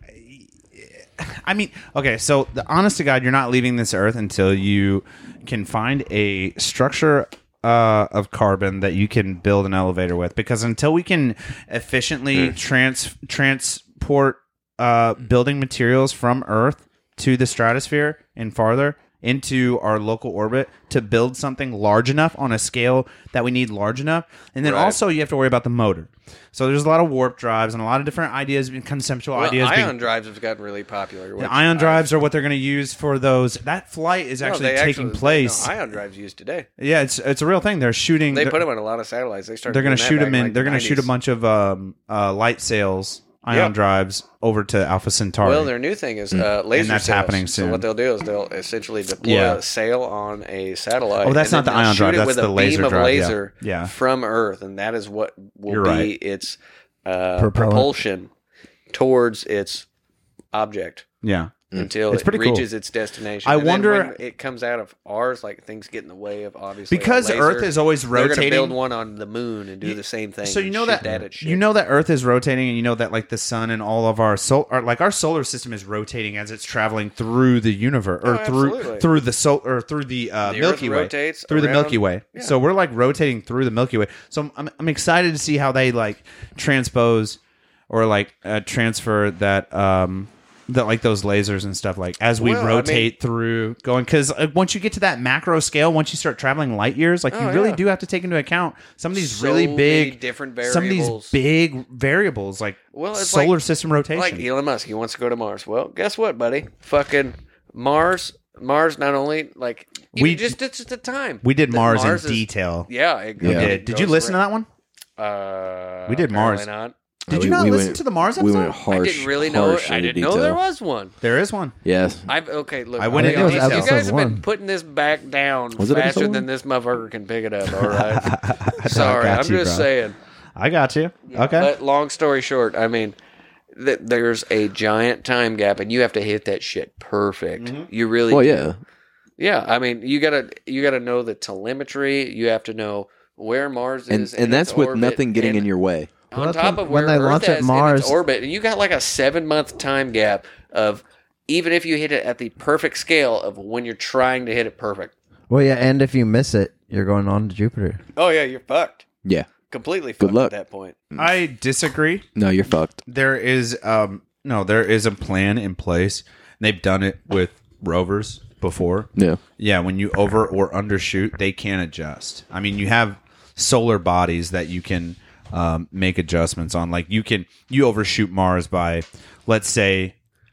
I mean, okay. So the honest to God, you're not leaving this earth until you can find a structure uh, of carbon that you can build an elevator with. Because until we can efficiently trans transport uh, building materials from Earth to the stratosphere and farther into our local orbit to build something large enough on a scale that we need large enough. And then Right. also you have to worry about the motor. So there's a lot of warp drives and a lot of different ideas, conceptual Well, ideas. being- ion drives have gotten really popular. which the ion I- drives are what they're going to use for those. That flight is No, actually they taking actually- place. No, ion drives used today. yeah, it's it's a real thing. They're shooting. They they're, put them on a lot of satellites. They started. they're going to doing that shoot back them in. like they're the going to shoot a nineties. bunch of um, uh, light sails, ion Yep. drives over to Alpha Centauri. Well, their new thing is uh, laser And that's sails. happening So soon. what they'll do is they'll essentially deploy Yeah. a sail on a satellite. Oh, that's and not then the they'll ion shoot drive, it that's with the a laser beam of drive, yeah. laser Yeah. from Earth, and that is what will You're be right. its uh, Propellant. propulsion towards its object yeah. until It's it pretty cool. reaches its destination. I And then wonder- when it comes out of ours, like things get in the way of obviously Because our Earth lasers, is always They're going to rotating. build one on the moon and do the same thing. So you and know shoot that, at shit. you know that Earth is rotating, and you know that like the sun and all of our sol- or, like our solar system is rotating as it's traveling through the universe or Oh, through absolutely. through the sol- or through the, uh, The Milky Earth Way, rotates through the around- Milky Way. Yeah. So we're like rotating through the Milky Way. So I'm I'm, I'm excited to see how they like transpose or like uh, transfer that um that like those lasers and stuff like as we Well, I rotate mean- through going because uh, once you get to that macro scale, once you start traveling light years, like you Oh, really yeah. do have to take into account some of these So really many big different some of these variables. big variables like Well, it's solar like- system rotation. Like Elon Musk, he wants to go to Mars. Well, guess what, buddy? Fucking Mars. Mars not only like We- we just it's just the time we did that Mars, in is- detail. Yeah, it, We Yeah. did. Did you listen to that one? that? Uh, We did Mars. apparently Not. Did Uh, you we- not we listen went- to the Mars We episode? went harsh. I didn't really know. harsh I into didn't know detail. there was one. There is one. Yes. I've okay. Look, I went okay, into you episode guys have one. been putting this back down Was it faster episode than one? this motherfucker can pick it up. All right. Sorry, got I'm you, just bro. saying. I got you. Okay. But long story short, I mean, th- there's a giant time gap, and you have to hit that shit perfect. Mm-hmm. You really, Well, do. yeah. yeah. I mean, you gotta you gotta know the telemetry. You have to know where Mars And is, in and that's its with orbit, nothing getting and in your way. on Well, that's top when- of where when they Earth launch is at in Mars- its orbit, and you got like a seven month time gap of even if you hit it at the perfect scale of when you're trying to hit it perfect. Well, yeah, and if you miss it, you're going on to Jupiter. Oh yeah, you're fucked. Yeah. Completely Good fucked luck. at that point. I disagree. No, you're fucked. There is um no, there is a plan in place. They've done it with rovers before. Yeah. Yeah, when you over or undershoot, they can adjust. I mean, you have solar bodies that you can um, make adjustments on. Like you can you overshoot Mars by, let's say,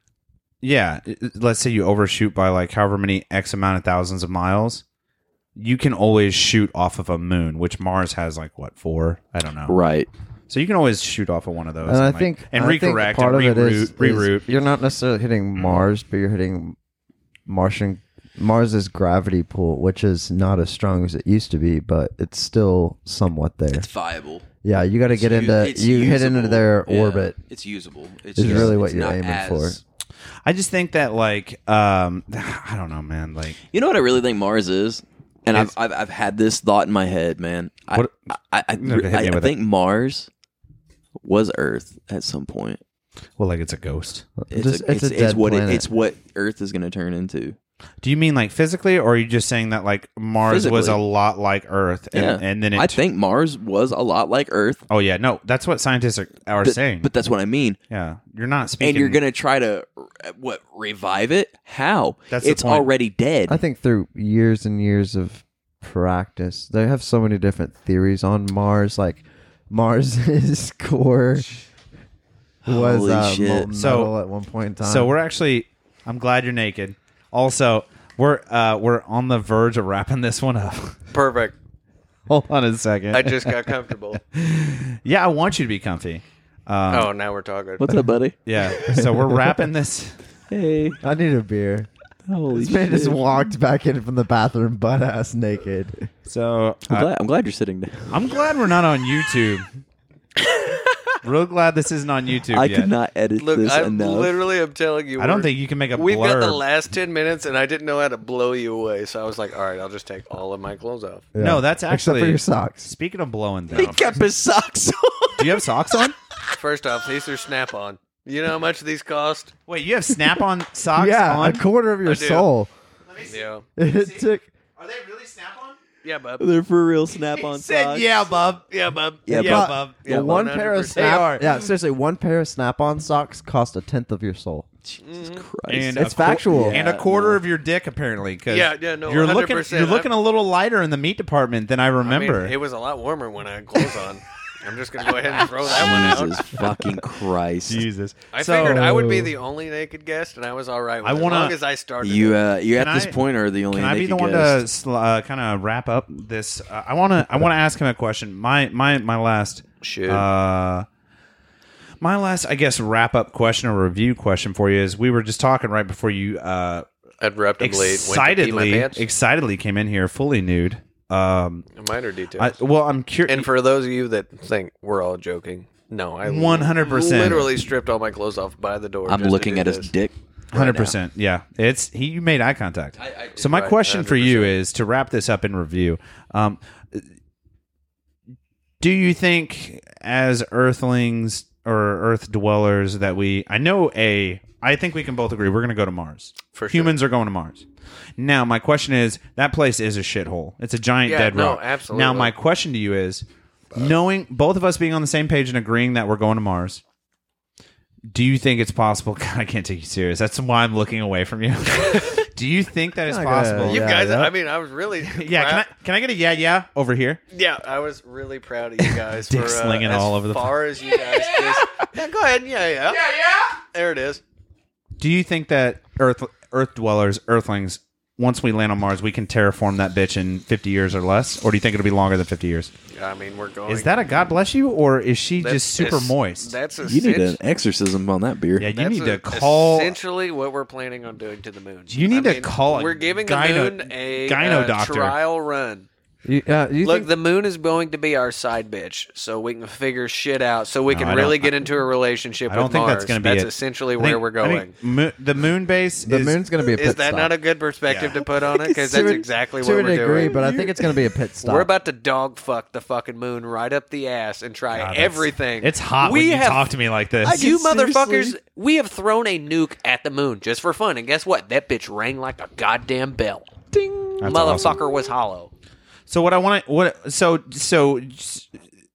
yeah, let's say you overshoot by like however many X amount of thousands of miles. You can always shoot off of a moon, which Mars has like what four? I don't know. Right. So you can always shoot off of one of those, And I like- think and I think recorrect part and of it reroute, is, is reroute. you're not necessarily hitting Mars, but you're hitting Martian Mars's gravity pull, which is not as strong as it used to be, but it's still somewhat there. It's viable. Yeah, you got to get It's u- into it's you hit into usable. their Yeah, orbit. It's usable. It's Is just- really what it's you're not aiming as- for. I just think that like um, I don't know, man. Like You know what I really think Mars is? And I've, It's- I've I've had this thought in my head, man. I What- I, I, No, hit me I, I with think Mars was Earth at some point. Well, like it's a ghost. It's, Just- a, it's it's, a it's dead what it, planet. it's what Earth is going to turn into. Do you mean like physically, or are you just saying that like Mars was Physically. a lot like Earth, and, Yeah, and then it? I think Mars was a lot like Earth. Oh yeah, no, that's what scientists are, are But, saying. but that's what I mean. yeah, you're not speaking. And you're going to try to uh, what revive it? How? That's the it's point. already dead. I think through years and years of practice, they have so many different theories on Mars. Like Mars's core was Holy uh, shit. molten So- metal at one point in time. So we're actually. I'm glad you're naked. Also, we're uh, we're on the verge of wrapping this one up. Perfect. Hold on a second. I just got comfortable. yeah, I want you to be comfy. Um, Oh, now we're talking. What's up, buddy? Yeah. So we're wrapping this. Hey. I need a beer. Holy This man shit. just walked back in from the bathroom butt ass naked. So I'm uh, glad, I'm glad you're sitting down. I'm glad we're not on YouTube. Real glad this isn't on YouTube I yet. could not edit Look, this I enough. literally am telling you. I don't we're- think you can make a We've got the blurb. last ten minutes, and I didn't know how to blow you away. So I was like, all right, I'll just take all of my clothes off. No, that's Except actually for your socks. Speaking of blowing he down, kept his socks on. do you have socks on? First off, these are Snap-on. You know how much these cost? Wait, you have Snap-on socks Yeah, on? a quarter of your I do. soul. Yeah. It took. Are they really Snap-on? Yeah, bub. They're for real snap-on socks. yeah, bub. Yeah, bub. Yeah, Yeah, bub. bub. Yeah, the one one pair hundred of percent. snap. They are. Yeah, seriously, one pair of snap-on socks cost a tenth of your soul. Jesus Christ. And It's a qu- factual. and a Yeah, quarter no. of your dick, apparently. 'cause Yeah, yeah, no, You're looking, one hundred percent. you're looking a little lighter in the meat department than I I mean, remember. it was a lot warmer when I had clothes on. I'm just going to go ahead and throw that one Jesus out. fucking Christ. Jesus. I So- figured I would be the only naked guest, and I was all right with I it. wanna- As long as I started You it. uh, you at Can this I- point are the only Can I be naked the one guest. to sl- uh, kind of wrap up this? Uh, I want to. I want to ask him a question. My my my last. Shoot. Uh, my last, I guess, wrap up question or review question for you is: we were just talking right before you uh, Abruptly went to pee my excitedly pants. excitedly came in here fully nude. Um, Minor details. I, well, I'm curious. and for those of you that think we're all joking, no, I one hundred percent. literally stripped all my clothes off by the door. I'm just to looking do at his this. dick. Hundred percent, yeah. It's he. You made eye contact. so my Right, question for you one hundred percent. is to wrap this up in review. Um, do you think, as Earthlings or Earth dwellers, that we? I know a. I think we can both agree we're going to go to Mars. For sure. Humans are going to Mars. Now, my question is: that place is a shithole. It's a giant Yeah, dead no, rock. absolutely. Now, my question to you is: knowing both of us being on the same page and agreeing that we're going to Mars. Do you think it's possible? God, I can't take you serious. That's why I'm looking away from you. Do you think that is I possible? gotta- You Yeah, guys, yeah. I mean, I was really yeah, can I can I get a yeah yeah over here? Yeah, I was really proud of you guys Dick for uh, slinging as all over the far as you guys just yeah, go ahead, yeah, yeah, yeah, yeah. There it is. Do you think that Earth Earth dwellers, Earthlings, once we land on Mars, we can terraform that bitch in fifty years or less, or do you think it'll be longer than fifty years? I mean, we're going. Is that a God bless you, or is she that's- just super it's- moist? That's a You need an exorcism on that beer. yeah, you That's need a- to call. essentially what we're planning on doing to the moon. You need I to mean, call a We're giving gyno- the moon a gyno uh, doctor. trial run. You, uh, you Look, think, the moon is going to be our side bitch, so we can figure shit out, so we No, can I really don't- get into a relationship I don't with think Mars. that's going to be That's it. essentially I where think- we're I going. think mo- the moon base. the is, moon's going to be a pit Is that stop. not a good perspective Yeah. to put on it? Because that's To a- exactly to what a we're degree, doing. but I think it's going to be a pit stop. We're about to dog fuck the fucking moon right up the ass and try God, that's- everything. It's hot we when you have, talk to me like this. You Seriously? motherfuckers, we have thrown a nuke at the moon just for fun, and guess what? That bitch rang like a goddamn bell. Ding! That's Motherfucker awesome. was hollow. So what I want to what so so s-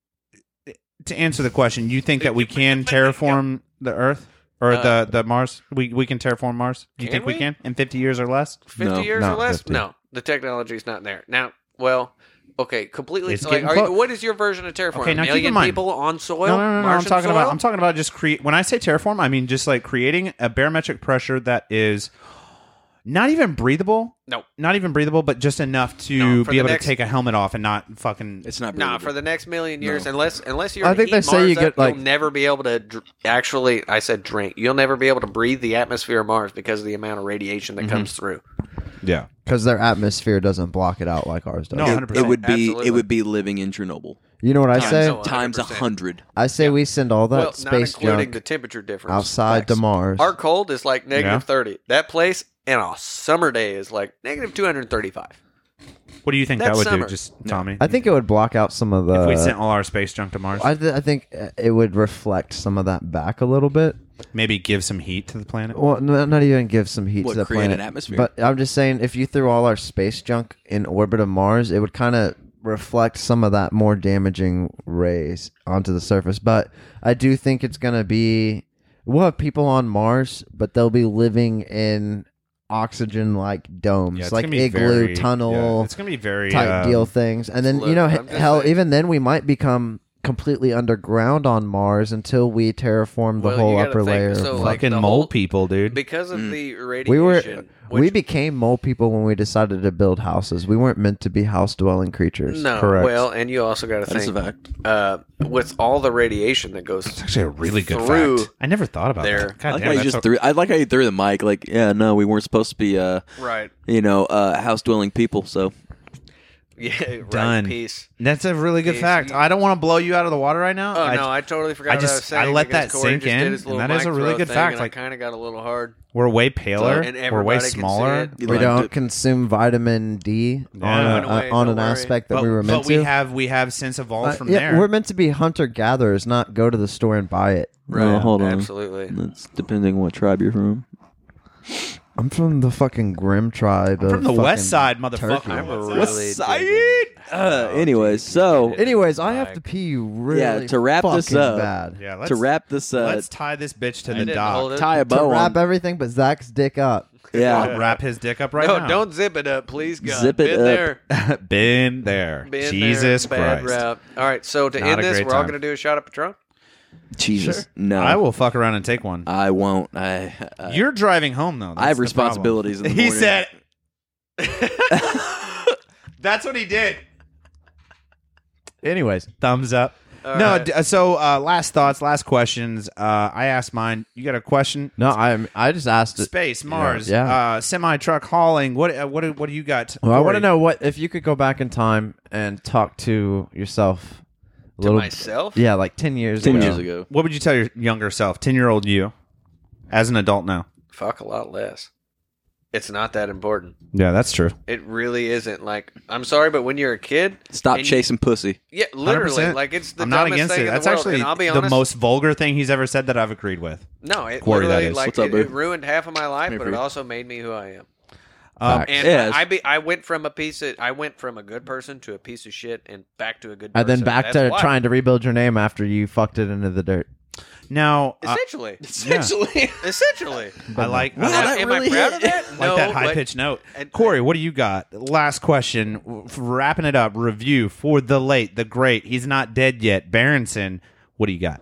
to answer the question, you think that we can terraform the Earth or Uh, the the Mars? We we can terraform Mars. You Can think we? we? can in fifty years or less? Fifty No, years not or less? fifty. No, the technology's not there now. Well, okay, completely. It's Like, getting are you, clo- what is your version of terraforming? Okay, now A keep in million mind- people on soil? No, no, no, no. I'm Martian talking soil? about I'm talking about just create. When I say terraform, I mean just like creating a barometric pressure that is not even breathable. No. Not even breathable, but just enough to No, for be the able next- to take a helmet off and not fucking. It's not. Nah, breathable. for the next million years, No. unless unless you're. I to think heat they say Mars you get, up, like- you'll never be able to dr- actually. I said drink. You'll never be able to breathe the atmosphere of Mars because of the amount of radiation Mm-hmm. that comes through. yeah. Because their atmosphere doesn't block it out like ours does. No, it, one hundred percent. it would be Absolutely. it would be living in Chernobyl You know what I Times say? no. times a one hundred percent. hundred. I say we send all that well, not space including junk the temperature difference. outside to Facts. Mars. Our cold is like negative Yeah. thirty. That place in a summer day is like negative two hundred thirty-five. What do you think That's that would summer. do, just Tommy? I think it would block out some of the. if we sent all our space junk to Mars, I, th- I think it would reflect some of that back a little bit. maybe give some heat to the planet. Well, no, not even give some heat What, to the create planet. an atmosphere? But I'm just saying, if you threw all our space junk in orbit of Mars, it would kind of reflect some of that more damaging rays onto the surface. But I do think it's going to be. We'll have people on Mars, but they'll be living in oxygen-like domes, Yeah, it's like gonna be igloo very- tunnel yeah, it's gonna be very type um, deal things. And then Look, you know, I'm he- just hell, saying. even then we might become completely underground on Mars until we terraform the Well, whole you gotta upper think, layer. so, of like, fucking the mole whole- people, dude. Because of the radiation. we were which- we became mole people when we decided to build houses. We weren't meant to be house dwelling creatures. No, Correct. well, and you also got to That is a think fact. uh, with all the radiation that goes It's actually a really good through fact. I never thought about there. that. God I like damn, how you that's just a- threw. I like how you threw the mic. Like, yeah, no, we weren't supposed to be, uh, right. you know, uh, house dwelling people. So Yeah, right. Done. Peace. That's a really good Peace. fact. I don't want to blow you out of the water right now. Oh I- no, I totally forgot I what I was just- saying. I let because that Corey sink just did in, his and little that is a mic really throw good thing, fact, and like- I kind of got a little hard. We're way paler. And We're way everybody can see smaller. it. You We liked don't it. consume vitamin D Yeah. on, a, Went away, uh, on don't an worry. aspect that But, we were meant but to. we have we have since evolved Uh, from yeah, there. we're meant to be hunter gatherers, not go to the store and buy it. no, hold on. Absolutely. That's depending on what tribe you're from. I'm from the fucking Grim tribe. from of the west fucking side, motherfucker. Turkey. I'm a What's really up? digging- Uh, anyways, so Anyways, I have to pee really Yeah, to wrap this fucking up, bad. Yeah, let's, to wrap this, uh, let's tie this bitch to I the didn't dock. hold it. tie a To bow wrap on. everything but Zach's dick up. Yeah, I'll wrap his dick up right no, now. don't zip it up, please, God. Zip it Been up. there. Been there. Been Jesus there. Bad Christ. route. All right, so to Not end a this, great we're all time. going to do a shot of Patron. Jesus, no, I will fuck around and take one. I won't. I. I You're driving home though. I have That's the problem. responsibilities in the He morning. said. That's what he did. Anyways, Thumbs up. All no, right. d- so uh, last thoughts, last questions. Uh, I asked mine. You got a question? no, I I just asked it. Space, Mars, Yeah. Uh, semi truck hauling. What? Uh, what? do- What do you got? Well, I want Corey? to know what if you could go back in time and talk to yourself a To little. myself? Yeah, like ten years. ten ago. years ago. What would you tell your younger self, ten year old you, as an adult now? Fuck a lot less. It's not that important. Yeah, that's true. It really isn't. Like, I'm sorry, but when you're a kid, Stop and- chasing pussy. yeah, literally, one hundred percent. like it's the I'm not dumbest against thing it. in That's the world. actually and I'll be the honest, most vulgar thing he's ever said that I've agreed with. No, it Corey, that literally is. like What's up, it, boo? it ruined half of my life, Come but here, it freak. also made me who I am. Um, And Yes. I be I went from a piece of I went from a good person to a piece of shit and back to a good person. And then back That's to why. trying to rebuild your name after you fucked it into the dirt. now, uh, Essentially, Essentially, essentially. I like I Wow, like, that Am really I proud hit. of that? like no, that high but- pitched note. and- Corey, what do you got? Last question. w- Wrapping it up. Review for the late, the great. He's not dead yet. Berenson. What do you got?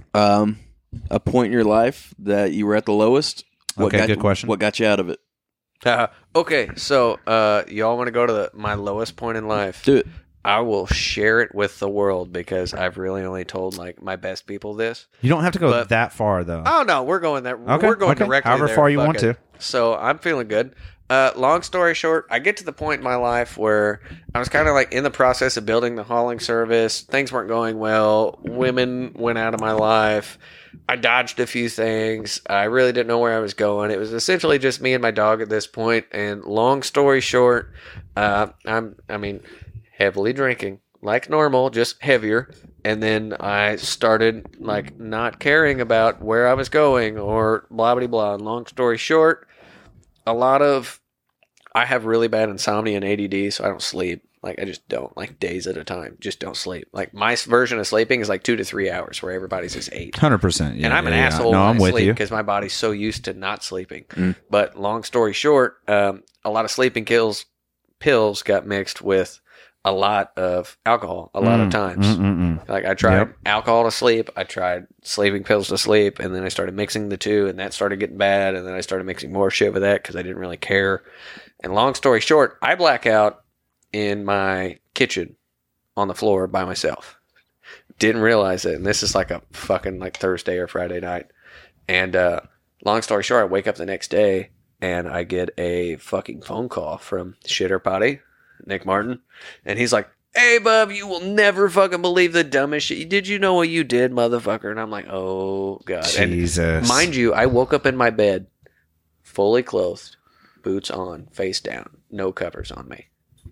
um, a point in your life that you were at the lowest. What Okay, got, good question. What got you out of it? Uh, okay, so uh, y'all want to go to the, my lowest point in life? Do it. I will share it with the world because I've really only told like my best people this. You don't have to go But- that far though. Oh no, we're going that. Okay, we're going okay. directly. However there, far you fuck want it. to. So I'm feeling good. Uh, long story short, I get to the point in my life where I was kind of like in the process of building the hauling service. Things weren't going well. Women went out of my life. I dodged a few things. I really didn't know where I was going. It was essentially just me and my dog at this point. And long story short, uh, I'm, I mean, heavily drinking like normal, just heavier. And then I started like not caring about where I was going or blah, blah, blah. And long story short, a lot of, I have really bad insomnia and A D D, so I don't sleep. Like, I just don't, like, days at a time. Just don't sleep. Like, my version of sleeping is like two to three hours, where everybody's is eight. Hundred percent. and I'm an asshole No, when I'm I with sleep you. because my body's so used to not sleeping. Mm. But long story short, um, a lot of sleeping kills pills got mixed with a lot of alcohol a lot of Mm, times. mm, mm, mm. Like I tried Yep. alcohol to sleep, I tried sleeping pills to sleep, and then I started mixing the two, and that started getting bad, and then I started mixing more shit with that because I didn't really care. And long story short, I black out in my kitchen on the floor by myself. Didn't realize it, and this is like a fucking like Thursday or Friday night. And uh, long story short, I wake up the next day and I get a fucking phone call from Shitter Potty, Nick Martin, and he's like, "Hey, bub, you will never fucking believe the dumbest shit. Did you know what you did, motherfucker?" And I'm like, "Oh god." Jesus. And mind you, I woke up in my bed, fully clothed, boots on, face down, no covers on me.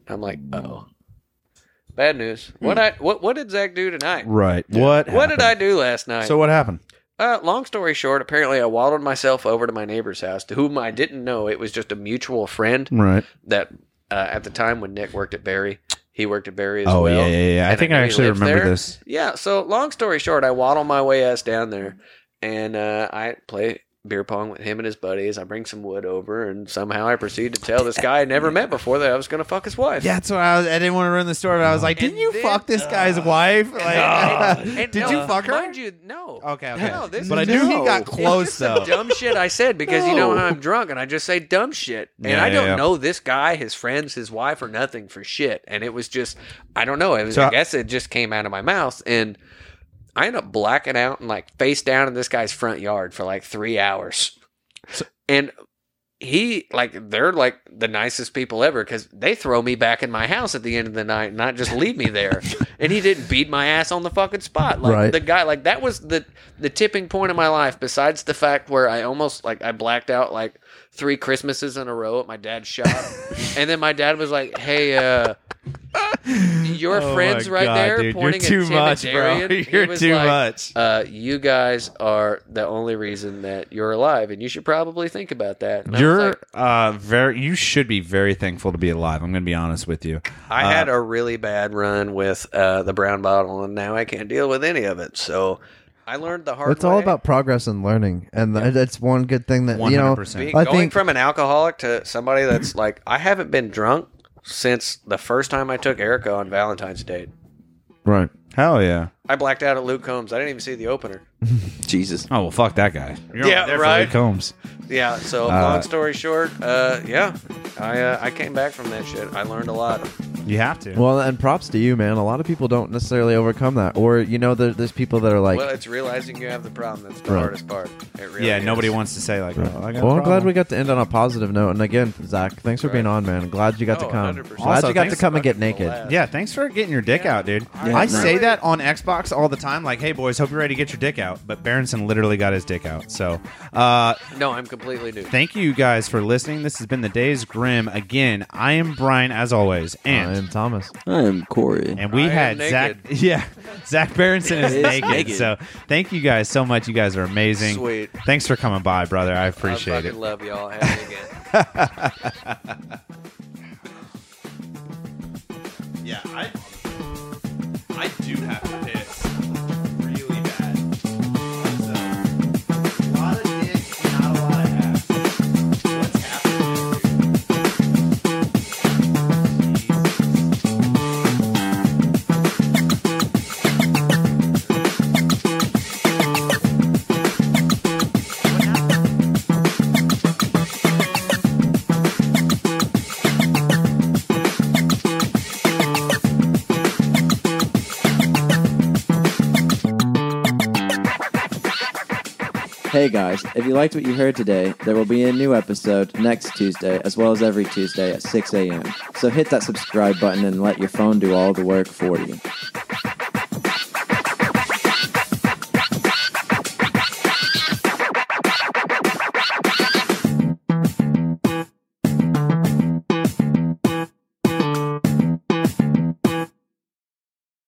I'm like, oh, bad news. What I what what did Zach do tonight? Right. What? What did I do last night? So what happened? Uh, long story short, apparently I waddled myself over to my neighbor's house, to whom I didn't know. It was just a mutual friend Right. that uh, at the time when Nick worked at Barry, he worked at Barry as Oh well. yeah, yeah, yeah. I And think I knew he actually lived remember there. this. Yeah, so long story short, I waddle my way ass down there, and uh, I play beer pong with him and his buddies. I bring some wood over, and somehow I proceed to tell this guy I never met before that I was going to fuck his wife. Yeah, that's what I was. I didn't want to ruin the story, but I was like, And "Didn't you then- fuck this guy's wife? Like, And did no, you fuck her? Mind you, no. Okay, okay. No, this but I is knew he no. got It's close It's just some though. dumb shit I said because you know No. how I'm drunk and I just say dumb shit. And Yeah, I yeah, don't yeah. know this guy, his friends, his wife, or nothing for shit. And it was just, I don't know. It was, So- I guess it just came out of my mouth. And I ended up blacking out and like face down in this guy's front yard for like three hours. And he, like, they're like the nicest people ever because they throw me back in my house at the end of the night and not just leave me there. And he didn't beat my ass on the fucking spot. Like, Right. the guy, like, that was the, the tipping point of my life, besides the fact where I almost, like, I blacked out, like, three Christmases in a row at my dad's shop. And then my dad was like, hey, uh, your Oh friends my right God, there dude. pointing You're too at Tim much, and bro. Darian. He You're was too like, much. Uh, you guys are the only reason that you're alive, and you should probably think about that. And I was You're like, uh very. You should be very thankful to be alive. I'm going to be honest with you. I Uh, had a really bad run with uh, the brown bottle, and now I can't deal with any of it. So I learned the hard It's all way. about progress and learning, and th- that's one good thing that you know. one hundred percent. Being, I going think from an alcoholic to somebody that's like, I haven't been drunk since the first time I took Erica on Valentine's date. right. Hell yeah. I blacked out at Luke Combs. I didn't even see the opener. Jesus. Oh well, fuck that guy. You're Yeah, over there for right. Luke Combs. Yeah, so Uh, long story short, uh, yeah, I uh, I came back from that shit. I learned a lot. You have to. Well, and props to you, man. A lot of people don't necessarily overcome that, or you know, there, there's people that are like, Well, it's realizing you have the problem that's the Right. hardest part. It really yeah, is. nobody wants to say like, oh, I got a well, I'm problem. glad we got to end on a positive note. And again, Zach, thanks for being Right. on, man. I'm glad you got to Oh, come. one hundred percent. Glad Also, you got to thanks come and get fucking naked. blast. Yeah, thanks for getting your dick Yeah. out, dude. Yeah, I no. say that on Xbox all the time. Like, hey boys, hope you're ready to get your dick out. But Berenson literally got his dick out. So, uh, No, I'm completely new. thank you guys for listening. This has been the Days Grim. Again, I am Brian as always, and I'm Thomas. I am Corey. and we I am had Zach. naked. Yeah, Zach Berenson is Is naked. naked. So, thank you guys so much. You guys are amazing. Sweet. Thanks for coming by, brother. I I appreciate fucking it. love y'all. Have me again. Yeah, I I do have to piss really bad. A lot of dick, not a lot of ass. What's happening? Hey guys, if you liked what you heard today, there will be a new episode next Tuesday, as well as every Tuesday at six a.m. So hit that subscribe button and let your phone do all the work for you.